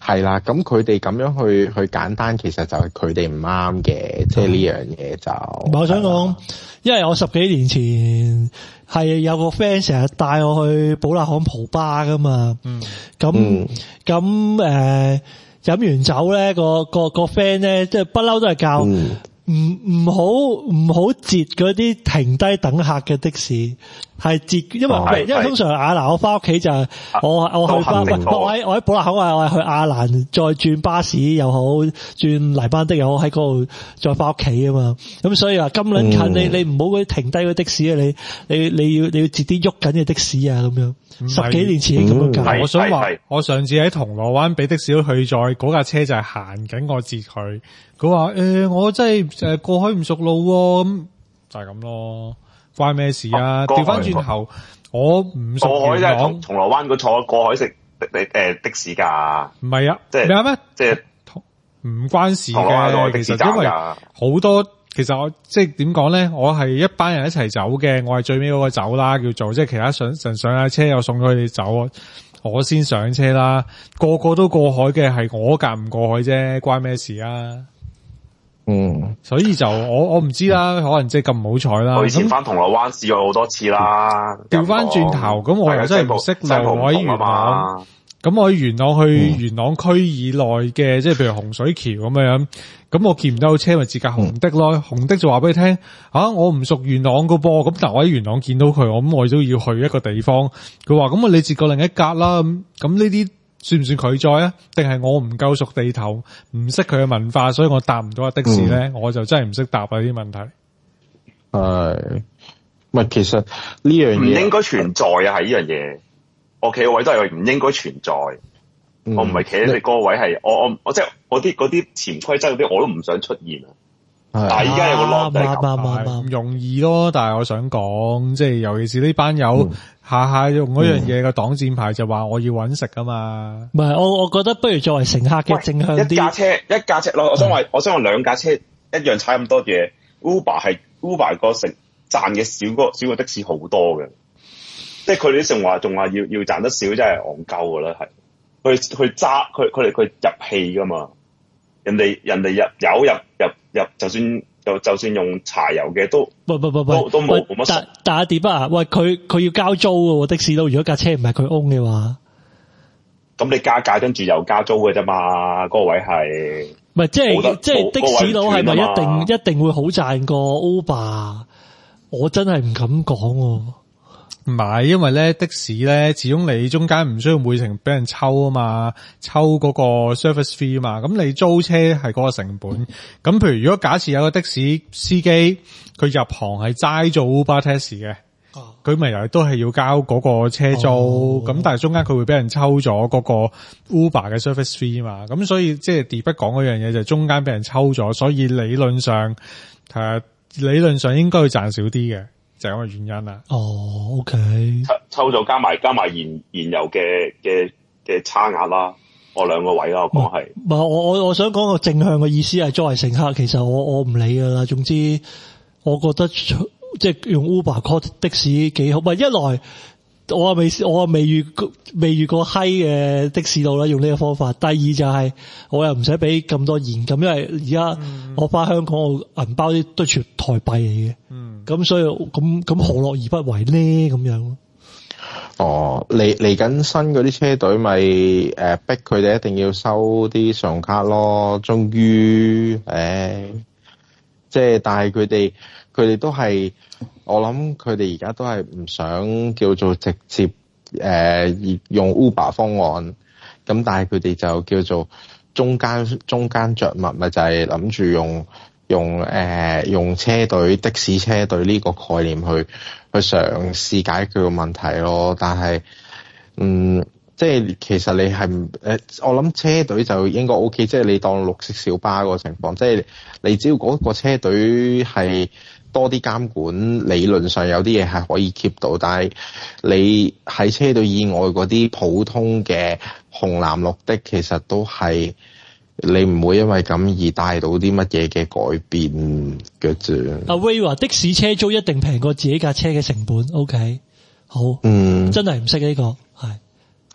係啦，咁佢哋咁樣去去簡單，其實就係佢哋唔啱嘅，即係呢樣嘢就。 我想講，因為我十幾年前係有個 friend 成日帶我去寶勒巷蒲吧噶嘛，嗯，咁咁誒飲完酒咧，個個個 friend 咧，即係不嬲都係教。嗯唔唔好唔好截嗰啲停低等客嘅的士，係截，因為、哦、因為通常亞蘭我翻屋企就係我我去巴，我喺我喺寶勒口啊，我係去亞蘭再轉巴士又好，轉泥班的又好，喺嗰度再翻屋企啊嘛。咁所以話咁撚近，嗯、你你唔好嗰啲停低嗰啲的士啊，你你你要你要截啲喐緊嘅的士啊咁樣。十幾年前已經咁樣教。 我想話，我上次喺銅鑼灣俾的士去載嗰架車就係行緊，我截佢。佢話誒，我真係誒過海唔熟路喎，咁就係咁咯，關咩事啊？調翻轉頭，我唔熟過海真係銅銅鑼灣嗰坐過海食的誒的士㗎， 唔係啊， 即係咩咩？ 即係唔關事嘅，其實因為好多。其實我即係點講咧，我係一班人一齊走嘅，我係最尾嗰個走啦，叫做即係其他上上上下車又送咗佢哋走，我先上車啦。個個都過海嘅，係我夾唔過海啫，關咩事啊？嗯，所以就我我唔知啦，可能即係咁唔好彩啦。 我以前翻銅鑼灣試過好多次啦。 調翻轉頭，咁我又真係唔識路，我喺元朗。咁我喺元朗去元朗區以內嘅，即係譬如洪水橋咁樣，咁我見唔到車咪截架紅的咯，紅的就話俾你聽，啊我唔熟元朗個噃，咁但係我喺元朗見到佢，我咁我都要去一個地方，佢話咁啊你截過另一格啦，咁咁呢啲算唔算拒載啊？定係我唔夠熟地頭，唔識佢嘅文化，所以我搭唔到架的士咧，嗯、我就真係唔識答啊啲問題。 係，唔係其實呢樣嘢唔應該存在啊，係呢樣嘢。我企個位都係唔應該存在，嗯、我唔係企喺你嗰個位，係我我我即係嗰啲嗰啲潛規則嗰啲，我都唔想出現啊！但係依家有個 lock 就係咁， 唔容易咯。但係我想講，即係尤其是呢班友、嗯、下下用嗰樣嘢嘅擋箭牌，就話我要搵食噶嘛。唔係、 嗯，我我覺得不如作為乘客嘅正向啲。 一架車一架車，我我想話，嗯、我想話兩架車一樣踩咁多嘢。Uber 係 Uber 個成賺嘅少過少過的士好多嘅。即係佢哋仲話仲話要要賺得少，真係戇鳩噶啦，係佢佢揸佢佢哋佢入氣噶嘛，人哋人哋入油入入入，就算就就算用柴油嘅都不不不不都都冇冇乜。 但但阿碟啊，喂佢佢要交租嘅的士佬，如果架車唔係佢 own 嘅話， 咁你加價跟住又加租嘅啫嘛，嗰、那個位係唔係即係即係的士佬係咪一定一定會好賺過 Uber？ 我真係唔敢講。 唔係，因為咧的士咧，始終你中間唔需要每程俾人抽啊嘛，抽嗰個 service fee 啊嘛，咁你租車係嗰個成本。咁譬如如果假設有個的士司機，佢入行係齋做 Uber taxi 嘅，佢咪又都係要交嗰個車租，咁、哦、但係中間佢會俾人抽咗嗰個 Uber 嘅 service fee 啊嘛，咁所以即係 D 不講嗰樣嘢就係中間俾人抽咗，所以理論上誒理論上應該會賺少啲嘅。就係咁嘅原因啦。 哦 ，OK， 抽咗加埋加埋燃燃油嘅嘅嘅差額啦，我兩個位啦，我講係。 唔係我我我想講個正向嘅意思係，作為乘客，其實我我唔理噶啦。總之，我覺得即係用 Uber call 的士幾好。唔係一來，我未我未遇未遇過閪嘅的士佬啦，用呢個方法。第二就係、是、我又唔使俾咁多現金，因為而家我翻香港，我銀包啲都全台幣嚟嘅。嗯，咁所以咁咁何樂而不為呢？咁樣。 哦，嚟嚟緊新嗰啲車隊咪誒逼佢哋一定要收啲信用卡咯。終於誒，即係但係佢哋佢哋都係。我諗佢哋而家都係唔想叫做直接誒、呃、用 Uber 方案，咁但係佢哋就叫做中間中間着墨，咪就係諗住用用誒、呃、用車隊的士車隊呢個概念去去嘗試解決個問題咯。但係嗯，即係其實你係誒，我諗車隊就應該 OK， 即係你當綠色小巴個情況，即係你只要嗰個車隊係。多啲監管，理論上有啲嘢係可以 keep 到，但係你喺車隊以外嗰啲普通嘅紅藍綠的，其實都係你唔會因為咁而帶到啲乜嘢嘅改變嘅啫。 阿 Ray 話的士車租一定平過自己架車嘅成本 ，OK， 好， 嗯， 真係唔識呢個係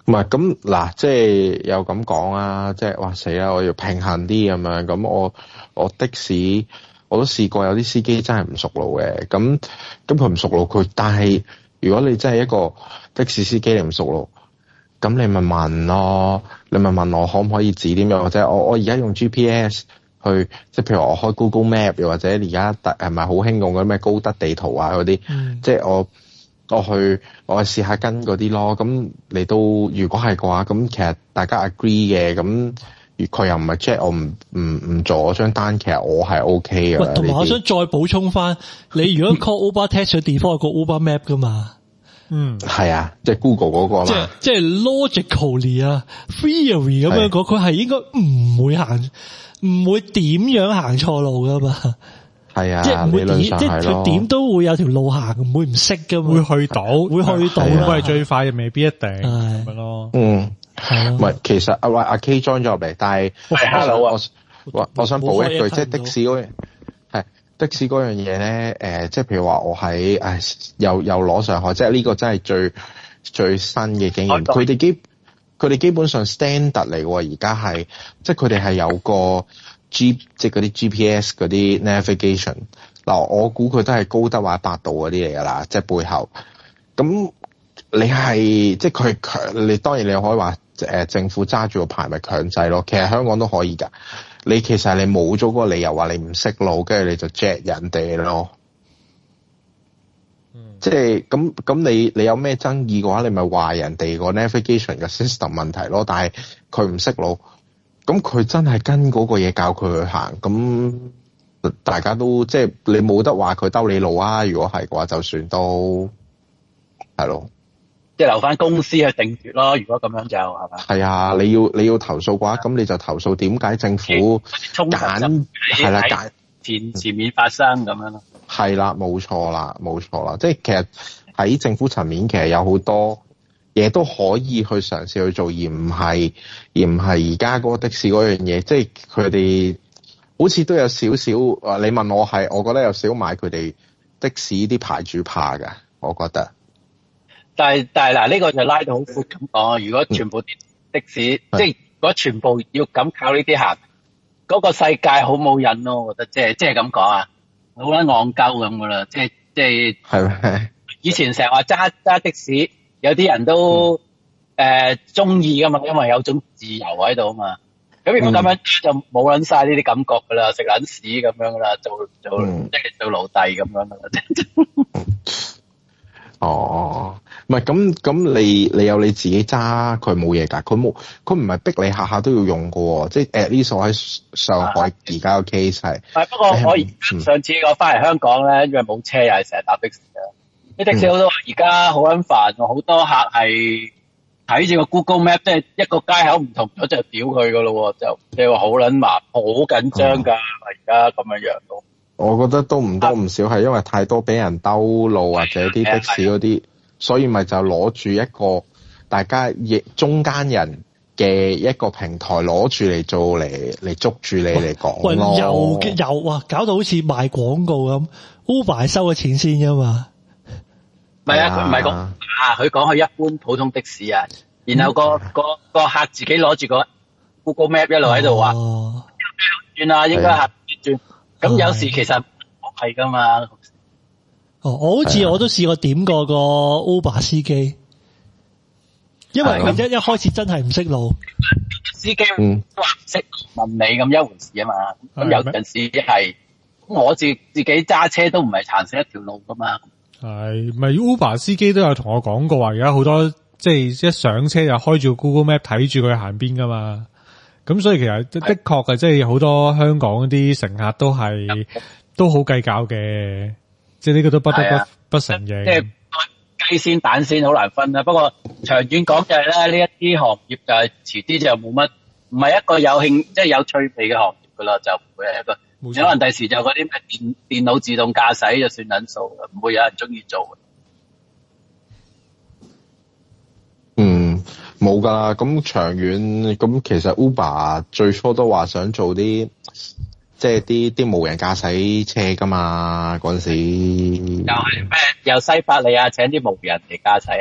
唔係咁嗱，即係又咁講啊，即係哇死啦！我要平衡啲咁樣，咁我我的士我都試過有啲司機真係唔熟路嘅，咁咁佢唔熟路佢，但係如果你真係一個的士司機你唔熟路，咁你咪問咯，你咪問我可唔可以指點樣，或者我我而家用 G P S 去，即係譬如我開 Google Map， 又或者而家係咪好興用嗰啲咩高德地圖啊嗰啲，嗯、即係我。我去我去試下跟嗰啲咯，咁你都如果係嘅話，咁其實大家 agree 嘅，咁佢又唔係 check 我唔唔唔做我張單，其實我係 OK 嘅。 喂，同埋我想再補充翻，你如果 call Uber Taxi 嘅地方有個 Uber Map 噶嘛？嗯， 係啊，即係 Google 嗰個嘛。即係即係 logically 啊 ，theory 咁樣講，佢係應該唔會行，唔會點樣行錯路噶嘛。 係啊， 即係唔會點，即係佢點都會有條路行，唔會唔識噶嘛。 會去到，會去到，不過係最快，未必一定咁樣咯。 嗯，係。唔係，其實阿阿 K join 咗入嚟，但係我我我想補一句，即係的士嗰樣係的士嗰樣嘢咧。誒，即係譬如話我喺誒又又攞上海，即係呢個真係最最新嘅經驗。佢哋基佢哋基本上 standard 嚟喎，而家係即係佢哋係有個。G 即係嗰啲 G P S 嗰啲 navigation 嗱，我估佢都係高德或者百度嗰啲嚟㗎啦，即係背後。咁你係即係佢強，你當然你可以話誒政府揸住個牌咪強制咯。其實香港都可以㗎。你其實你冇咗嗰個理由話你唔識路，跟住你就 jet 人哋咯。嗯，即係咁咁，你你有咩爭議嘅話，你咪話人哋個 navigation 嘅 system 問題咯。但係佢唔識路。咁佢真係跟嗰個嘢教佢去行，咁大家都即係你冇得話佢兜你路啊！如果係嘅話，就算都係咯， 即係留翻公司去定奪咯。如果咁樣就係嘛？係啊，你要你要投訴嘅話，咁你就投訴點解政府揀係啦揀前前面發生咁樣咯。 係啦，冇錯啦，冇錯啦，即係其實喺政府層面，其實有好多嘢都可以去嘗試去做，而唔係而唔係而家嗰個的士嗰樣嘢，即係佢哋好似都有少少啊！你問我係，我覺得有少少買佢哋的士啲牌主怕㗎，我覺得。 但係但係嗱，呢個就拉到好闊咁講。如果全部的士，嗯、即係如果全部要咁靠呢啲行，嗰、嗰個世界好冇癮咯。我覺得即係即係咁講啊，好撚戇鳩咁噶啦，即係即係。係咪？以前成日話揸揸的士。有啲人都誒中意噶嘛，因為有種自由喺度啊嘛。咁如果咁樣就冇撚晒呢啲感覺噶啦，食撚屎咁樣噶啦，做做即係做奴隸咁樣噶啦。 哦，唔係咁咁，你你有你自己揸，佢冇嘢㗎。佢冇，佢唔係逼你下下都要用㗎喎。即係誒呢所喺上海而家個 case 係。係不過我而上次我翻嚟香港咧，因為冇車又係成日搭的士啊。啲的士好多話而家好撚煩，好多客係睇住個 Google Map，即係一個街口唔同咗就屌佢噶咯，就你話好撚麻，好緊張㗎，而家咁樣樣咯。 我覺得都唔多唔少係因為太多俾人兜路或者啲的士嗰啲，所以咪就攞住一個大家亦中間人嘅一個平台攞住嚟做嚟嚟捉住你嚟講咯。 又又哇，搞到好似賣廣告咁 ，Uber 係收咗錢先㗎嘛。 唔係啊，佢唔係講啊，佢講佢一般普通的士啊，然後個個個客自己攞住個 Google Map 一路喺度話，轉啊，應該客轉，咁有時其實係噶嘛。 哦，我好似我都試過點過個 Uber 司機，因為佢一一開始真係唔識路， 司機話唔識問你咁一回事啊嘛。咁有陣時係我自自己揸車都唔係行死一條路噶嘛。 係，咪 Uber 司機都有同我講過話，而家好多即係一上車就開住 Google Map 睇住佢行邊噶嘛。咁所以其實的確嘅，即係好多香港啲乘客都係都好計較嘅，即係呢個都不得不不承認。即係雞先蛋先好難分啦。不過長遠講就係咧，呢一啲行業就係遲啲就冇乜，唔係一個有興即係有趣味嘅行業噶啦，就唔會係一個。可能第時就嗰啲咩電電腦自動駕駛就算撚數，唔會有人中意做嘅。 嗯，冇噶啦。咁長遠咁，其實 Uber 最初都話想做啲即係啲啲無人駕駛車噶嘛，嗰陣時。 又係咩？由西伯利亞請啲無人嚟駕駛啊？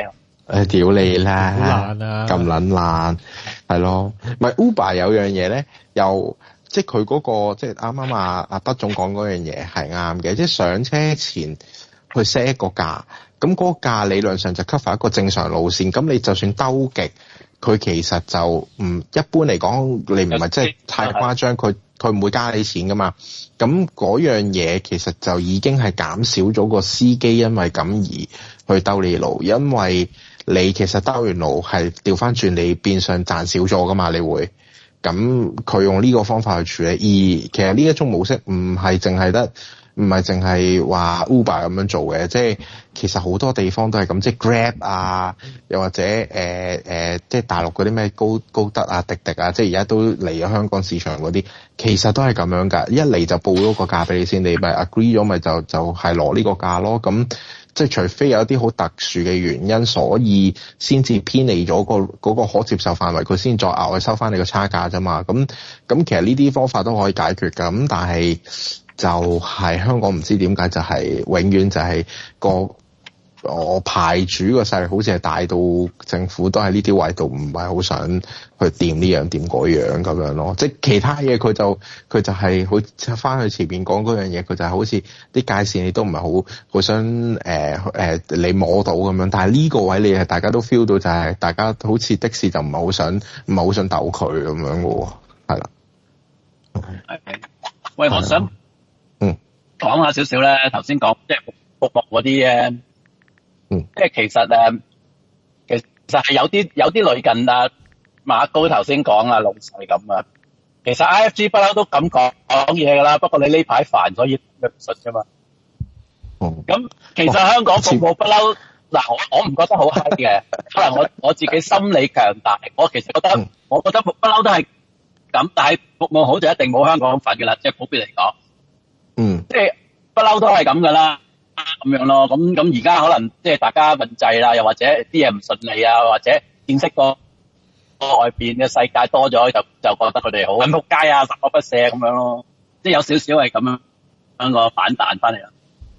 誒屌你啦， 好難啊， 咁撚爛係咯。唔係 Uber 有樣嘢咧，又即係佢嗰個即係啱啱啊阿德總講嗰樣嘢係啱嘅，即係上車前去 set 一個價，咁嗰個價理論上就 cover 一個正常路線，咁你就算兜極，佢其實就唔一般嚟講，你唔係即係太誇張，佢佢唔會加你錢噶嘛。咁嗰樣嘢其實就已經係減少咗個司機因為咁而去兜你路，因為你其實兜完路係調翻轉，你變相賺少咗噶嘛，你會咁佢用呢個方法去處理。而其實呢一種模式唔係淨係得，唔係淨係話 Uber 咁樣做嘅，即係其實好多地方都係咁，即係 Grab 啊，又或者誒誒、呃呃，即係大陸嗰啲咩高高德啊、滴滴啊，即係而家都嚟咗香港市場嗰啲，其實都係咁樣㗎。一嚟就報咗個價俾你先，你咪 agree 咗，咪就就係攞呢個價咯。咁即係除非有一啲好特殊嘅原因，所以先至偏離咗個嗰個可接受範圍，佢先再額外收翻你個差價啫嘛。咁咁其實呢啲方法都可以解決㗎。咁但係就係香港唔知點解就係永遠就係個我牌主個勢力好似係大到政府都喺呢啲位度唔係好想去掂呢樣掂嗰樣咁樣咯。即係其他嘢佢就佢就係好翻去前面講嗰樣嘢，佢就係好似啲界線你都唔係好好想誒誒、呃呃、你摸到咁樣。但係呢個位你係大家都 feel 到就係大家好似的士就唔係好想唔係好想鬥佢咁樣嘅喎，係啦。 係，喂，我想嗯講下少少咧，頭先講即係服務嗰啲咧。 嗯， 即係其實誒，其實係有啲有啲類近啊馬高頭先講啊老細咁啊。其實 I F G 不嬲都咁講講嘢噶啦，不過你呢排煩，所以唔信啫嘛。 哦， 咁其實香港服務不嬲嗱，我我唔覺得好閪嘅，可能我我自己心理強大，我其實覺得、嗯、我覺得不嬲都係咁，但係服務好就一定冇香港份噶啦，即係普遍嚟講。嗯，即係不嬲都係咁噶啦。咁樣咯，咁咁而家可能即係大家運滯啦，又或者啲嘢唔順利啊，或者見識過外邊嘅世界多咗，就就覺得佢哋好咁仆街啊，十惡不赦咁樣咯，即係有少少係咁樣樣個反彈翻嚟啦。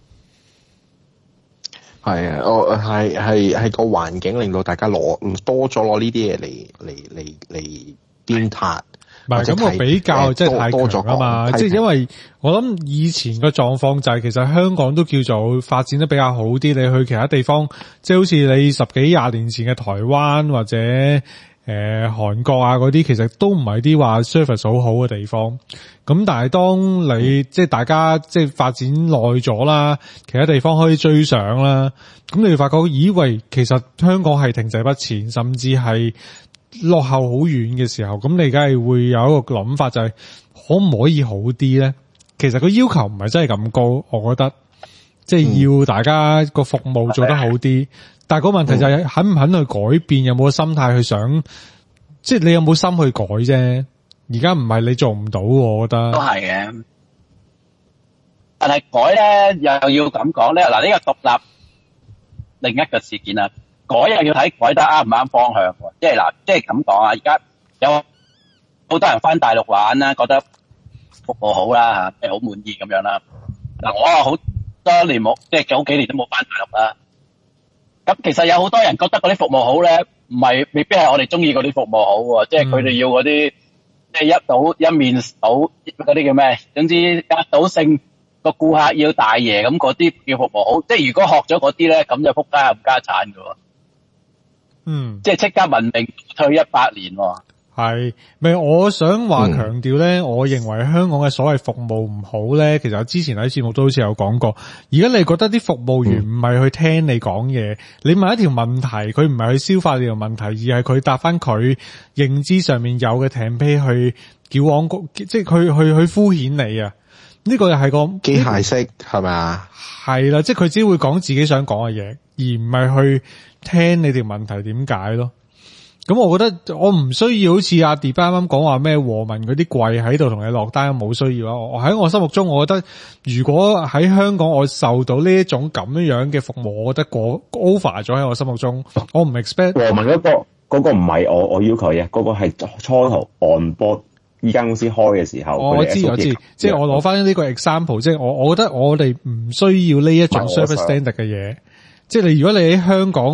係啊，我係係係個環境令到大家攞多咗攞呢啲嘢嚟嚟嚟嚟鞭撻。 唔係咁個比較即係太強啊嘛，即係因為我諗以前個狀況就係其實香港都叫做發展得比較好啲，你去其他地方即係好似你十幾廿年前嘅台灣或者誒韓國啊嗰啲，其實都唔係啲話 service 好好嘅地方。咁但係當你即係大家即係發展耐咗啦，其他地方可以追上啦，咁你會發覺咦喂，其實香港係停滯不前，甚至係落後好遠嘅時候，咁你梗係會有一個諗法，就係可唔可以好啲咧？其實個要求唔係真係咁高，我覺得即係要大家個服務做得好啲。嗯、但係個問題就係肯唔肯去改變，有冇個心態去想，即係你有冇心去改啫？而家唔係你做唔到，我覺得都係嘅。 但係改咧又要咁講咧，嗱呢個獨立另一個事件啊。改又要睇改得啱唔啱方向，即係嗱，即係咁講啊！而家有好多人翻大陸玩啦，覺得服務好啦吓，即係好滿意咁樣啦。嗱，我啊好多年冇，即係早幾年都冇翻大陸啦。咁其實有好多人覺得嗰啲服務好咧，唔係未必係我哋中意嗰啲服務好喎，即係佢哋要嗰啲即係一賭一面倒嗰啲叫咩？總之壓倒性個顧客要大爺咁嗰啲叫服務好。即係如果學咗嗰啲咧，咁就仆街冚家產噶。嗯，即係即刻文明退一百年喎。 係，咪我想話強調咧，嗯、我認為香港嘅所謂服務唔好咧，其實我之前喺節目都好似有講過。而家你覺得啲服務員唔係去聽你講嘢，嗯、你問一條問題，佢唔係去消化呢條問題，而係佢答翻佢認知上面有嘅艇胚去矯枉，即係佢去去敷衍你啊！呢、這個又係個機械式係咪啊？ 係啦，即係佢只會講自己想講嘅嘢，而唔係去聽你條問題點解咯。咁我覺得我唔需要好似阿 D 啱啱講話咩和民嗰啲櫃喺度同你落單，冇需要啊。我喺我心目中，我覺得如果喺香港我受到呢一種咁樣樣嘅服務，我覺得過 over 咗喺我心目中。我唔 expect 和民嗰個嗰個唔係我我要求嘅，嗰個係初頭 on board 依間公司開嘅時候。 我知我知，即係我攞翻呢個 example，即係我我覺得我哋唔需要呢一種 service standard 嘅嘢。即係你如果你喺香港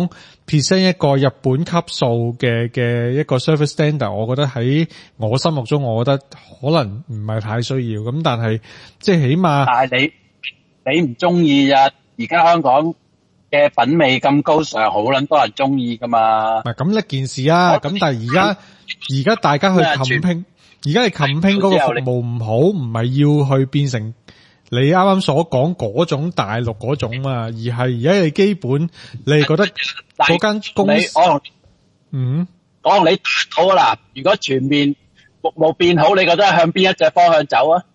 present 一個日本級數嘅嘅一個 service standard， 我覺得喺我心目中，我覺得可能唔係太需要。咁但係即係起碼， 但係你你唔中意啊？而家香港嘅品味咁高尚，好撚多人中意噶嘛？ 唔係咁一件事啊。咁但係而家而家大家去 campaign，而家係 campaign 嗰個服務唔好，唔係要去變成你啱啱所講嗰種大陸嗰種嘛，而係而家你基本你係覺得嗰間公司， 我同嗯， 我同你打賭啦。如果全面服務變好，你覺得向邊一隻方向走啊？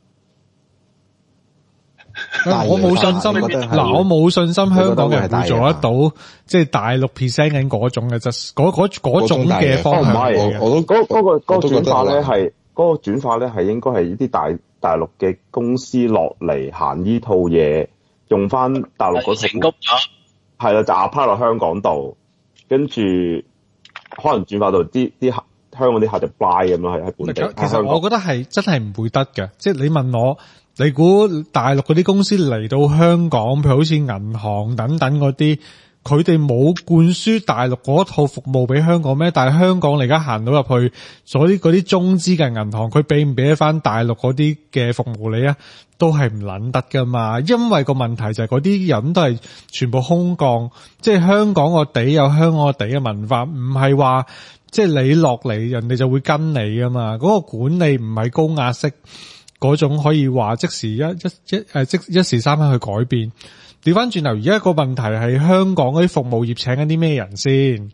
我冇信心，嗱，我冇信心香港人會做得到，即係大陸 present 緊嗰種嘅質，嗰嗰嗰種嘅方向嘅。 我都嗰嗰個嗰個轉化咧係嗰個轉化咧係應該係呢啲大大陸嘅公司落嚟行呢套嘢，用翻大陸嗰套成功咗，係啦，就 apply 落香港度，跟住可能轉化到啲啲客香港啲客就 buy 咁樣喺喺本地。 其實我覺得係真係唔會得嘅，即係你問我。你估大陸嗰啲公司嚟到香港，譬如好似銀行等等嗰啲，佢哋冇灌輸大陸嗰套服務俾香港咩？但係香港你而家行到入去，所以嗰啲中資嘅銀行，佢俾唔俾得翻大陸嗰啲嘅服務你啊？都係唔撚得噶嘛，因為個問題就係嗰啲人都係全部空降，即係香港個地有香港個地嘅文化，唔係話即係你落嚟人哋就會跟你噶嘛，嗰個管理唔係高壓式。嗰種可以話即時一一一誒即一時三刻去改變。調翻轉頭，而家個問題係香港嗰啲服務業請緊啲咩人先？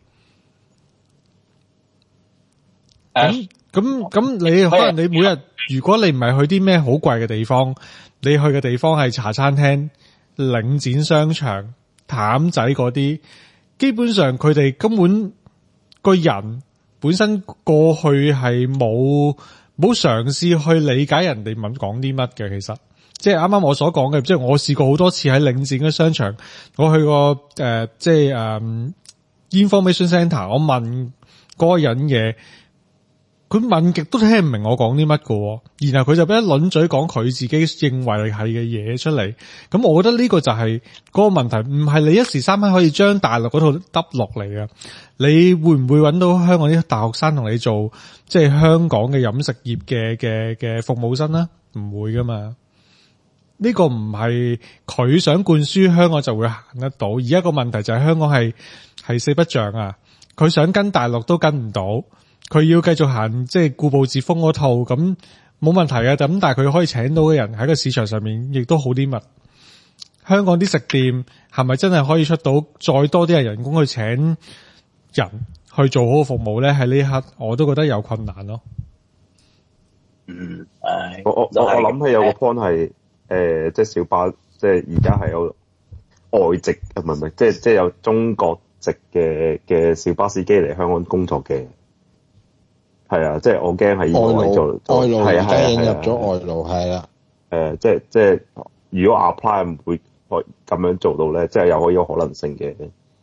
咁咁咁，你可能你每日如果你唔係去啲咩好貴嘅地方，你去嘅地方係茶餐廳、領展商場、譚仔嗰啲，基本上佢哋根本個人本身過去係冇。冇嘗試去理解人哋問講啲乜嘅，其實即係啱啱我所講嘅，即係我試過好多次喺領展嘅商場，我去過誒、呃，即係誒、呃、information centre， 我問嗰個人嘢，佢問極都聽唔明我講啲乜嘅，然後佢就俾一輪嘴講佢自己認為係嘅嘢出嚟，咁我覺得呢個就係嗰個問題，唔係你一時三刻可以將大陸嗰套揼落嚟嘅。你會唔會揾到香港啲大學生同你做即係香港嘅飲食業嘅嘅嘅服務生呢？唔會噶嘛。呢個唔係佢想灌輸香港就會行得到。而家個問題就係香港係係四不像啊，佢想跟大陸都跟唔到，佢要繼續行即係固步自封嗰套，咁冇問題嘅。咁但係佢可以請到嘅人喺個市場上面亦都好啲密。香港啲食店係咪真係可以出到再多啲人工去請人去做好個服務咧？喺呢一刻我都覺得有困難咯。 嗯， 我我我我諗起有個 point 係誒，即係小巴，即係而家係有外籍，唔係唔係，即係即係有中國籍嘅嘅小巴司機嚟香港工作嘅。係啊，即係我驚係呢個位做外勞， 係啊係啊， 引入咗外勞係啦。 誒，即係即係如果 apply 唔會可咁樣做到咧，即係有可以有可能性嘅。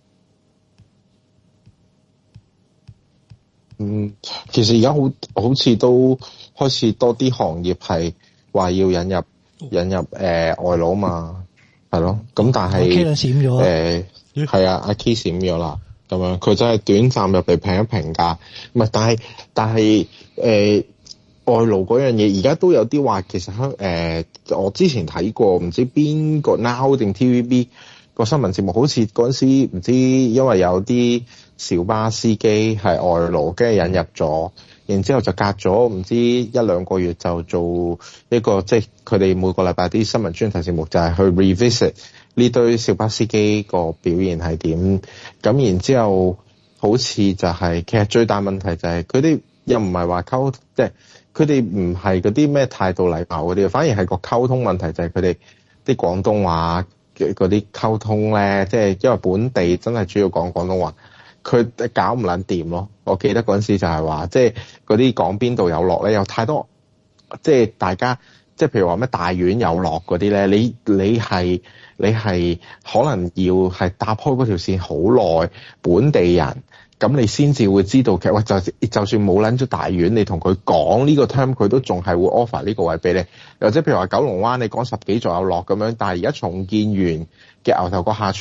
嗯，其實而家好好似都開始多啲行業係話要引入引入誒、呃、外勞嘛，係咯。咁但係誒係啊，阿 K 閃咗啦，咁樣佢真係短暫入嚟評一評價，唔係，但係但係誒、呃、外勞嗰樣嘢而家都有啲話，其實香誒我之前睇過，唔知邊個 Now 定 T V B 個新聞節目，好似嗰陣時唔知因為有啲小巴司機係外勞，跟住引入咗，然之後就隔咗唔知一兩個月就做一個即係佢哋每個禮拜啲新聞專題節目，就係去 revisit 呢堆小巴司機個表現係點。咁然之後好似就係、是、其實最大問題就係佢哋又唔係話溝，即係佢哋唔係嗰啲咩態度禮貌嗰啲，反而係個溝通問題，就係佢哋啲廣東話嘅嗰啲溝通咧，即係因為本地真係主要講廣東話。佢搞唔撚掂咯！我記得嗰陣時就係話，即係嗰啲講邊度有落咧，有太多，即係大家，即係譬如話咩大院有落嗰啲咧，你你係你係可能要係搭開嗰條線好耐，本地人咁你先至會知道嘅。喂，就就算冇撚咗大院，你同佢講呢個 term， 佢都仲係會 offer 呢個位俾你。或者譬如話九龍灣，你講十幾座有落咁樣，但係而家重建完嘅牛頭角下村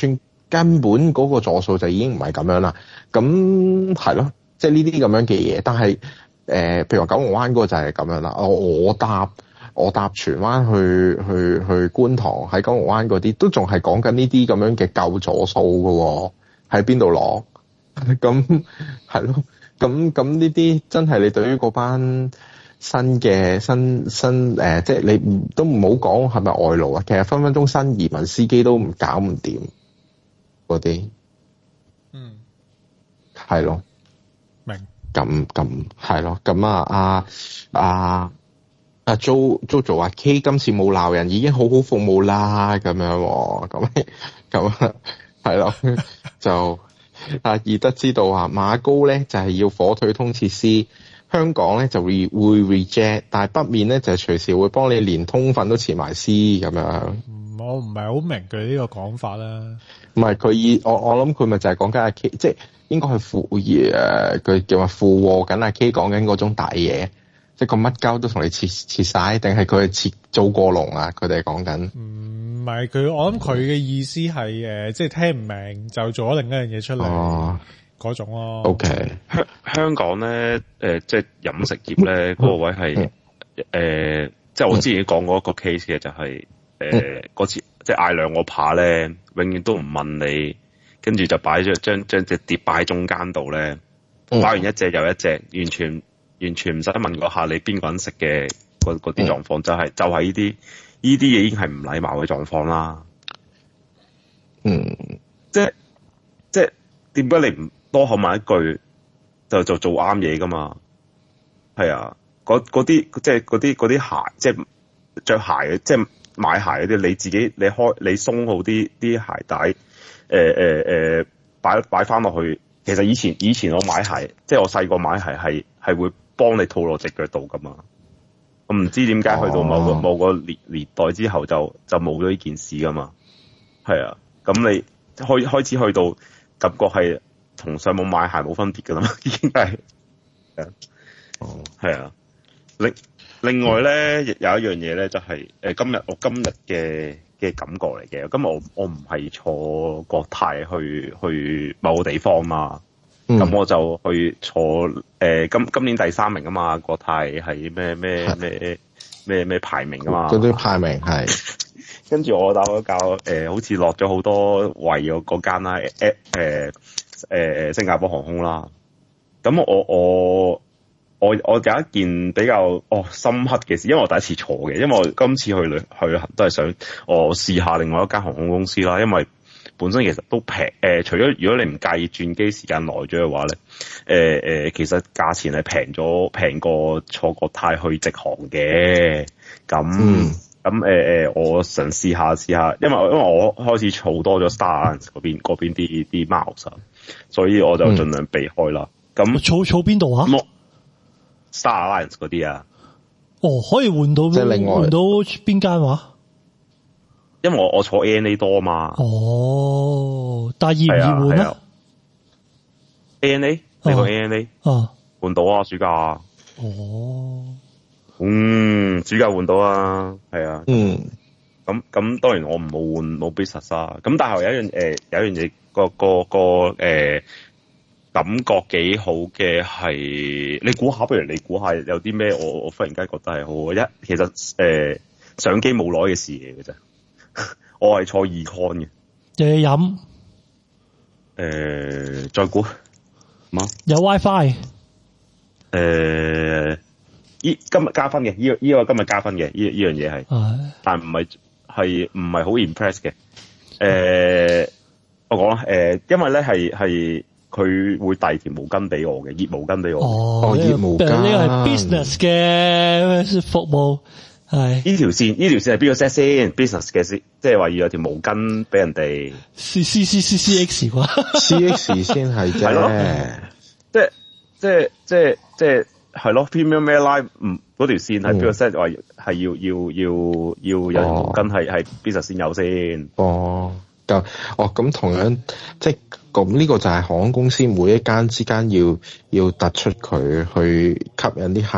根本嗰個座數就已經唔係咁樣啦。咁係咯，即係呢啲咁樣嘅嘢。但係誒、呃，譬如話九龍灣嗰個就係咁樣啦。我我搭我搭荃灣去去去觀塘，喺九龍灣嗰啲都仲係講緊呢啲咁樣嘅舊座數㗎喎，喺邊度攞？咁係咯，咁咁呢啲真係你對於嗰班新嘅新新誒、呃，即係你唔都唔好講係咪外勞啊？其實分分鐘新移民司機都唔搞唔掂嗰啲， 嗯， 係咯， 明咁咁係咯，咁啊啊啊啊 Jo JoJo 話 K 今次冇鬧人，已經好好服務啦，咁樣喎，咁咁係咯，就啊義德知道話馬高咧就係、是、要火腿通設施。香港咧就會會 reject， 但係北面咧就係隨時會幫你連通粉都切埋絲咁樣。 嗯，我唔係好明佢呢個講法啦。 唔係佢意，我我諗佢咪就係講緊阿 K， 即係應該係附誒，佢叫話附和緊阿 K 講緊嗰種大嘢，即係個乜膠都同你切切晒，定係佢係切做過龍啊？佢哋講緊。唔係佢，我諗佢嘅意思係誒，即係聽唔明就做咗另一樣嘢出嚟。哦嗰種咯。 O K， 香香港咧，誒、呃，即係飲食業咧，嗰、那個位係誒、呃，即係我之前講過一個 case 嘅，就係誒嗰次即係嗌兩個扒咧，永遠都唔問你，跟住就擺咗將將隻碟擺喺中間度咧，擺完一隻又一隻，完全完全唔使問嗰下你邊個人食嘅嗰啲狀況，就係、是、就係呢啲呢啲嘢已經係唔禮貌嘅狀況啦。 嗯， 即係即係點解你唔多口問一句就就做啱嘢噶嘛？係啊，嗰啲即係嗰啲嗰啲鞋，即係着鞋嘅，即係買鞋嗰啲，你自己你開你鬆好啲啲鞋帶，誒誒誒擺擺翻落去。其實以前以前我買鞋，即係我細個買鞋係係會幫你套落隻腳度噶嘛。我唔知點解去到某個、哦、某個年年代之後就就冇咗呢件事噶嘛。係啊，咁你開開始去到感覺係。同上網買鞋冇分別㗎啦嘛，已經係，哦，係啊。另另外咧，有一樣嘢咧，就係、是、誒今日我今日嘅嘅感覺嚟嘅。今日我我唔係坐國泰去去某個地方嘛，咁、嗯、我就去坐誒、呃、今今年第三名啊嘛，國泰係咩咩咩咩咩排名啊嘛， 嗰啲排名係。 跟住我打咗教誒，好似落咗好多位嗰嗰間啦，誒、呃、誒。呃誒、呃、新加坡航空啦，咁我我我我有一件比較哦深刻嘅事，因為我第一次坐嘅，因為我今次去旅去旅行都係想我試下另外一間航空公司啦，因為本身其實都平誒、呃，除咗如果你唔介意轉機時間耐咗嘅話咧，誒、呃、誒、呃，其實價錢係平咗平過坐國泰去直航嘅，咁咁誒誒，我嘗試下試下，因為因為我開始儲多咗 Star Alliance 嗰邊嗰邊啲啲 miles。所以我就盡量避開啦。咁儲儲邊度啊 ？Star Alliance 嗰啲啊？ 哦，可以換到，即係另外換到邊間話？ 因為我我坐 A N A 多嘛。 哦，但係易唔易換咧 ？A N A 你個 A N A 啊， 換到啊，暑假。 哦， 嗯，暑假換到啊，係啊。 嗯。 咁咁當然我唔冇換冇 business 啊。咁但係有一樣誒、呃、有一樣嘢。個個個誒、呃、感覺幾好嘅係，你估下，不如你估下有啲咩？我我忽然間覺得係好一，其實誒、呃、相機冇耐嘅事嚟嘅啫。我係坐 Econ 嘅， 有嘢飲。誒、 呃，再估乜？ 有 WiFi。誒、 呃，依今日加分嘅，依、這個依、這個今日加分嘅，依依樣嘢係，但唔係係唔係好 impress 嘅，誒、呃。我講啦，誒、呃，因為咧係係佢會遞條毛巾俾我嘅，熱毛巾俾我。 哦，熱毛巾。 呢個係 business 嘅服務，係。呢條線，呢條線係邊個 set 先 ？business 嘅先，即係話要有條毛巾俾人哋。 C C C C C X 啩 ？C X 先係啫。係咯。 即係即係即係即係係咯 ，Premium Airline 唔嗰條線係邊個 set 話係要要要要有條毛巾係係 business 先有先。 哦。哦，咁同樣即係咁呢個就係航空公司每一間之間要要突出佢去吸引啲客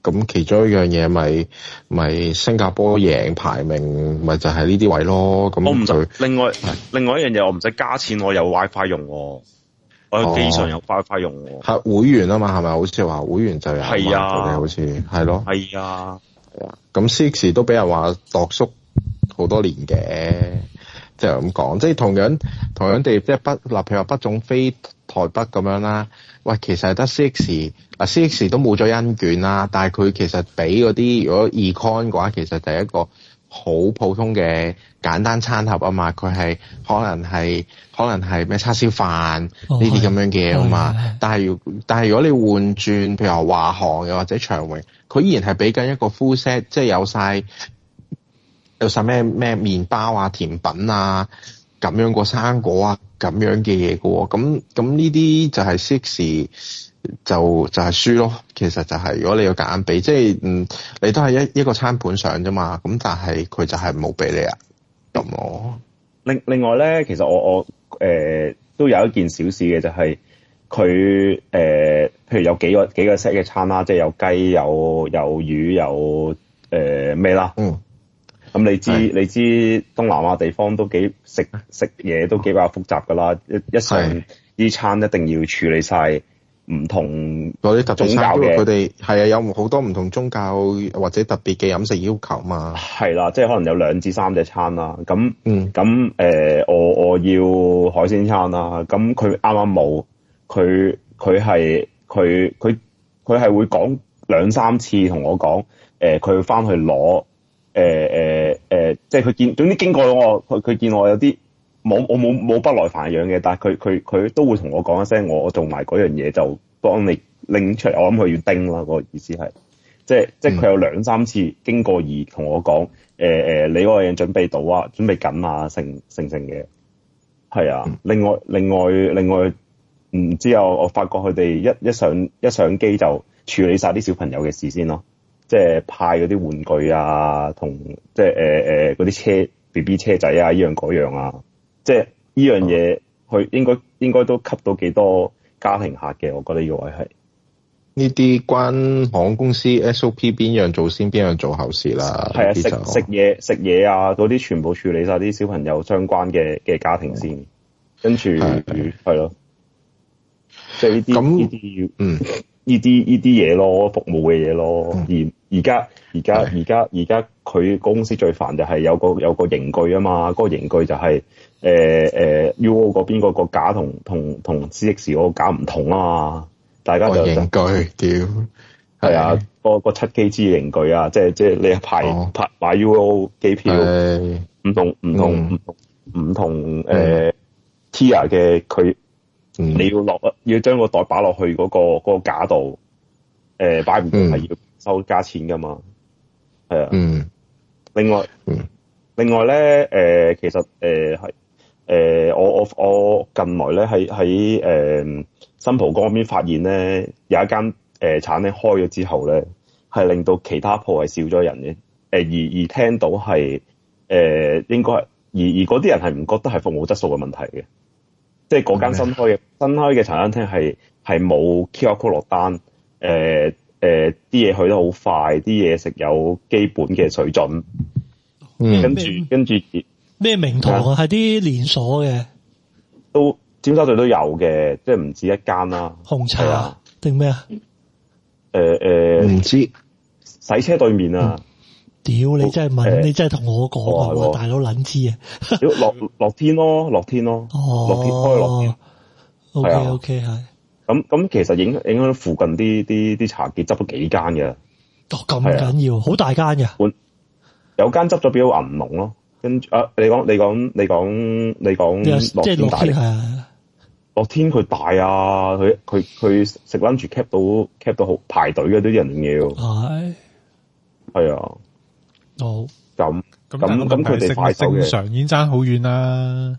咁其中一樣嘢咪咪新加坡贏排名，咪就係呢啲位咯。咁我唔佢另外另外一樣嘢，我唔使加錢，我有 WiFi 用喎，我有機上有 WiFi 用喎。 係會員啊嘛，係咪？好似話會員就有係啊， 好似係咯。 係啊， 係啊。咁 C X 都俾人話度縮好多年嘅，即係咁講。即係同樣同樣地，即係北嗱，譬如話北總飛台北咁樣啦。喂，其實係得 C X 嗱 ，C X 都冇咗恩券啦，但係佢其實俾嗰啲如果 econ 嘅話，其實就係一個好普通嘅簡單餐盒啊嘛。佢係可能係可能係咩叉燒飯呢啲咁樣嘅嘢啊嘛。但係如但係如果你換轉譬如話華航又或者長榮，佢依然係俾緊一個 full set，即係有晒有晒咩咩麵包啊、甜品啊。咁樣個生果啊，咁樣嘅嘢嘅喎，咁咁呢啲就係 Six 就就係、是、輸咯。其實就係、是、如果你要夾硬俾，即係嗯，你都係一一個餐盤上啫嘛。咁但係佢就係冇俾你啊。咁我另另外咧，其實我我誒、呃、都有一件小事嘅，就係佢誒，譬如有幾個幾個 set 嘅餐啦，即係有雞、有有魚、有誒咩啦。嗯。咁你知你知東南亞地方都幾食食嘢都幾比較複雜噶啦，一一上呢餐一定要處理晒唔同嗰啲特別宗教嘅， 佢哋係啊有好多唔同宗教或者特別嘅飲食要求嘛。 係啦，即係可能有兩至三隻餐啦。咁嗯咁誒、呃，我我要海鮮餐啦。咁佢啱啱冇，佢佢係佢佢佢係會講兩三次同我講，誒佢翻去攞。誒誒誒，即係佢見，總之經過我，佢佢見我有啲冇，我冇冇不耐煩嘅樣嘅，但係佢佢佢都會同我講一聲，我我做埋嗰樣嘢就幫你拎出嚟。我諗佢要叮啦，嗰個意思係，即係即係佢有兩三次經過而同我講，誒、呃、誒，你嗰個嘢準備到啊，準備緊啊，成成成嘅，係啊。另外另外另外，唔知我我發覺佢哋一一上一上機就處理晒啲小朋友嘅事先咯。即係派嗰啲玩具啊，同即係誒誒嗰啲車 B B 車仔啊，依樣嗰樣啊，即係依樣嘢，佢應該應該都吸到幾多家庭客嘅，我覺得呢個位係呢啲關航空公司 S O P 邊樣做先，邊樣做後事啦。 係啊，食食嘢食嘢啊，嗰啲全部處理晒啲小朋友相關嘅嘅家庭先，嗯、跟住係咯，即係呢啲呢啲要嗯。呢啲呢啲嘢咯，服務嘅嘢咯，嗯、而而家而家而家而家佢公司最煩就係有個有個刑具啊嘛，嗰、那個刑具就係誒誒 U O 嗰邊嗰個架同同同 C X 嗰個架唔同啊嘛，大家就刑具屌係啊，個個七 K G 刑具啊，即係即係你一排排買 U O 機票，唔同唔同唔同唔同誒 tier 嘅佢。你要落要將個袋擺落去嗰、嗰個嗰、嗰個架度，誒擺唔到係要收加錢噶嘛，係啊。嗯。另外，嗯、另外咧，誒、呃、其實誒係誒我我我近來咧喺喺誒新蒲崗嗰邊發現咧有一間誒、呃、餐廳開咗之後咧，係令到其他鋪係少咗人嘅，誒、呃、而而聽到係誒、呃、應該係而而嗰啲人係唔覺得係服務質素嘅問題嘅。即係嗰間新開嘅新開嘅茶餐廳係係冇 Q R code 落單，誒誒啲嘢去得好快，啲嘢食有基本嘅水準，嗯、跟住跟住咩名堂啊？係啲連鎖嘅， 都尖沙咀都有嘅，即係唔止一間啦。 紅茶定咩啊？ 誒誒唔知洗車對面啊！ 屌、嗯、你真係問，呃、你真係同我講啊！哦、大佬撚知啊！ 落落天咯，落天咯，落天開落天。 O K O K 係。 咁咁其實影影響附近啲啲啲茶記執咗幾間嘅。 哦，咁緊要，好、啊、大間嘅。 有間執咗俾個銀龍咯，跟住啊，你講你講你講你講落天大。係啊。落天佢大啊！佢佢佢食 lunch cap 到 cap 到好排隊嘅啲人要。係。係啊。 好， 咁咁咁佢哋快手嘅，正常已經爭好遠啦。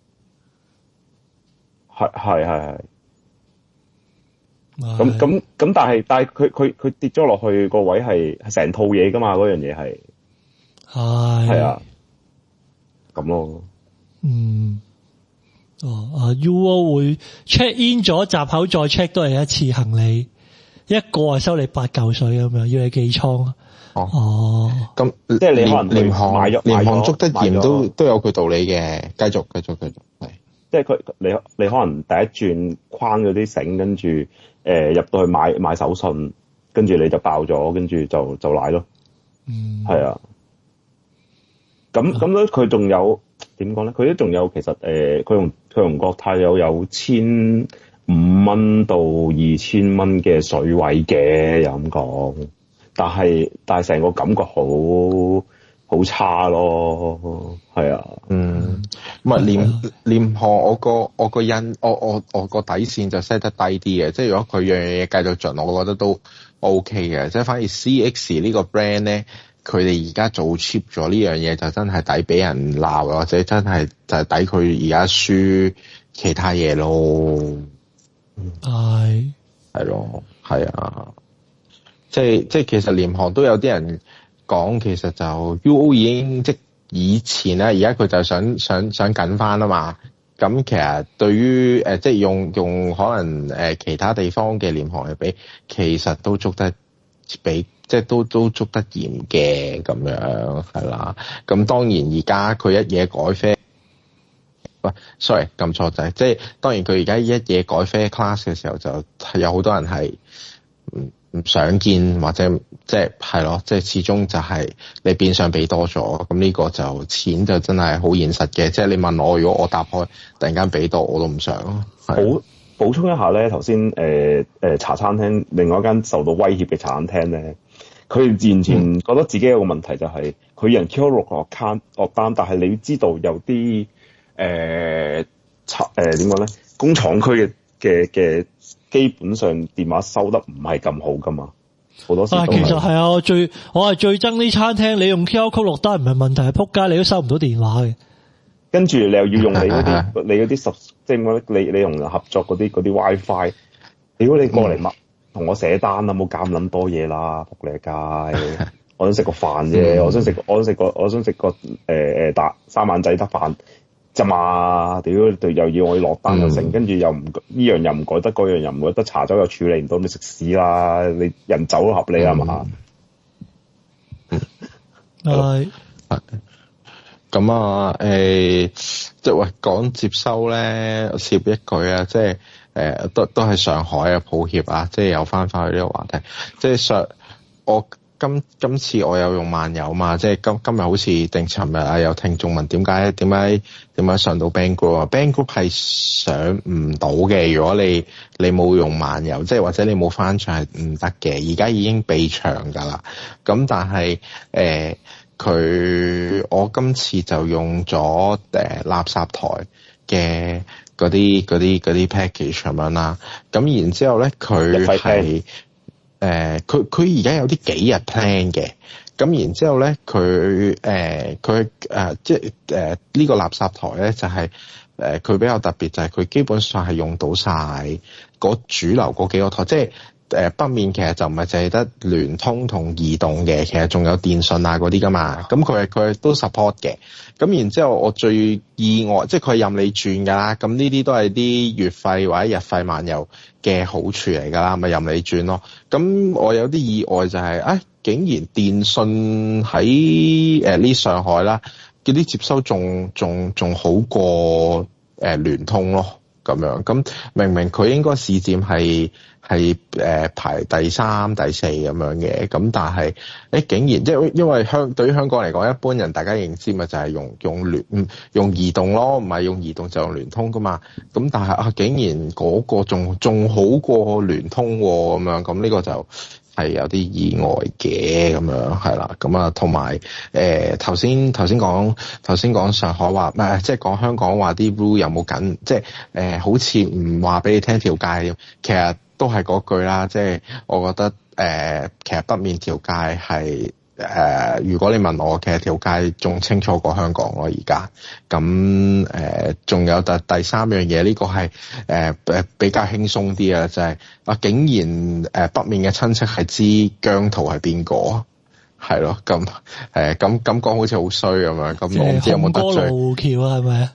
係係係係。咁咁咁，但係但係佢佢佢跌咗落去個位係係成套嘢噶嘛？嗰樣嘢係係係啊，咁咯。 嗯，哦啊 ，U O 會 check in 咗閘口再 check 都係一次行李。 一個係收你八嚿水咁樣，要你寄倉。 哦， 哦， 咁即係你可能廉航買咗廉航買咗捉得嚴買咗都都有佢道理嘅，繼續繼續繼續係。 即係佢你你可能第一轉框咗啲繩，跟住誒入到去買買手信，跟住你就爆咗，跟住就就賴咯。 嗯， 係啊。咁咁咧，佢仲有點講咧？佢都仲有其實誒，佢同佢同國泰有有千五蚊到二千蚊嘅水位嘅，又咁講。但係但係成個感覺好好差咯，係啊， 嗯，唔係廉廉航，我個我個印，我我我個底線就 set 得低啲嘅，即係如果佢樣樣嘢計到盡，我覺得都 OK 嘅，即係反而 C X 呢個 brand 咧，佢哋而家做 cheap 咗呢樣嘢，就真係抵俾人鬧，或者真係就係抵佢而家輸其他嘢咯， 係係咯，係啊。即係即係，其實廉航都有啲人講，其實就 U O 已經即以前咧，而家佢就想想想緊翻啊嘛。咁其實對於誒即係用用可能誒其他地方嘅廉航嚟比，其實都捉得比即係都都捉得嚴嘅咁樣係啦。咁當然而家佢一嘢改飛，喂 sorry 撳錯掣，即係當然佢而家一嘢改飛 class 嘅時候，就有好多人係嗯。唔想見或者即係係咯，即係始終就係你變相俾多咗，咁呢個就錢就真係好現實嘅。即係你問我，如果我答開，突然間俾多我都唔想咯。 補補充一下咧，頭先誒誒茶餐廳另外一間受到威脅嘅茶餐廳咧，佢完全覺得自己有個問題就係佢有人 Q 六個 account 落單，但係你知道有啲誒茶誒點講咧，工廠區嘅嘅嘅。基本上電話收得唔係咁好噶嘛，好多時都係。 啊，其實係啊，我最我係最憎啲餐廳，你用 Q R code 落單唔係問題，係撲街你都收唔到電話嘅。 跟住你又要用你嗰啲你嗰啲十，即係我你你同人合作嗰啲嗰啲 WiFi，如果你過嚟麥同我寫單啦，冇咁撚多嘢啦，仆你街！我想食個飯啫，我想食我想食個我想食個誒誒打三晚仔得飯。咋嘛？屌，又要我落單又成，跟住、嗯、又唔呢樣又唔改得，嗰樣又唔改得，茶酒又處理唔到，你食屎啦！你人走都合理係嘛？ 係咁啊，誒、欸，即係喂講接收咧，涉一句啊，即係誒、呃，都都係上海啊，抱歉啊，即係又翻返去呢個話題，即係上我。今今次我有用漫遊嘛，即係今今日好似定尋日啊，有聽眾問點解點解點解上到 Band Group 啊 ？Band Group 係上唔到嘅，如果你你冇用漫遊，即係或者你冇翻牆係唔得嘅。而家已經備場㗎啦。咁但係誒佢我今次就用咗誒、呃、垃圾台嘅嗰啲嗰啲嗰啲 package 咁樣啦。咁然之後咧佢係。誒佢佢而家有啲幾日 plan 嘅，咁然之後咧佢誒佢誒即係誒呢個垃圾台咧就係誒佢比較特別就係佢基本上係用到晒嗰主流嗰幾個台，即係誒北面其實就唔係淨係得聯通同移動嘅，其實仲有電信啊嗰啲噶嘛，咁佢佢都 support 嘅。咁然之後我最意外，即係佢係任你轉噶啦，咁呢啲都係啲月費或者日費漫遊嘅好處嚟噶啦，咪任你轉咯。咁我有啲意外就係、是，啊竟然電信喺誒呢上海啦，嗰啲接收仲仲仲好過誒聯通咯，咁樣。咁明明佢應該市佔係係誒排第三、第四咁樣嘅，咁但係誒竟然即係因為香對於香港嚟講，一般人大家認知咪就係用用聯嗯用移動咯，唔係用移動就用聯通噶嘛。咁但係啊，竟然嗰個仲仲好過聯通喎，咁樣咁呢個就係有啲意外嘅，咁樣係啦。咁啊同埋誒頭先頭先講頭先講上海話唔係即係講香港話啲 rule 有冇緊，即係誒、呃、好似唔話俾你聽條界，其實。都係嗰句啦，即係我覺得誒、呃，其實北面條界係誒、呃，如果你問我，其實條界仲清楚過香港咯，而家咁誒，仲、呃、有第第三樣嘢，呢、這個係誒誒比較輕鬆啲嘅，就係、是、啊，竟然誒、呃、北面嘅親戚係知姜濤係邊個，係咯，咁誒咁咁講好似好衰咁樣，咁我唔知有冇得罪。 紅歌路橋啊，係咪啊？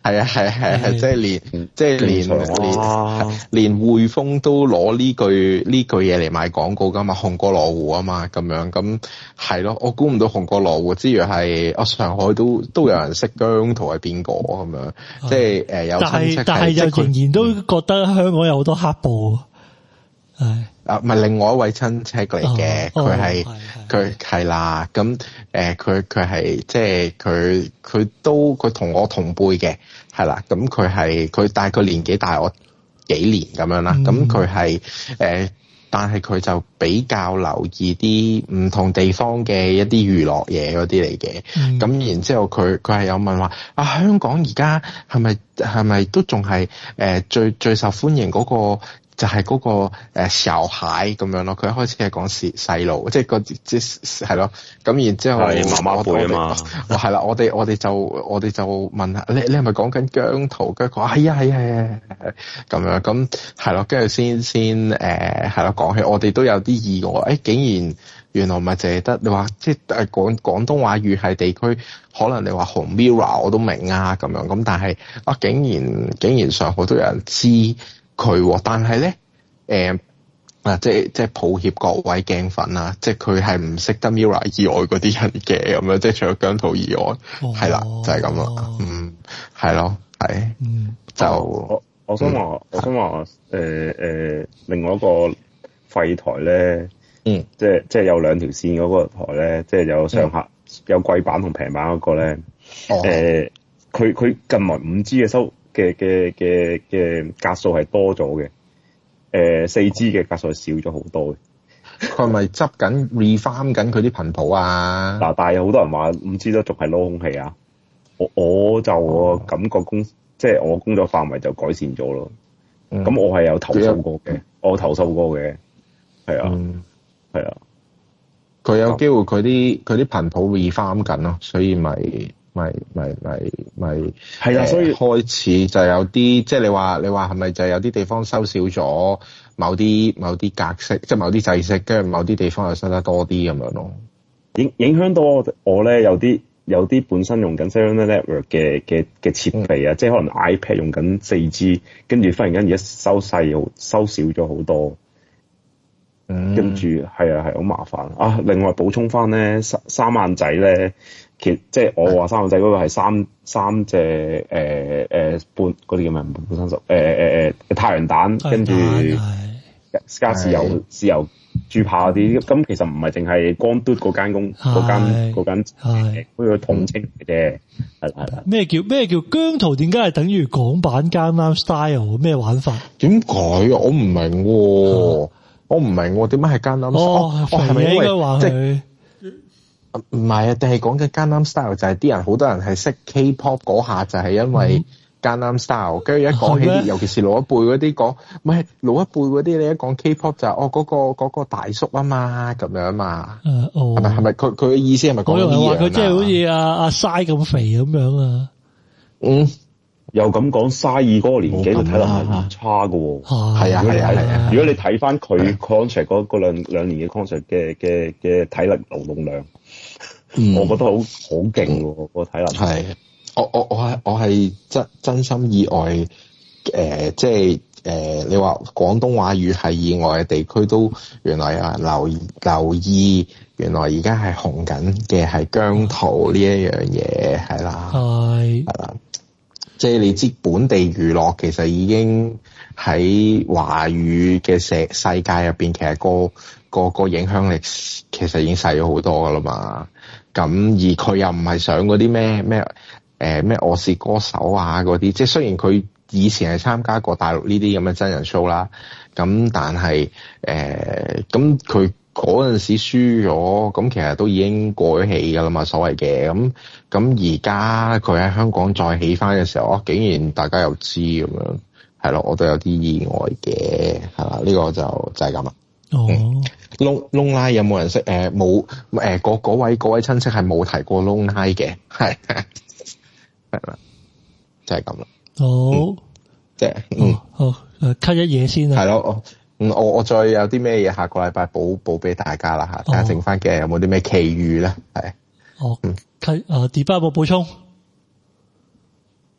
係啊係啊係啊，即係連即係連連連匯豐都攞呢句呢句嘢嚟賣廣告噶嘛，紅過羅湖啊嘛，咁樣咁係咯，我估唔到紅過羅湖之餘係，我上海都都有人識姜濤係邊個咁樣，即係誒有親戚， 但係又仍然都覺得香港有好多黑暴。係啊，唔係另外一位親戚嚟嘅，佢係佢係啦，咁誒佢佢係即係佢佢都佢同我同輩嘅，係啦，咁佢係佢但係佢年紀大我幾年咁樣啦，咁佢係誒，但係佢就比較留意啲唔同地方嘅一啲娛樂嘢嗰啲嚟嘅，咁、嗯、然之後佢佢係有問話啊，香港而家係咪係咪都仲係誒最最受歡迎嗰個？就係嗰、那個誒小孩咁樣咯，佢一開始係講細細路，即係個即係咯，咁然之後係媽媽輩啊嘛， 係啦，我哋我哋就我哋就問下你你係咪講緊姜濤？跟住講係啊係啊係啊係咁樣，咁係咯，跟住先先誒係咯講起，我哋都有啲意外，誒、欸、竟然原來咪淨係得你話即係誒廣廣東話語系地區，可能你話紅 Mirror 我都明啊咁樣，咁但係啊竟然竟然上海都有人知。佢，但係咧，誒、呃、啊，即係即係抱歉各位鏡粉啊，即係佢係唔識得 Mirror 以外嗰啲人嘅咁樣，即係除咗姜濤以外，係啦、哦，就係咁啦，嗯，係咯，係，嗯，就我我想話，嗯、我想話，誒、呃、誒、呃，另外一個廢台咧，嗯，即係即係有兩條線嗰個台咧，即係有上下、嗯、有貴版同平版嗰個咧，誒、哦，佢佢、呃、近來五 G 嘅收。嘅嘅嘅嘅格數係多咗嘅，誒四 G 嘅格數係少咗好多嘅。 佢係咪執緊 refine 緊佢啲頻譜啊？ 嗱，但係有好多人話五 G 都仲係撈空氣啊！我我就我感覺工、哦、即係我工作範圍就改善咗咯。咁、嗯、我係有投訴過嘅，我有投訴過嘅，係啊，係、嗯、啊。 佢有機會佢啲佢啲頻譜 refine 緊咯，所以咪。咪咪咪咪係啊！所以開始就有啲，即係你話你話係咪就係有啲地方收少咗某啲某啲格式，即係某啲制式，跟住某啲地方又收得多啲咁樣咯。 影影響到我我咧，有啲有啲本身用緊 cellular network 嘅嘅嘅設備啊，嗯、即係可能 iPad 用緊四 G， 跟住忽然間而家收細又收少咗好多。嗯，跟住係啊係好麻煩啊！另外補充翻咧，三三眼仔咧。其即係我話三眼仔嗰個係三三隻誒誒半嗰啲叫咩？半三十誒誒誒太陽蛋，跟住加豉油豉油豬扒嗰啲。咁其實唔係淨係光嘟嗰間公嗰間嗰間誒嗰個統稱嘅啫。係係啦。咩叫咩叫姜濤？點解係等於港版 Gangnam Style？咩玩法？ 點解啊？我唔明喎，我唔明喎，點解係 Gangnam Style？哦，係咪因為即係？唔係啊，定係講嘅 Gangnam Style 就係啲人好多人係識 K-pop 嗰下就係因為 Gangnam Style，跟住一講起啲，尤其是老一輩嗰啲講，唔係老一輩嗰啲，你一講 K-pop 就係哦嗰個嗰個大叔啊嘛，咁樣嘛，誒哦，係咪係咪佢佢嘅意思係咪講呢樣啊？我以為話佢即係好似阿阿嘥咁肥咁樣啊， 嗯，又咁講嘥二嗰個年紀，佢體能係唔差噶喎， 係啊係啊係啊， 如果你睇翻佢 contract 嗰嗰兩兩年嘅 contract 嘅嘅嘅體力勞動量。嗯、我覺得好好勁喎，個體能係，我我我係我係真真心意外，誒、呃，即係誒、呃，你話廣東話語系以外嘅地區都原來啊留留意，原來而家係紅緊嘅係姜濤呢一樣嘢，係啦，係係啦，即係你知本地娛樂其實已經喺華語嘅世世界入邊，其實個個個影響力其實已經細咗好多噶啦嘛。咁而佢又唔係上嗰啲咩咩誒咩我是歌手啊嗰啲，即係雖然佢以前係參加過大陸呢啲咁嘅真人 show 啦，咁但係誒咁佢嗰陣時輸咗，咁其實都已經過咗氣噶啦嘛，所謂嘅咁咁而家佢喺香港再起翻嘅時候，哦，竟然大家又知咁樣，係咯，我都有啲意外嘅，係啦，呢、這個就就係咁啦。哦。嗯窿窿拉有冇人識？誒冇誒，嗰嗰位嗰位親戚係冇提過窿拉嘅，係係啦，就係咁啦。 好， 即係嗯好誒，cut 一嘢先啊。 係咯，我我我再有啲咩嘢下個禮拜補補俾大家啦嚇，睇下剩翻嘅有冇啲咩奇遇咧？係。 哦，cut 誒，D八有冇補充？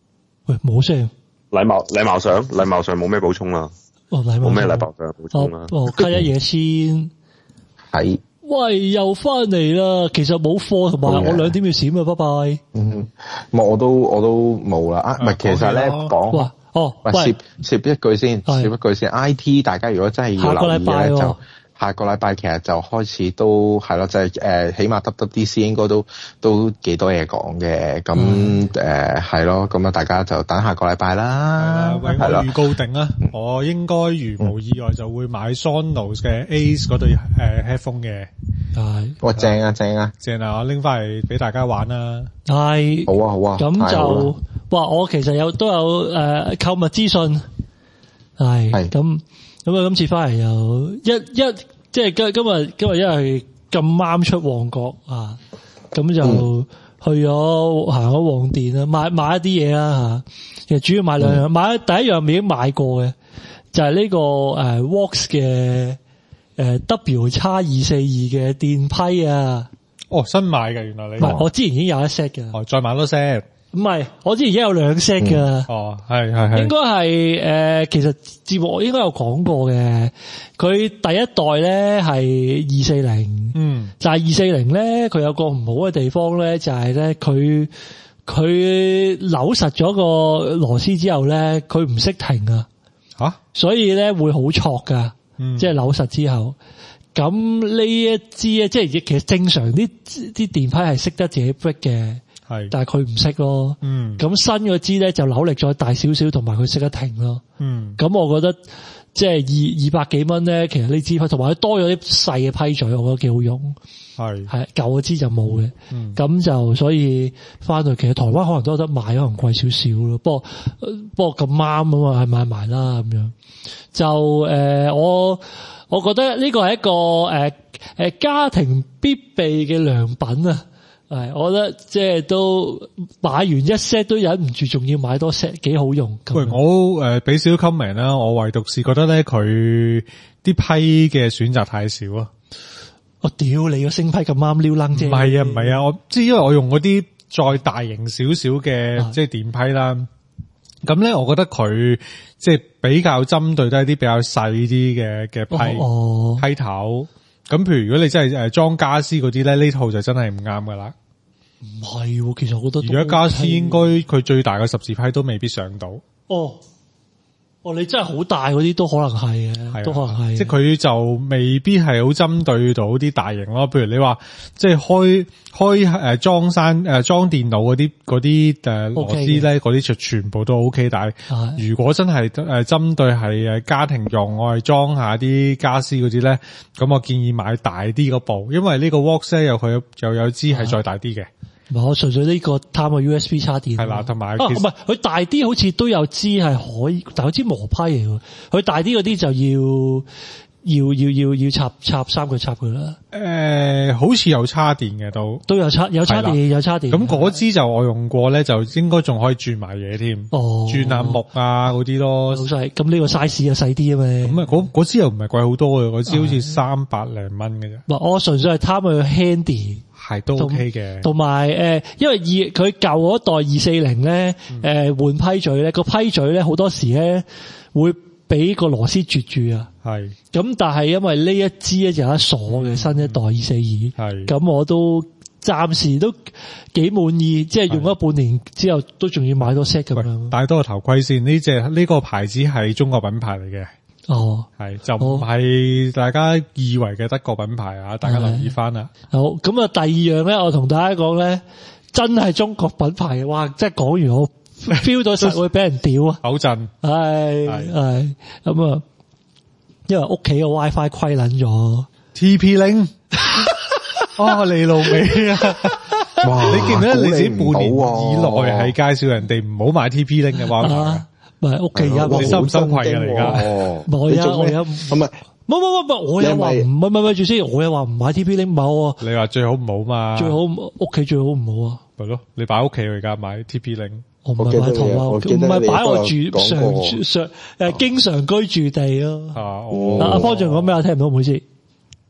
喂，冇聲。 禮貌禮貌上禮貌上冇咩補充啦。 哦，禮貌冇咩禮貌上補充啦。 哦，cut一嘢先。 係。 喂，又翻嚟啦！其實冇貨，同埋我兩點要閃啊！拜拜。 嗯，我都我都冇啦。啊，唔係，其實咧講， 哦， 喂，攝攝一句先，攝一句先。I T 大家如果真係要留意咧，就下個禮拜其實就開始都係咯，就係誒，起碼 W W D C 應該都都幾多嘢講嘅。咁誒係咯，咁啊大家就等下個禮拜啦。 係啦，為我預告定啦，我應該如無意外就會買 Sonos 嘅 Ace 嗰對誒 headphone 嘅。 係， 哇正啊正啊正啊！我拎翻嚟俾大家玩啦。 係， 好啊好啊。 咁就哇，我其實有都有誒購物資訊。係，係咁。咁啊！今次翻嚟又一一即係今今日今日因為咁啱出旺角啊，咁就去咗行咗旺店啦，買買一啲嘢啦吓。其實主要買兩樣，嗯、買第一樣已經買過嘅，就係、是、呢、這個誒、呃、Vox 嘅誒 W 叉二四二嘅電批啊。 哦，新買嘅原來你。 唔係，我之前已經有一 set 嘅。 哦，再買多 set。唔係，我之前已經有兩 set 噶。 哦，係係係。應該係誒，其實節目我應該有講過嘅。佢第一代咧係二四零，嗯，就係二四零咧，佢有個唔好嘅地方咧，就係咧佢佢扭實咗個螺絲之後咧，佢唔識停啊。吓，所以咧會好挫噶，嗯，即係扭實之後。咁呢一支咧，即係其實正常啲啲電批係識得自己 break 嘅。係，但係佢唔識咯。嗯，咁新嗰支咧就扭力再大少少，同埋佢識得停咯。嗯，咁我覺得即係二二百幾蚊咧，其實呢支批同埋佢多咗啲細嘅批嘴，我覺得幾好用。係係舊嗰支就冇嘅。嗯，咁就所以翻去其實台灣可能都有得買，可能貴少少咯。不過不過咁啱啊嘛，係買埋啦咁樣。就誒、呃，我我覺得呢個係一個誒誒、呃、家庭必備嘅良品啊。係，我覺得即係都買完一 set 都忍唔住，仲要買多 set， 幾好用。 喂，我誒俾少少 comment 啦，我唯獨是覺得咧佢啲批嘅選擇太少啊！ 我屌你個星批咁啱撩楞啫！ 唔係啊，唔係啊，我即係因為我用嗰啲再大型少少嘅即係電批啦。咁咧，我覺得佢即係比較針對都係啲比較細啲嘅嘅批、哦、批頭。咁譬如如果你真係誒裝家私嗰啲咧，呢套就真係唔啱噶啦。 唔係，其實我覺得而家家私應該佢最大嘅十字批都未必上到。 哦，哦，你真係好大嗰啲都可能係嘅，都可能係。 即係佢就未必係好針對到啲大型咯。譬如你話即係開開誒裝山誒裝電腦嗰啲嗰啲誒螺絲咧，嗰啲就全部都 OK。但係如果真係誒針對係誒家庭用，我係裝下啲家私嗰啲咧，咁我建議買大啲嗰部，因為呢個 Vox 咧有佢又有支係再大啲嘅。 唔係，我純粹呢個貪個 U S B 插電係啦，同埋唔係佢大啲，好似都有支係可以，但係支磨批嚟嘅。佢大啲嗰啲就要要要要要插插三個插佢啦。 誒、呃，好似有插電嘅都都有插有插電有插電。 咁嗰支就我用過咧，就應該仲可以轉埋嘢添。哦，轉下木啊嗰啲咯。 好細，咁呢個 size 又細啲啊嘛。 咁啊，嗰嗰支又唔係貴好多嘅，嗰支好似三百零蚊嘅啫。 唔，我純粹係貪佢 handy。 係都 OK 嘅， 同埋誒，因為二佢舊嗰代二四零咧，誒換批嘴咧，個批嘴咧好多時咧會俾個螺絲絕住啊。係，咁但係因為呢一支咧就有得鎖嘅新一代二四二，係，咁我都暫時都幾滿意，即係用咗半年之後都仲要買多 set 咁樣。戴多個頭盔先，呢隻呢個牌子係中國品牌嚟嘅。哦，係就唔係大家以為嘅德國品牌啊，大家留意翻啦。好，咁啊，第二樣咧，我同大家講咧，真係中國品牌嘅，哇！即係講完我 feel 到實會俾人屌啊， 口震， 係係咁啊，因為屋企個 WiFi 虧撚咗 ，T P Link， 哦，你老味啊！哇，你記唔記得你自己半年以內係介紹人哋唔好買 T P Link 嘅 WiFi？唔係屋企有，你收唔收費啊？而家我有我有，唔係，唔係唔係，我有話唔係唔係住先，我有話唔買 T P Link 唔好。你話最好唔好嘛？ 最好屋企最好唔好啊？ 係咯，你擺屋企而家買 T P Link， 我唔係擺台灣，唔係擺我住常常誒經常居住地咯。啊，阿方丈講咩啊？聽唔到，唔好意思。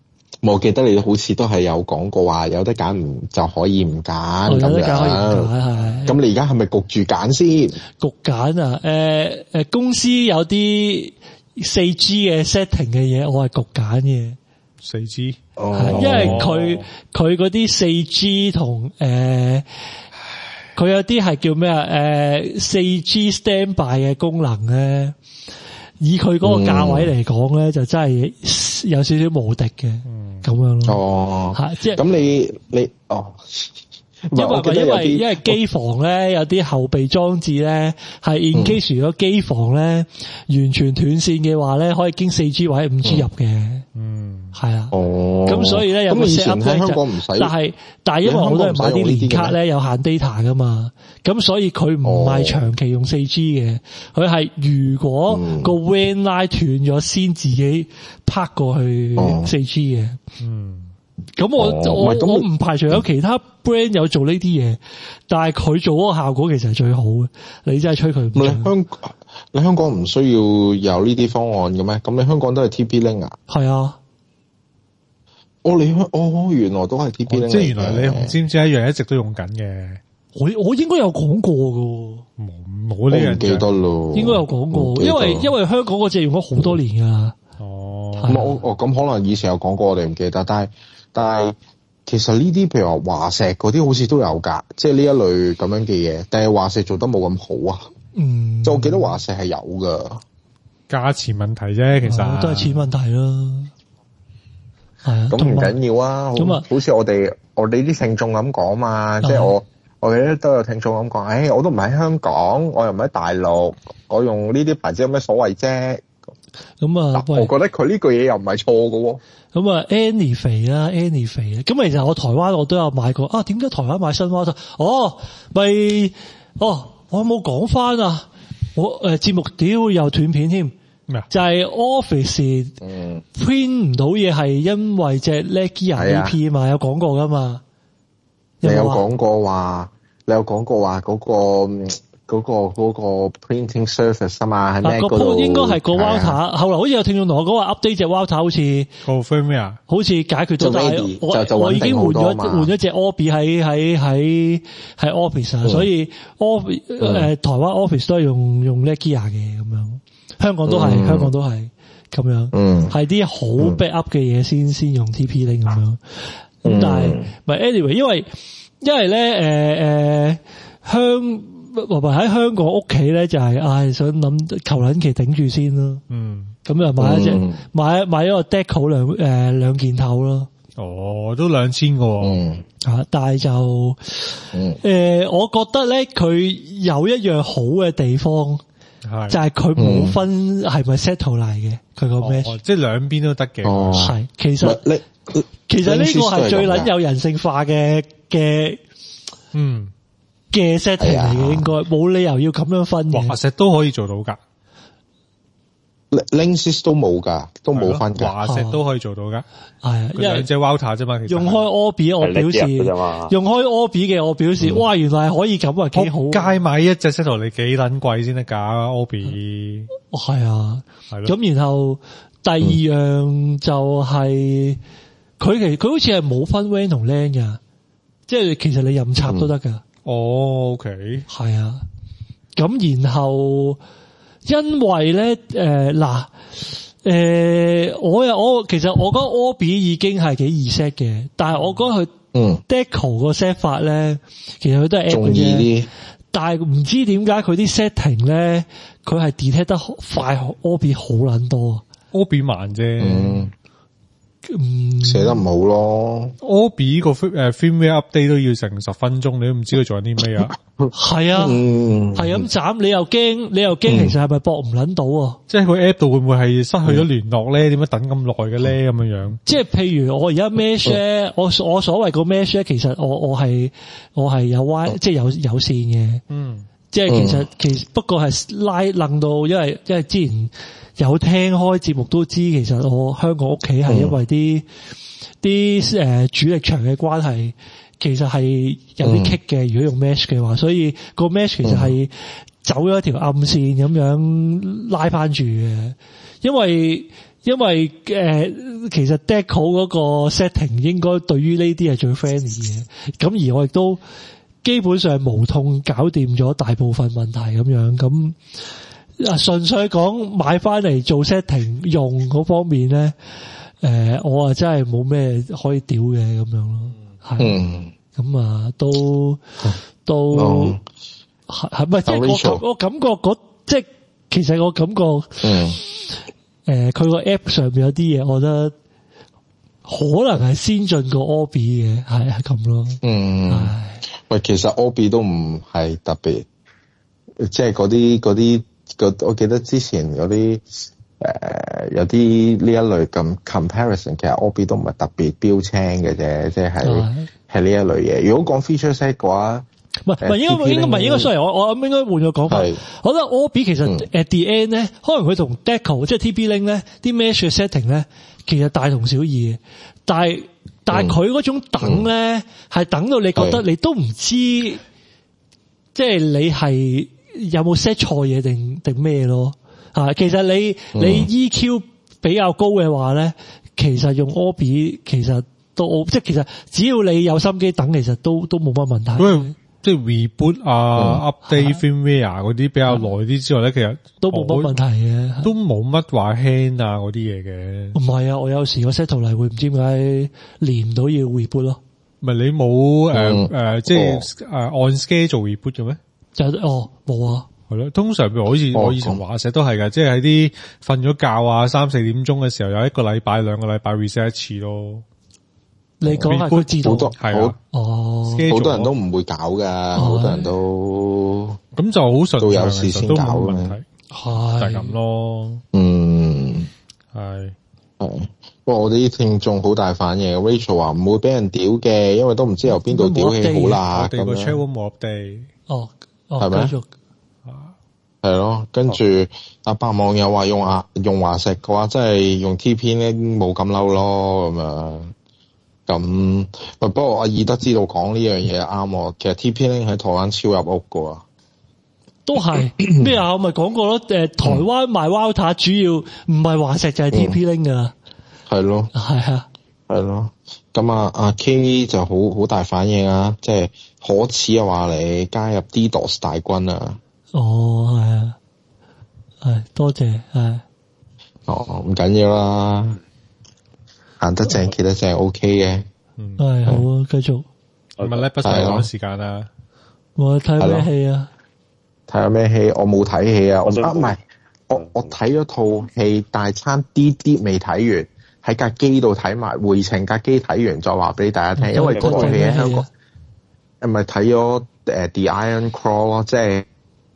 我記得你好似都係有講過話，有得揀唔就可以唔揀咁有得揀可以唔樣。 揀係。 咁你而家係咪焗住揀先？ 焗揀啊！誒、誒，公司有啲四 G 嘅 setting 嘅嘢，我係焗揀嘅。 四 G， 哦係因為佢佢嗰啲四 G 同誒，佢有啲係叫咩啊？誒，四 G standby 嘅功能咧，以佢嗰個價位嚟講咧，就真係有少少無敵嘅，咁樣咯。 哦， 係即係咁你你哦。 因為我記得因有啲為因為機房咧有啲後備裝置咧係 in case 如果機房咧完全斷線嘅話咧，可以經四 G 或者五 G 入嘅。嗯，係啊。 哦。 咁所以咧有個咁以 set 前 up 喺咧就香港唔使， 但係但係因為好多人買啲年卡咧有限 data 噶嘛，咁所以佢唔係長期用四 G 嘅，佢係如果個 W A N line 斷咗先自己拍過去四 G 嘅。嗯。咁我、哦、我我唔排除有其他 brand 有做呢啲嘢，但係佢做嗰個效果其實係最好嘅。你真係吹佢唔你香你香港唔需要有呢啲方案嘅咩？咁你香港都係 T P Link 啊？係啊。 哦，你香哦原來都係 T P Link， 即係原來你同尖尖一樣一直都用緊嘅。 我我應該有講過㗎。 冇冇呢樣唔記得咯。 應該有講過，因為因為香港嗰隻用咗好多年㗎啦。 哦。 咁我哦咁可能以前有講過，我哋唔記得，但係。但係其實呢啲譬如話華碩嗰啲好似都有㗎，即係呢一類咁樣嘅嘢，但係華碩做得冇咁好啊。嗯，就我記得華碩係有㗎， 價錢問題啫，其實、 哦、都係錢問題啦。係啊， 咁唔緊要啊。咁啊，好似我哋我哋啲聽眾咁講嘛，即係我我哋都有聽眾咁講，誒、哎，我都唔喺香港，我又唔喺大陸，我用呢啲牌子有咩所謂啫？咁啊，我覺得佢呢句嘢又唔係錯㗎喎。 咁啊 Annie 肥啦 Annie 肥啦，咁其實我台灣我都有買過啊。點解台灣買新蛙頭？哦，咪哦，我有冇講翻啊？我誒節目屌又斷片添，咩啊？就係 Office print 唔到嘢係因為隻 Netgear A P 嘛，有講過噶嘛？ 你有講過話，你有講過話嗰個。嗰、那個嗰、那個 printing surface 啊嘛，係咩嗰度？ 應該係個 router，後來好似有聽眾同我講話 update 隻 router 好似個 firmware 好似解決咗，但係我就我已經換咗換咗隻 Orbi 喺喺喺喺 Office 啊、嗯，所以 Office 誒、嗯呃、台灣 Office 都係用用 Netgear 嘅咁樣，香港都係、嗯、香港都係咁樣，嗯，係啲好 backup 嘅嘢先先用 T P Link 咁樣，咁、嗯、但係唔係 anyway， 因為因為咧誒誒香。或者喺香港屋企咧就係、是，唉、哎，想諗求撚期頂住先咯。嗯，咁就買一隻、嗯，買買一個 Deco 兩誒兩件頭咯。 哦，都兩千個。嗯， 啊，但係就，誒、嗯呃，我覺得咧佢有一樣好嘅地方，係就係佢冇分係咪 settle 嚟嘅，佢個 mesh， 即係兩邊都得嘅。哦， 係，其實你其實呢個係最撚有人性化嘅嘅，嗯。嘅 setting 嚟嘅，應該冇理由要咁樣分嘅。 華碩都可以做到噶 ，Linksys 都冇噶，都冇分噶。 華碩都可以做到噶， 係因為兩隻 router 啫嘛。其實用開 Orbi 我表示，用開 Orbi 嘅我表示，嗯、哇，原來係可以咁啊，幾好。 街買一隻 settle 你幾撚貴先得噶 Orbi？ 哦，係啊，係咯。咁然後第二樣就係佢其佢好似係冇分 W A N 同 LAN 噶，即係其實你任插都得噶。嗯哦 ，OK， 係啊，咁然後因為咧，誒嗱，誒我又我其實我覺得 Orbi 已經係幾易 set 嘅，但係我覺得佢嗯 Deco 個 set 法咧，其實佢都係 app 嘅啫，但係唔知點解佢啲 setting 咧，佢係 detect 得快 Orbi 好撚多 ，Orbi 慢啫。嗯嗯， 寫得唔好咯。 Orbi 個誒 firmware update 都要成十分鐘，你都唔知佢做緊啲咩啊？ 係啊，係咁斬，你又驚，你又驚，其實係咪駁唔捻到啊？ 即係個 app 度會唔會係失去咗聯絡咧？點解等咁耐嘅咧？咁樣樣。即係譬如我而家 mesh 咧，我我所謂個 mesh 咧，其實我我係我係有 Y， 即係有有線嘅。嗯，即係其實其實不過係拉楞到，因為因為之前。有聽開節目都知，其實我香港屋企係因為啲啲誒主力牆嘅關係，其實係有啲棘嘅。如果用 mesh 嘅話，所以個 mesh 其實係走咗一條暗線咁樣拉翻住嘅。因為因為誒、呃，其實 Deco 嗰個 setting 應該對於呢啲係最 friendly 嘅，咁而我亦都基本上無痛搞掂咗大部分問題咁樣，咁啊純粹講買翻嚟做 setting 用嗰方面咧，誒、呃，我啊真係冇咩可以屌嘅咁樣咯，係，咁、嗯、啊都都係係咪即係我我感覺嗰即係其實我感覺嗯。誒，佢個 app 上面有啲嘢，我覺得可能係先進過 Orbi 嘅，係係咁咯。嗯， 喂，其實 Orbi 都唔係特別，即係嗰啲嗰啲，我記得之前嗰啲誒有啲呢一類咁 comparison， 其實 Orbi 都唔係特別標青嘅啫，即係係呢一類嘢。如果講 feature set 嘅話， 唔係唔係應該應該唔係應該 sorry，我我諗應該換個講法。我覺得 Orbi 其實 at the end 咧，可能佢同 Deco 即係 T P-Link 咧啲 mesh setting 咧，其實大同小異嘅。但係但係佢嗰種等咧，係、嗯、等到你覺得你都唔知，即係你係有冇 set 錯嘢定定咩咯？啊，其實你、嗯、你 E Q 比較高嘅話咧，其實用 Orbi 其實都即係其實只要你有心機等，其實都都冇乜問題。 嗯即係 reboot 啊、嗯、update firmware 嗰啲比較耐啲之外咧，其實都冇乜問題嘅， 都冇乜話 hang 啊嗰啲嘢嘅。 唔係啊，我有時個 set 圖嚟會唔知點解連唔到要 reboot 咯。 唔係你冇誒誒，即係誒按 schedule 做 reboot 嘅咩？ 就哦冇啊， 係咯。通常譬如好似我以前話成都係㗎，即係喺啲瞓咗覺啊三四點鐘嘅時候，有一個禮拜兩個禮拜 reset 一次咯。 你講下佢自動係啊，哦，好多人都唔會搞㗎，好多人都咁就好順暢， 都有事先搞嘅問題， 係就係咁咯。 嗯， 係係。不過我哋啲聽眾好大反應 ，Rachel 話唔會俾人屌嘅，因為都唔知由邊度屌起好啦。 我哋個 channel 冇 update。 哦， 係咩？係咯，跟住阿白網友話用華用華碩嘅話，真係用 T P 咧冇咁嬲咯，咁樣。咁，不過阿爾德知道講呢樣嘢啱喎。其實 T P-Link 喺台灣超入屋㗎喎， 都係咩啊？我咪講過咯。誒，台灣賣 Router 主要唔係華碩就係 T P-Link 㗎啦。 係咯， 係啊， 係咯。咁啊，阿 K 就好好大反應啊，即係可恥啊，話你加入 DDoS 大軍啊。 哦，係啊，係多謝，係。 哦，唔緊要啦。行得正，企得正 ，OK 嘅。 嗯，係好啊，繼續。 咁咪咧，不嘥講時間啦。 我睇咩戲啊？ 睇下咩戲？我冇睇戲啊！我啊唔係，我我睇咗套戲，但係差啲啲未睇完，喺架機度睇埋，回程架機睇完再話俾大家聽。因為嗰套戲喺香港，係咪睇咗誒 The Iron Claw 咯？即係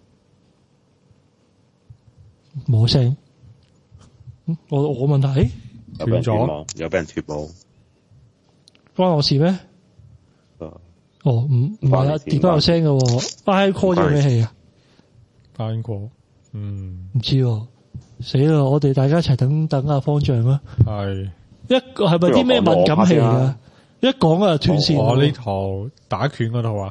冇聲。我我問題。 有俾人脫網，有俾人脫網， 關我事咩？哦，唔唔係啊，跌翻有聲嘅喎。Iron Claw 做咩戲啊 ？Iron Claw，嗯， 唔知喎，死啦！我哋大家一齊等等阿方丈啊。 係一個係咪啲咩敏感戲嚟噶？一講啊斷線。 我呢套打拳嗰套啊。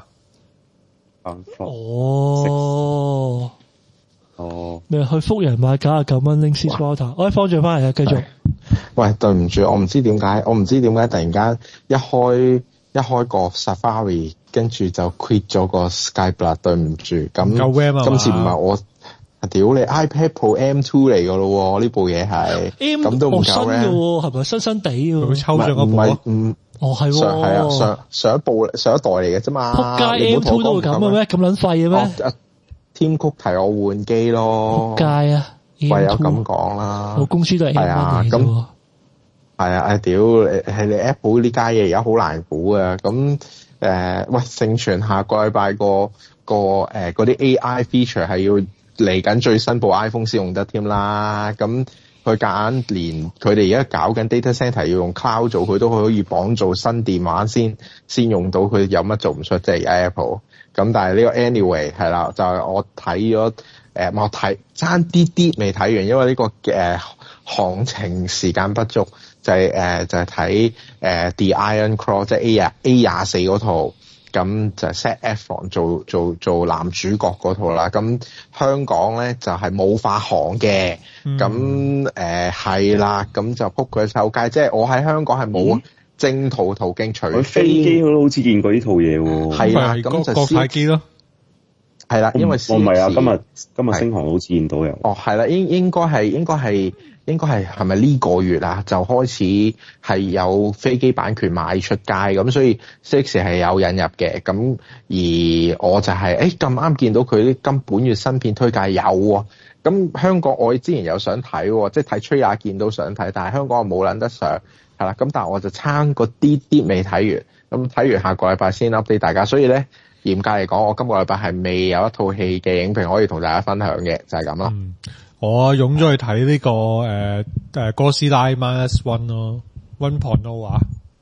哦。 哦， 咩去福人買九十九蚊拎 Six Water，我喺方丈翻嚟啊，繼續。 喂，對唔住，我唔知點解，我唔知點解突然間一開一開個 Safari， 跟住就 quit 咗個 Skype 啦，對唔住。咁今次唔係我，屌你 iPad Pro M 二 嚟噶咯，呢部嘢係，咁都唔夠 RAM 嘅，係咪新新地嘅？ 佢抽咗嗰部啊？ 唔， 哦係， 係啊，上上一部上一代嚟嘅啫嘛。 仆街 M 二都會咁嘅咩？咁撚廢嘅咩？ 添曲提我換機咯， 仆街啊！ 唯有咁講啦。 我公司都係 M 啊，咁係啊！誒屌，係你 Apple 呢家嘢而家好難估啊！咁誒，喂，盛傳下個禮拜個個誒嗰啲 A I feature 係要嚟緊最新部 iPhone 先用得添啦。咁佢夾硬連佢哋而家搞緊 data center 要用 cloud 做，佢都可以綁做新電話先先用到。佢有乜做唔出？即係 Apple。咁但係呢個 anyway 係啦，就係我睇咗誒，我睇差啲啲未睇完，因為呢、這個誒、呃、行程時間不足，就係、是、誒、呃、就係睇誒 The Iron Claw 即係 A 廿 A 廿四嗰套。咁咁就 Zac Efron 做做做男主角嗰套啦。咁香港咧就係冇發行嘅，咁誒係啦，咁就撲佢臭街。即係我喺香港係冇正途途徑，除非飛機我都好似見過呢套嘢喎。 係啦，咁就國泰機咯。 係啦，因為我唔係啊，今日今日星航好似見到有。哦， 係啦，應應該係應該係。應該係係咪呢個月啊就開始係有飛機版權賣出街，咁所以 Six 係有引入嘅。咁而我就係誒咁啱見到佢啲今本月新片推介有喎。咁香港我之前有想睇喎，即係睇吹也見到想睇，但係香港我冇撚得上，係啦。咁但係我就差嗰啲啲未睇完，咁睇完下個禮拜先 update 大家。所以咧嚴格嚟講，我今個禮拜係未有一套戲嘅影評可以同大家分享嘅，就係咁咯。 嗯我湧咗去睇呢、這個誒誒哥斯拉 minus one 咯 one point oh 啊，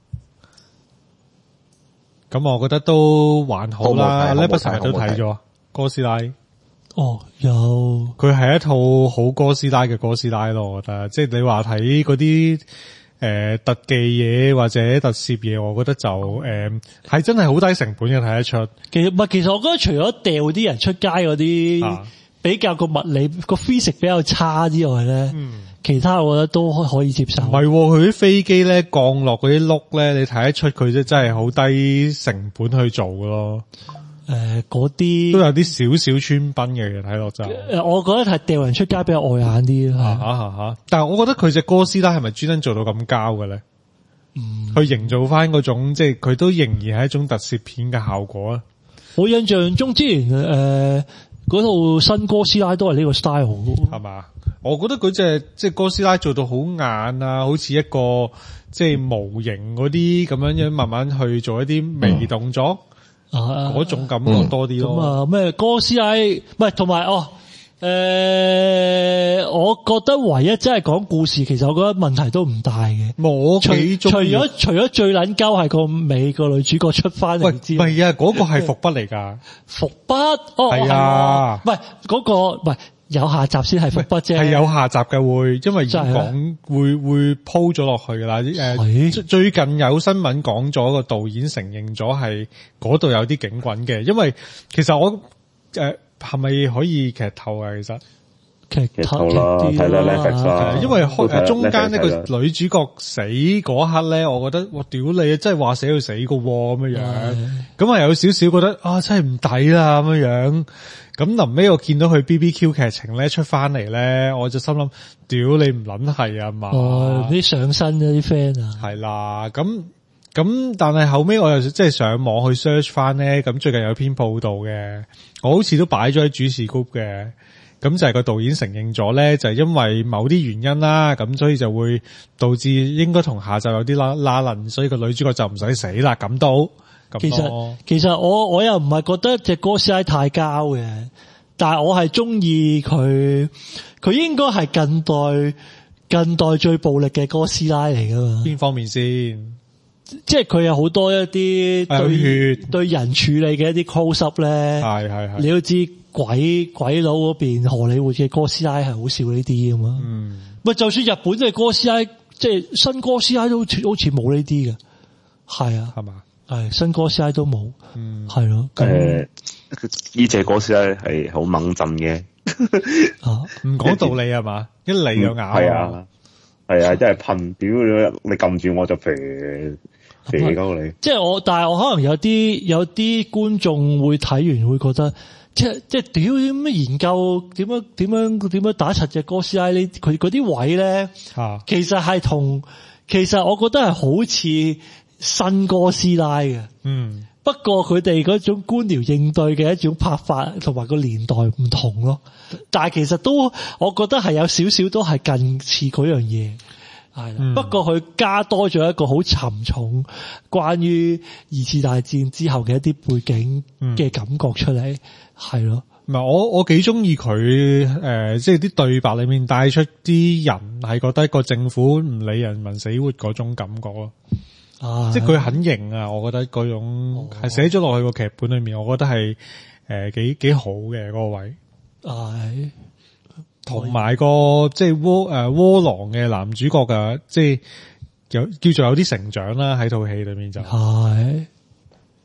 咁我覺得都還好啦。呢筆成日都睇咗哥斯拉。 哦，有佢係一套好哥斯拉嘅哥斯拉咯，我覺得。即係你話睇嗰啲誒特技嘢或者特攝嘢，我覺得就誒係、呃、真係好低成本嘅，睇得出。 其實唔係，其實我覺得除咗掉啲人出街嗰啲。啊比較個物理個 physics 比較差之外咧，嗯、其他我覺得都可以接受。 唔係，佢啲飛機咧降落嗰啲轆咧，你睇得出佢都真係好低成本去做嘅咯。 誒、呃，嗰啲都有啲少少穿崩嘅，睇落就。 誒，我覺得係掉人出街比較礙眼啲。 吓吓吓！但係我覺得佢隻哥斯拉係咪專登做到咁膠嘅咧？嗯，去營造翻嗰種即係佢都仍然係一種特攝片嘅效果啊！ 我印象中之前誒。呃嗰套新哥斯拉都係呢個 style 係嘛？我覺得嗰隻即係哥斯拉做到好硬啊，好似一個即係模型嗰啲咁樣樣，慢慢去做一啲微動作，嗰、嗯、種感覺多啲咯。咁啊咩哥斯拉唔係同埋哦。誒、呃，我覺得唯一真係講故事，其實我覺得問題都唔大嘅。 我幾除咗除咗最撚鳩係個美個女主角出翻嚟之外， 喂，唔係啊，嗰、那個係伏筆嚟㗎。 伏筆哦，係啊，唔係嗰個唔係有下集先係伏筆啫， 係有下集嘅會，因為講會會鋪咗落去㗎啦。誒、呃，最近有新聞講咗個導演承認咗係嗰度有啲警棍嘅，因為其實我誒。呃係咪可以劇透啊？其實劇透啦，睇啦 Netflix 啦。 因為中間呢個女主角死嗰刻咧，我覺得我屌你，真係話死要死個咁樣樣。咁啊有少少覺得啊，真係唔抵啦咁樣樣。咁臨尾我見到佢 B B Q 劇情咧出翻嚟咧，我就心諗屌你唔撚係啊嘛！ 哦，啲上身嗰啲 friend 啊， 係啦，咁。咁但係後尾我又即係上網去 search 翻咧，咁最近有篇報道嘅，我好似都擺咗喺主持 group 嘅，咁就係個導演承認咗咧，就係因為某啲原因啦，咁所以就會導致應該同下集有啲拉拉楞，所以個女主角就唔使死啦，咁都咁。 其實其實我我又唔係覺得隻哥斯拉太膠嘅，但係我係中意佢，佢應該係近代近代最暴力嘅哥斯拉嚟噶嘛？ 邊方面先？ 即係佢有好多一啲對血對人處理嘅一啲 close up 咧， 係係係， 你都知鬼鬼佬嗰邊荷里活嘅哥斯拉係好少呢啲噶嘛。嗯，喂，就算日本嘅哥斯拉，即係新哥斯拉都好似好似冇呢啲嘅，係啊， 係嘛， 係新哥斯拉都冇，嗯，係咯。 誒，呢隻哥斯拉係好猛震嘅， 啊， 唔講道理係嘛，一嚟就咬， 係啊，係啊，真係噴屌你撳住我就肥。肥鳩你， 即係我，但係我可能有啲有啲觀眾會睇完會覺得，即係即係屌點樣研究點樣點樣點樣打柒隻哥斯拉呢？佢嗰啲位咧，啊、其實係同其實我覺得係好似新哥斯拉嘅，嗯，不過佢哋嗰種官僚應對嘅一種拍法同埋個年代唔同咯，但係其實都我覺得係有少少都係近似嗰樣嘢。係啦，嗯、不過佢加多咗一個好沉重關於二次大戰之後嘅一啲背景嘅感覺出嚟，係咯、嗯。 唔係我我幾中意佢誒，即係啲對白裏面帶出啲人係覺得個政府唔理人民死活嗰種感覺咯。啊，即係佢很型啊！我覺得嗰種係寫咗落去個劇本裏面，我覺得係誒、呃、幾幾好嘅嗰、嗰個位。係。同埋個即係窩誒窩囊嘅男主角嘅，即係有叫做有啲成長啦喺套戲裏面就係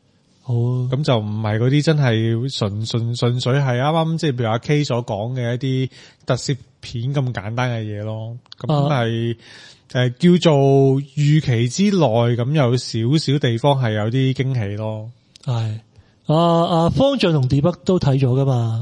好啊， 咁就唔係嗰啲真係純純純粹係啱啱即係譬如阿 K 所講嘅一啲特攝片咁簡單嘅嘢咯。咁係誒叫做預期之內，咁有少少地方係有啲驚喜咯。 係啊啊，方丈同地北都睇咗噶嘛？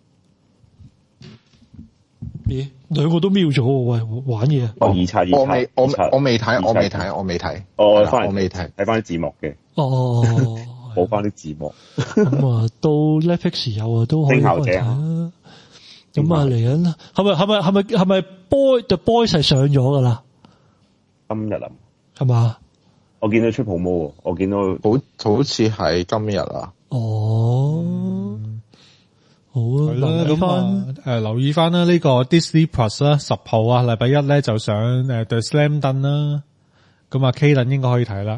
咦，兩個都瞄咗喎，喂，玩嘢啊！ 哦，二刷二刷， 我未我二刷我未睇，我未睇，我未睇。 我翻嚟我未睇， 睇翻啲字幕嘅， 哦， 補翻啲字幕。 咁啊，到 Netflix 有啊，都可以開睇啊。咁啊，嚟緊係咪係咪係咪係咪 Boy The Boys 係上咗噶啦？ 今日啊， 係嘛？ 我見到出 promo，我見到好好似係今日啊。 哦。好啊， 係啦，咁啊，誒，留意翻啦，呢個 Disney Plus 啦，十號啊，禮拜一咧就上誒 The Slam Dunk 啦，咁啊 K 輪應該可以睇啦。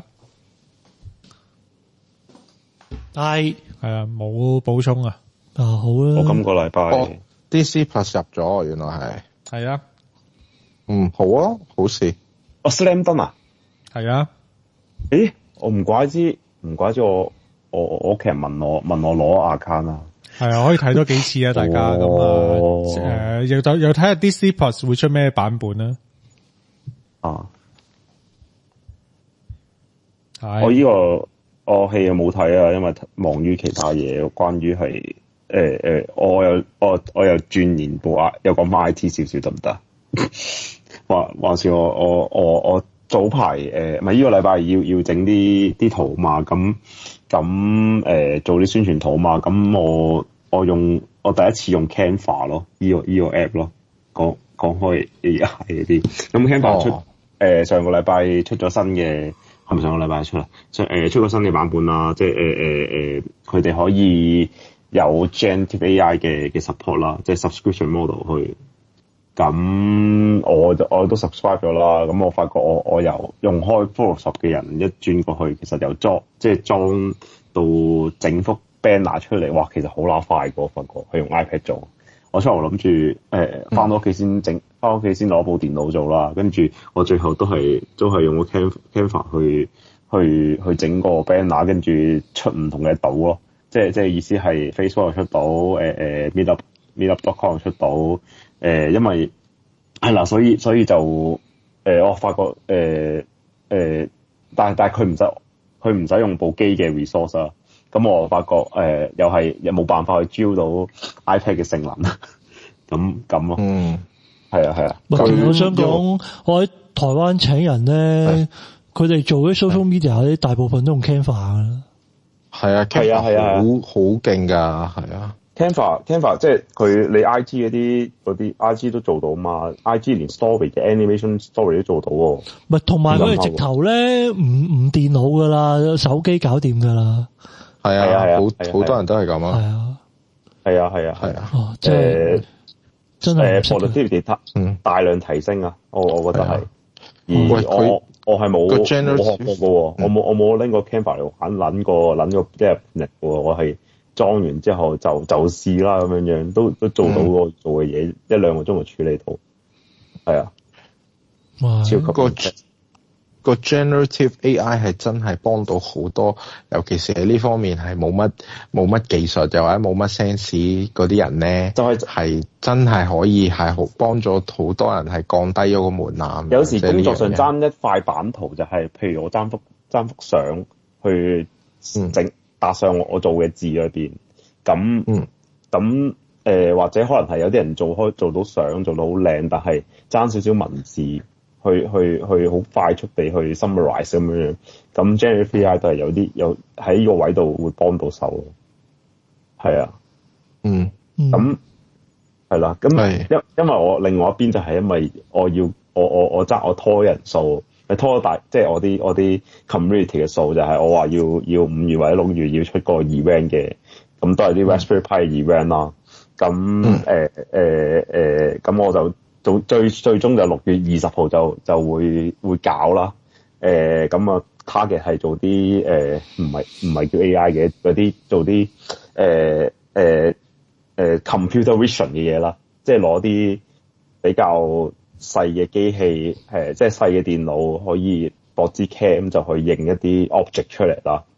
係係啊，冇補充啊。 啊，好啦。 我今個禮拜哦 Disney Plus 入咗，原來係。 係啊。 嗯，好啊，好事。 哦 Slam Dunk 啊。 係啊。 誒，我唔怪之，唔怪之我我我屋企人問我問我攞 account 啊。 係啊，可以睇多幾次啊，大家咁啊，誒，又睇又睇下 Disney Plus 會出咩版本啊？ 啊， 係我呢個我戲又冇睇啊，因為忙於其他嘢，關於係誒誒，我又我我又轉研部啊，又講翻 I T 少少得唔得？話話是我我我我早排誒，唔係呢個禮拜要要整啲啲圖嘛，咁。咁誒、呃、做啲宣傳圖嘛，咁我我用我第一次用 Canva 咯，呢、這個依、這個 app 咯，講講開 A I 嗰啲，咁 Canva 出誒、哦呃、上個禮拜出咗新嘅，係咪上個禮拜出啦？上誒、呃、出咗新嘅版本啦，即係誒誒誒，佢、呃、哋、呃、可以有 Generative A I 嘅嘅 support 啦，即係 subscription model 去。咁我就我都 subscribe 咗啦，咁我發覺我我由用開 Photoshop 嘅人一轉過去，其實由裝即係裝到整幅 banner 出嚟，哇，其實好乸快過，我發覺係用 iPad 做。我初頭諗住誒翻到屋企先整，翻屋企先攞部電腦做啦，跟住我最後都係都係用個 Canva 去去去整個 banner，跟住出唔同嘅島咯，即係即係意思係 Facebook 出到，誒誒 Meetup Meetup dot com 出到。誒、呃，因為係啦，所以所以就誒、呃，我發覺誒誒、呃呃，但係但係佢唔使佢唔使用部機嘅 resource 啊，咁我發覺誒、呃，又係又冇辦法去招到 iPad 嘅性能，咁咁咯。嗯，係啊係啊。 我想講，我喺台灣請人咧，佢哋做啲 social media 啲大部分都用 Canva 噶。 係啊，Canva 啊係啊，好好勁噶，係啊。 Canva Canva 即係佢你 I G 嗰啲嗰啲 I G 都做到嘛 ，I G 連 story 嘅 animation story 都做到喎。 唔係，同埋佢哋直頭咧唔唔電腦噶啦，手機搞掂噶啦。 係啊係啊，好好多人都係咁啊。 係啊係啊係啊係啊。 哦，即係真係 productivity 嗯大量提升啊！我我覺得係。而我我係冇冇學過嘅喎，我冇我冇拎個 Canva 嚟玩，撚過撚過一日力喎，我係。裝完之後就就試啦咁樣樣，都都做到個做嘅嘢，嗯、一兩個鐘就處理到，係啊， 哇！ 超級個個 generative A I 係真係幫到好多，尤其是喺呢方面係冇乜冇乜技術又或者冇乜 sense 嗰啲人咧，就係係真係可以係好幫咗好多人係降低咗個門檻。 有時工作上爭一塊版圖就係、是，譬如我爭幅爭幅相去整。嗯搭上我我做嘅字裏邊，咁咁誒或者可能係有啲人做開做到相做到好靚，但係爭少少文字去去去好快速地去 summarize 咁樣樣，咁 Generative A I 都係有啲有喺呢個位度會幫到手，係啊，嗯，咁係啦，咁因因為我另外一邊就係因為我要我我我爭我拖人數。係拖大，即係我啲我啲 community 嘅數就係我話要要五月或者六月要出個 event 嘅，咁都係啲 Raspberry Pi event 啦。咁誒誒誒，咁我就最最最終就六月二十號就就會會搞啦。誒咁啊 target 係做啲誒唔係唔係叫 A I 嘅嗰啲做啲誒誒誒 computer vision 嘅嘢啦，即係攞啲比較細嘅機器，誒，即係細嘅電腦可以駁支 cam 就去認一啲 object 出嚟啦。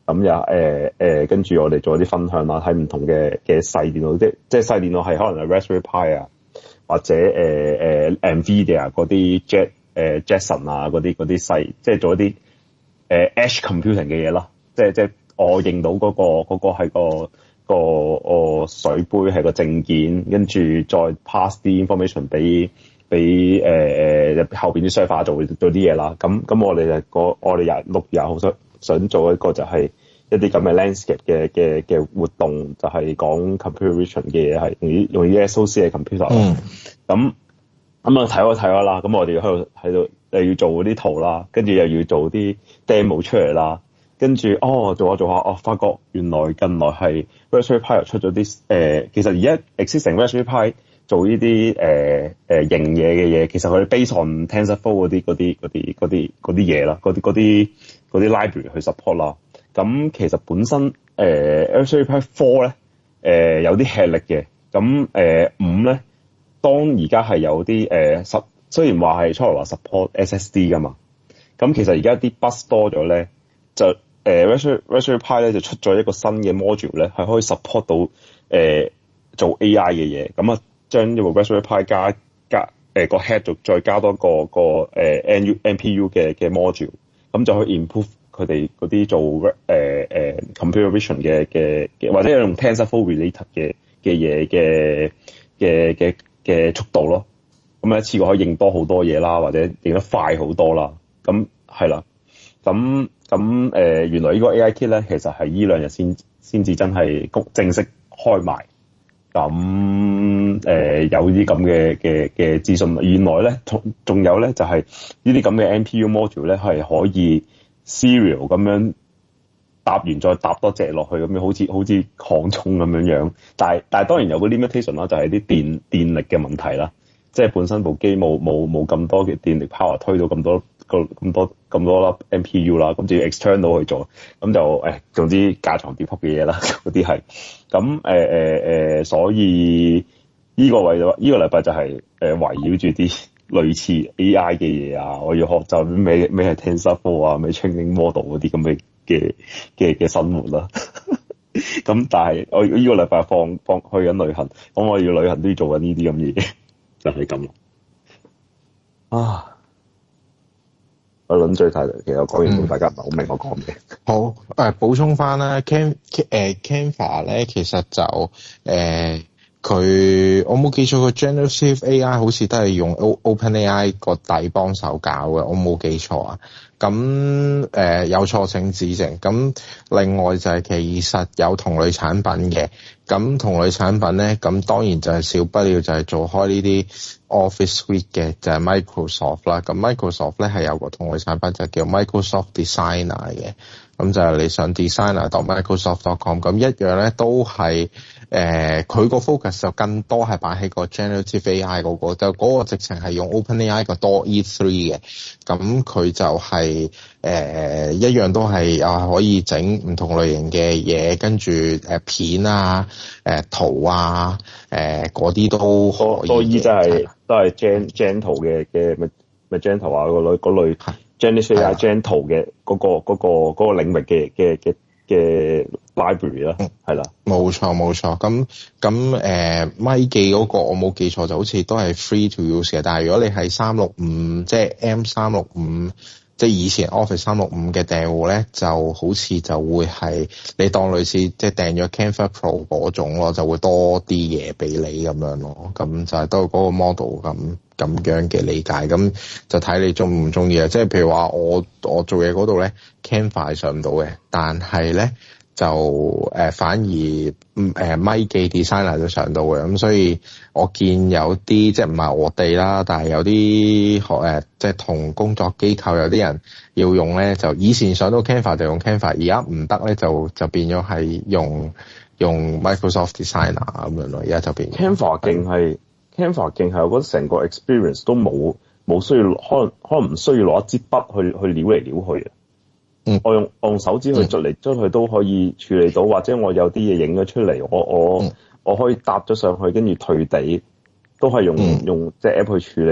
咁又誒誒，跟住我哋做一啲分享啦，睇唔同嘅嘅細電腦，即即係細電腦係可能係 Raspberry Pi 啊，或者誒誒、呃呃、Nvidia 嗰啲 Jet 誒、呃、Jetson 啊嗰啲嗰啲細，即係做一啲誒、呃、Edge computing 嘅嘢咯。即係即係我認到嗰、嗰個嗰、嗰個係個個個水杯係個證件，跟住再 pass 啲 information 俾俾誒誒後邊啲 server 做做啲嘢啦。咁咁我哋就個我哋廿六月廿號想想做一個就係一啲咁嘅 landscape 嘅嘅嘅活動，就係、是、講 computer vision 嘅嘢，係用於用於 S O C 嘅 computer。嗯。咁咁啊睇開睇開啦，咁我哋喺度喺度又要做嗰啲圖啦，跟住又要做啲 demo 出嚟啦。跟住哦，做下做下，哦，發覺原來近來係 Raspberry Pi 又出咗啲誒，其實而家 existing Raspberry Pi 做呢啲誒誒型嘢嘅嘢，其實佢哋 base on TensorFlow 嗰啲嗰啲嗰啲嗰啲嗰啲嘢啦，嗰啲嗰啲嗰啲 library 去 support 啦。咁其實本身誒、呃、Raspberry Pi Four 咧誒有啲吃力嘅，咁誒五咧當而家係有啲誒十，雖然話係初頭話 support S S D 噶嘛，咁其實而家啲 bus 多咗咧就。誒 Raspberry Raspberry Pi 咧就出咗一個新嘅 module 咧，係可以 support 到誒、呃、做 A I 嘅嘢。咁啊，將呢部 Raspberry Pi 加加誒個 head 就再加多個個誒 N U N P U 嘅嘅 module，咁就可以 improve 佢哋嗰啲做誒誒、呃、computer vision 嘅嘅嘅，或者用 TensorFlow related 嘅嘅嘢嘅嘅嘅嘅速度咯。咁一次過可以認多好多嘢啦，或者認得快好多啦。咁係啦，咁。咁誒、呃，原來呢個 A I Kit 咧，其實係依兩日先先至真係公正式開賣。咁誒、呃、有啲咁嘅嘅嘅資訊，原來咧仲仲有咧就係、是、呢啲咁嘅 N P U module 咧係可以 serial 咁樣搭完再搭多隻落去，咁樣好似好似擴充咁樣樣。但係但係當然有個 limitation 啦，就係啲電電力嘅問題啦，即係本身部機冇冇冇咁多嘅電力 power 推到咁多。咁多咁多粒 M P U 啦，咁就要 external 去做，咁就誒總之架床疊屋嘅嘢啦，嗰啲係咁誒誒誒，所以呢個為咗呢個禮拜就係誒圍繞住啲類似 A I 嘅嘢啊，我要學習咩咩係 TensorFlow 啊，咩 training model 嗰啲咁嘅嘅嘅嘅生活啦。咁但係我呢個禮拜放放去緊旅行，咁我要旅行都要做緊呢啲咁嘅嘢，就係咁咯。啊！我諗最大其實我講完到大家唔係好明我講咩。 好誒、呃，補充翻啦 ，Can 誒 Canva 咧，其實就誒佢、呃、我冇記錯個 Generative A I 好似都係用 OpenAI 個底幫手搞嘅，我冇記錯啊。咁誒、呃、有錯請指正。咁另外就係其實有同類產品嘅，咁同類產品咧，咁當然就係少不了就係做開呢啲 Office Suite 嘅，就係、是、Microsoft 啦。咁 Microsoft 咧係有個同類產品就叫 Microsoft Designer 嘅，咁就係你上 designer dot microsoft dot com， 咁一樣咧都係誒佢個 focus 就更多係擺喺個 Generative A I 嗰、那個，就嗰個直情係用 OpenAI 個 DALL-E three 嘅，咁佢就係、是、誒、呃、一樣都係啊可以整唔同類型嘅嘢，跟住誒片啊、誒、呃、圖啊、誒嗰啲都可以。 DALL-E真係都係 Gen Gentle 嘅嘅咪咪 Gentle 啊嗰類嗰類 Generative A I Gentle 嘅嗰個嗰個嗰個領域嘅嘅嘅嘅 library 啦，係啦， 冇錯冇錯。咁咁誒咪記嗰個我冇記錯就好似都係 free to use 嘅，但係如果你係三六五即係 M 三六五。即係以前 Office 三六五嘅訂戶咧，就好似就會係你當類似即係訂咗 Canva Pro 嗰種咯，就會多啲嘢俾你咁樣咯。咁就係都係嗰個 model 咁咁樣嘅理解。咁就睇你中唔中意啊。即係譬如話我我做嘢嗰度咧 Canva 係上唔到嘅，但係咧就誒、呃、反而誒咪記 designer 都上到嘅。咁所以我見有啲即係唔係我哋啦，但係有啲學誒即係同工作機構有啲人要用咧，就以前上到 Canva 就用 Canva， 而家唔得咧就就變咗係用用 Microsoft Designer 咁樣咯。而家就變 Canva 勁係 Canva 勁係，我覺得成個 experience 都冇冇需要，可能可能唔需要攞一支筆去去撩嚟撩去啊。嗯，我用我用手指去捽嚟捽去都可以處理到，或者我有啲嘢影咗出嚟，我我、嗯、我可以搭咗上去，跟住退地都係用、嗯、用即係 app 去處理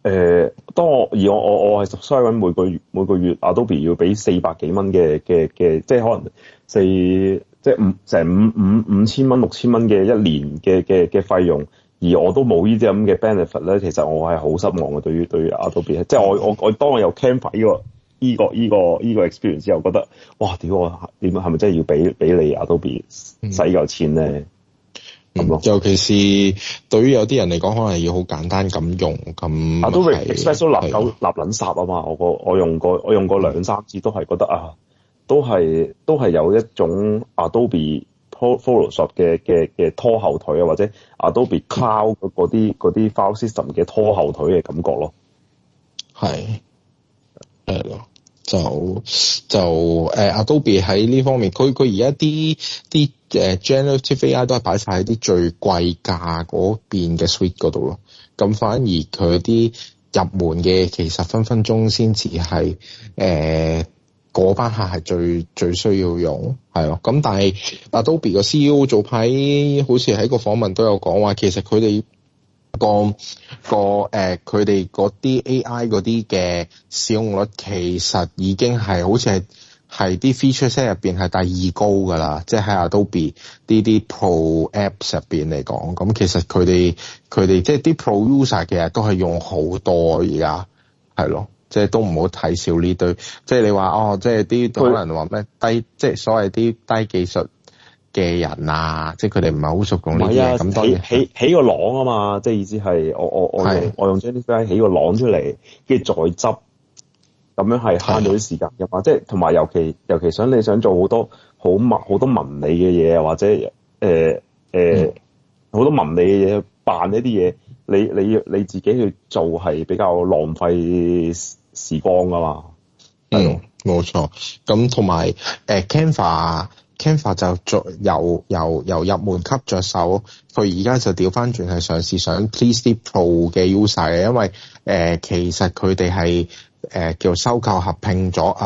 誒，當我而我我我係 subscribe 每個月每個月 Adobe 要俾四百幾蚊嘅嘅嘅，即係可能四即係五成五五五千蚊六千蚊嘅一年嘅嘅嘅費用，而我都冇呢啲咁嘅 benefit 咧，其實我係好失望嘅。對於對於 Adobe，即係我我我當我有 Canva 呢個呢個呢個呢個 experience 之後，覺得哇屌我點係咪真係要俾俾你 Adobe 使嚿錢咧？ 嗯，尤其是對於有啲人嚟講，可能要好簡單咁用咁。 Adobe Express 都立夠立撚殺啊嘛！我個我用過我用過兩三次都係覺得啊，都係都係有一種 Adobe Photoshop 嘅嘅嘅拖後腿啊，或者 Adobe Cloud 嗰啲嗰啲 file system 嘅拖後腿嘅感覺咯。係係咯。就就誒、呃、Adobe 喺呢方面，佢佢而家啲啲誒 generative A I 都係擺晒喺啲最貴價嗰邊嘅 suite 嗰度咯。咁反而佢啲入門嘅其實分分鐘先至係誒嗰班客係最最需要用，係咯。咁但係 Adobe 個 C E O 早排好似喺個訪問都有講話，其實佢哋個個誒佢哋嗰啲 A I 嗰啲嘅使用率其實已經係好似係係啲 feature set 入邊係第二高㗎啦，即係喺 Adobe 呢啲 Pro Apps 入邊嚟講，咁其實佢哋佢哋即係啲 Pro user 其實都係用好多而家係咯，即係都唔好睇少呢堆，即係你話哦，即係啲可能話咩低，即係所謂啲低技術嘅人啊，即係佢哋唔係好熟用呢啲嘢，咁當然起起起個廊啊嘛，即係意思係我我我用我用 Gemini 起個廊出嚟，跟住再執，咁樣係慳咗啲時間嘅嘛。即係同埋尤其尤其想你想做好多好文好多文理嘅嘢，或者誒誒好多文理嘅嘢扮呢啲嘢，你你要你自己去做係比較浪費時光噶嘛。 嗯，冇錯。咁同埋誒 Canva。Canva 就做由由由入門級着手，佢而家就調翻轉係嘗試想 please 啲 Pro 嘅 user 嘅，因為誒、呃、其實佢哋係誒叫收購合併咗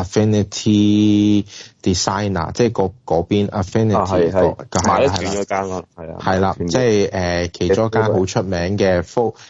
Affinity Designer， 即係個嗰邊 Affinity 個買咗幾間啦，係啊， 係啦，即係誒其中一間好出名嘅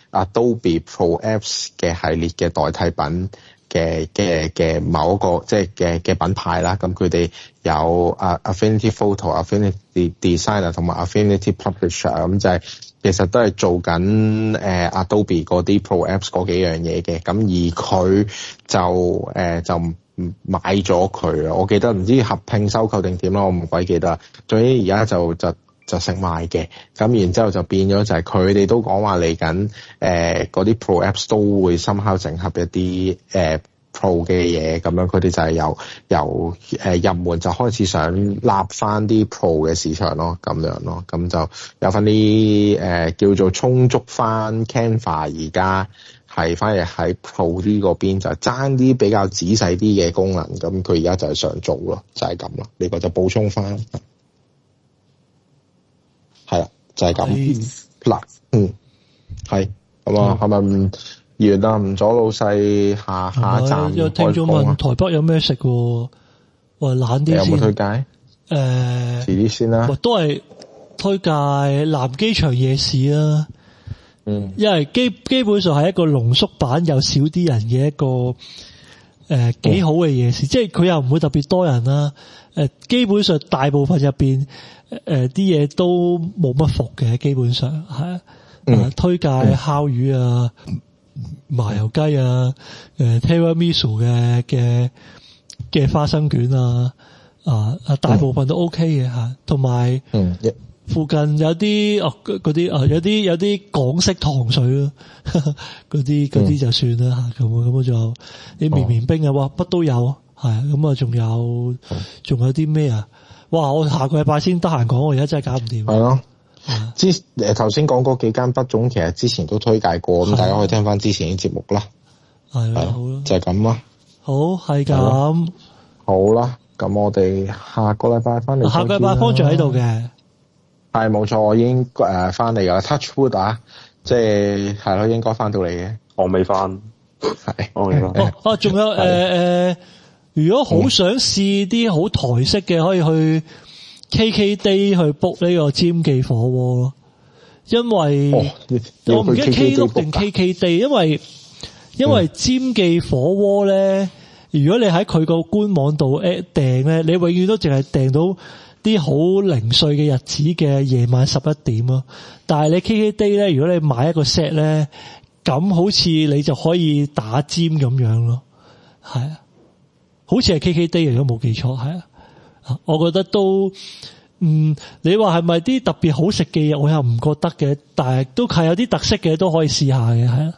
Adobe Pro Apps 嘅系列嘅代替品。嘅嘅嘅某一個即係嘅嘅品牌啦，咁佢哋有啊 Affinity Photo、Affinity Designer 同埋 Affinity Publisher， 咁就係其實都係做緊誒、呃、Adobe 嗰啲 Pro Apps 嗰幾樣嘢嘅，咁而佢就誒、呃、就買咗佢啊，我記得唔知合併收購定點啦，我唔鬼記得，總之而家就就。就識賣嘅，咁然之後就變咗就係佢哋都講話嚟緊誒嗰啲 Pro Apps 都會深刻整合一啲誒、呃、Pro 嘅嘢，咁樣佢哋就係由由誒、呃、入門就開始想立翻啲 Pro 嘅市場咯，咁樣咯，咁就有翻啲誒叫做充足翻 Canva 而家係反而喺 Pro 啲嗰邊就爭啲比較仔細啲嘅功能，咁佢而家就係想做咯，就係咁咯，呢個就補充翻。係啦，就係咁嗱，嗯，係咁啊，係咪完啦？唔阻老細下下一站有聽眾問台北有咩食喎？話懶啲先。有冇推介？誒、呃，遲啲先啦。 都係推介南機場夜市啊。嗯，因為基基本上係一個濃縮版又少啲人嘅一個誒幾、呃、好嘅夜市，嗯、即係佢又唔會特別多人啦。誒、呃，基本上大部分入邊。誒，啲嘢、呃、都冇乜伏嘅，基本上係啊、嗯呃。推介烤魚啊、麻油雞啊、誒 Tiramisu 嘅嘅嘅花生卷啊，啊啊大部分都 OK 嘅吓。同埋，嗯，附近有啲哦嗰啲啊，有啲有啲港式糖水咯，嗰啲嗰啲就算啦吓。咁咁我仲有啲綿綿冰啊，哇，乜都有係啊。咁啊，仲有仲有啲咩啊？哇！我下個禮拜先得閒講，我而家真係搞唔掂。係咯， 之誒頭先講嗰幾間北總，其實之前都推介過，咁大家可以聽翻之前啲節目啦。係啊，好啦，就係咁啦。 好，係咁。 好啦，咁我哋下個禮拜翻嚟。 下個禮拜方丈喺度嘅。 係冇錯，我已經誒翻嚟噶啦 ，touch wood 啊，即係係咯，應該翻到嚟嘅。 我未翻，係我未翻。 哦哦，仲有誒誒。如果好想試啲好台式嘅，可以去 K K Day 去 book 呢個尖記火鍋咯。因為、哦、我唔記得 K 六定 K K Day，因為因為尖記火鍋咧，如果你喺佢個官網度誒訂咧，你永遠都淨係訂到啲好零碎嘅日子嘅夜晚十一點咯。但係你 K K Day 咧，如果你買一個 set 咧，咁好似你就可以打尖咁樣咯，係啊，好似係 K K Day 如果冇記錯，係啊。我覺得都，嗯，你話係咪啲特別好食嘅嘢，我又唔覺得嘅，但係都係有啲特色嘅都可以試下嘅，係啦。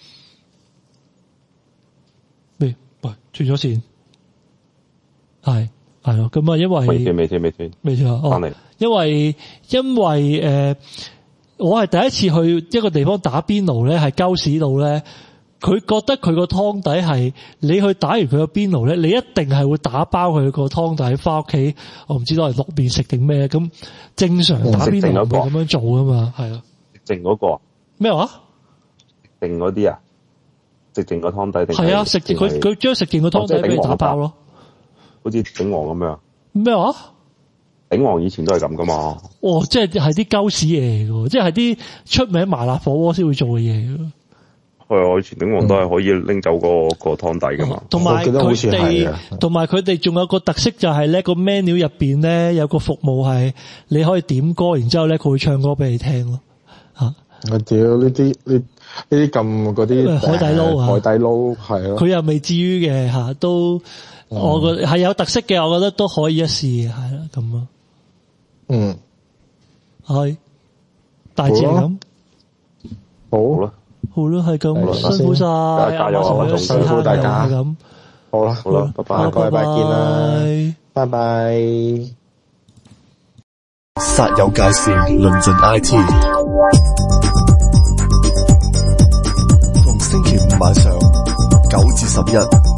喂喂，轉咗線，係係咯，咁啊，因為未斷未斷未斷， 未斷哦，翻嚟，因為因為誒、呃，我係第一次去一個地方打邊爐咧，係鳩屎度咧。佢覺得佢個湯底係你去打完佢個邊爐咧，你一定係會打包佢個湯底翻屋企。我唔知攞嚟落麵食定咩咁，正常打邊爐會咁樣做噶嘛，係啊。 剩嗰個咩話？ 剩嗰啲啊？食剩個湯底定係啊？食剩佢佢將食剩個湯底俾你打包咯， 好似鼎王咁樣。 咩話？ 鼎王以前都係咁噶嘛？ 哦，即係係啲鳩屎嘢嚟嘅，即係啲出名麻辣火鍋先會做嘅嘢。 係啊，我以前鼎王都係可以拎走個個湯底噶嘛。 同埋佢哋，同埋佢哋仲有個特色就係咧，個 menu 入邊咧有個服務係你可以點歌，然之後咧佢會唱歌俾你聽咯。吓， 我屌呢啲呢呢啲咁嗰啲海底撈啊， 海底撈係咯。 佢又未至於嘅吓，都、嗯、我覺得係有特色嘅，我覺得都可以一試嘅，係啦咁咯。嗯，係大致係咁。 好啦。 好啦，係咁，辛苦晒， 加油啊！辛苦大家，咁好啦，好啦，拜拜，下個禮拜見啦，拜拜。 煞有介事，論盡 I T， 逢星期五晚上九至十一。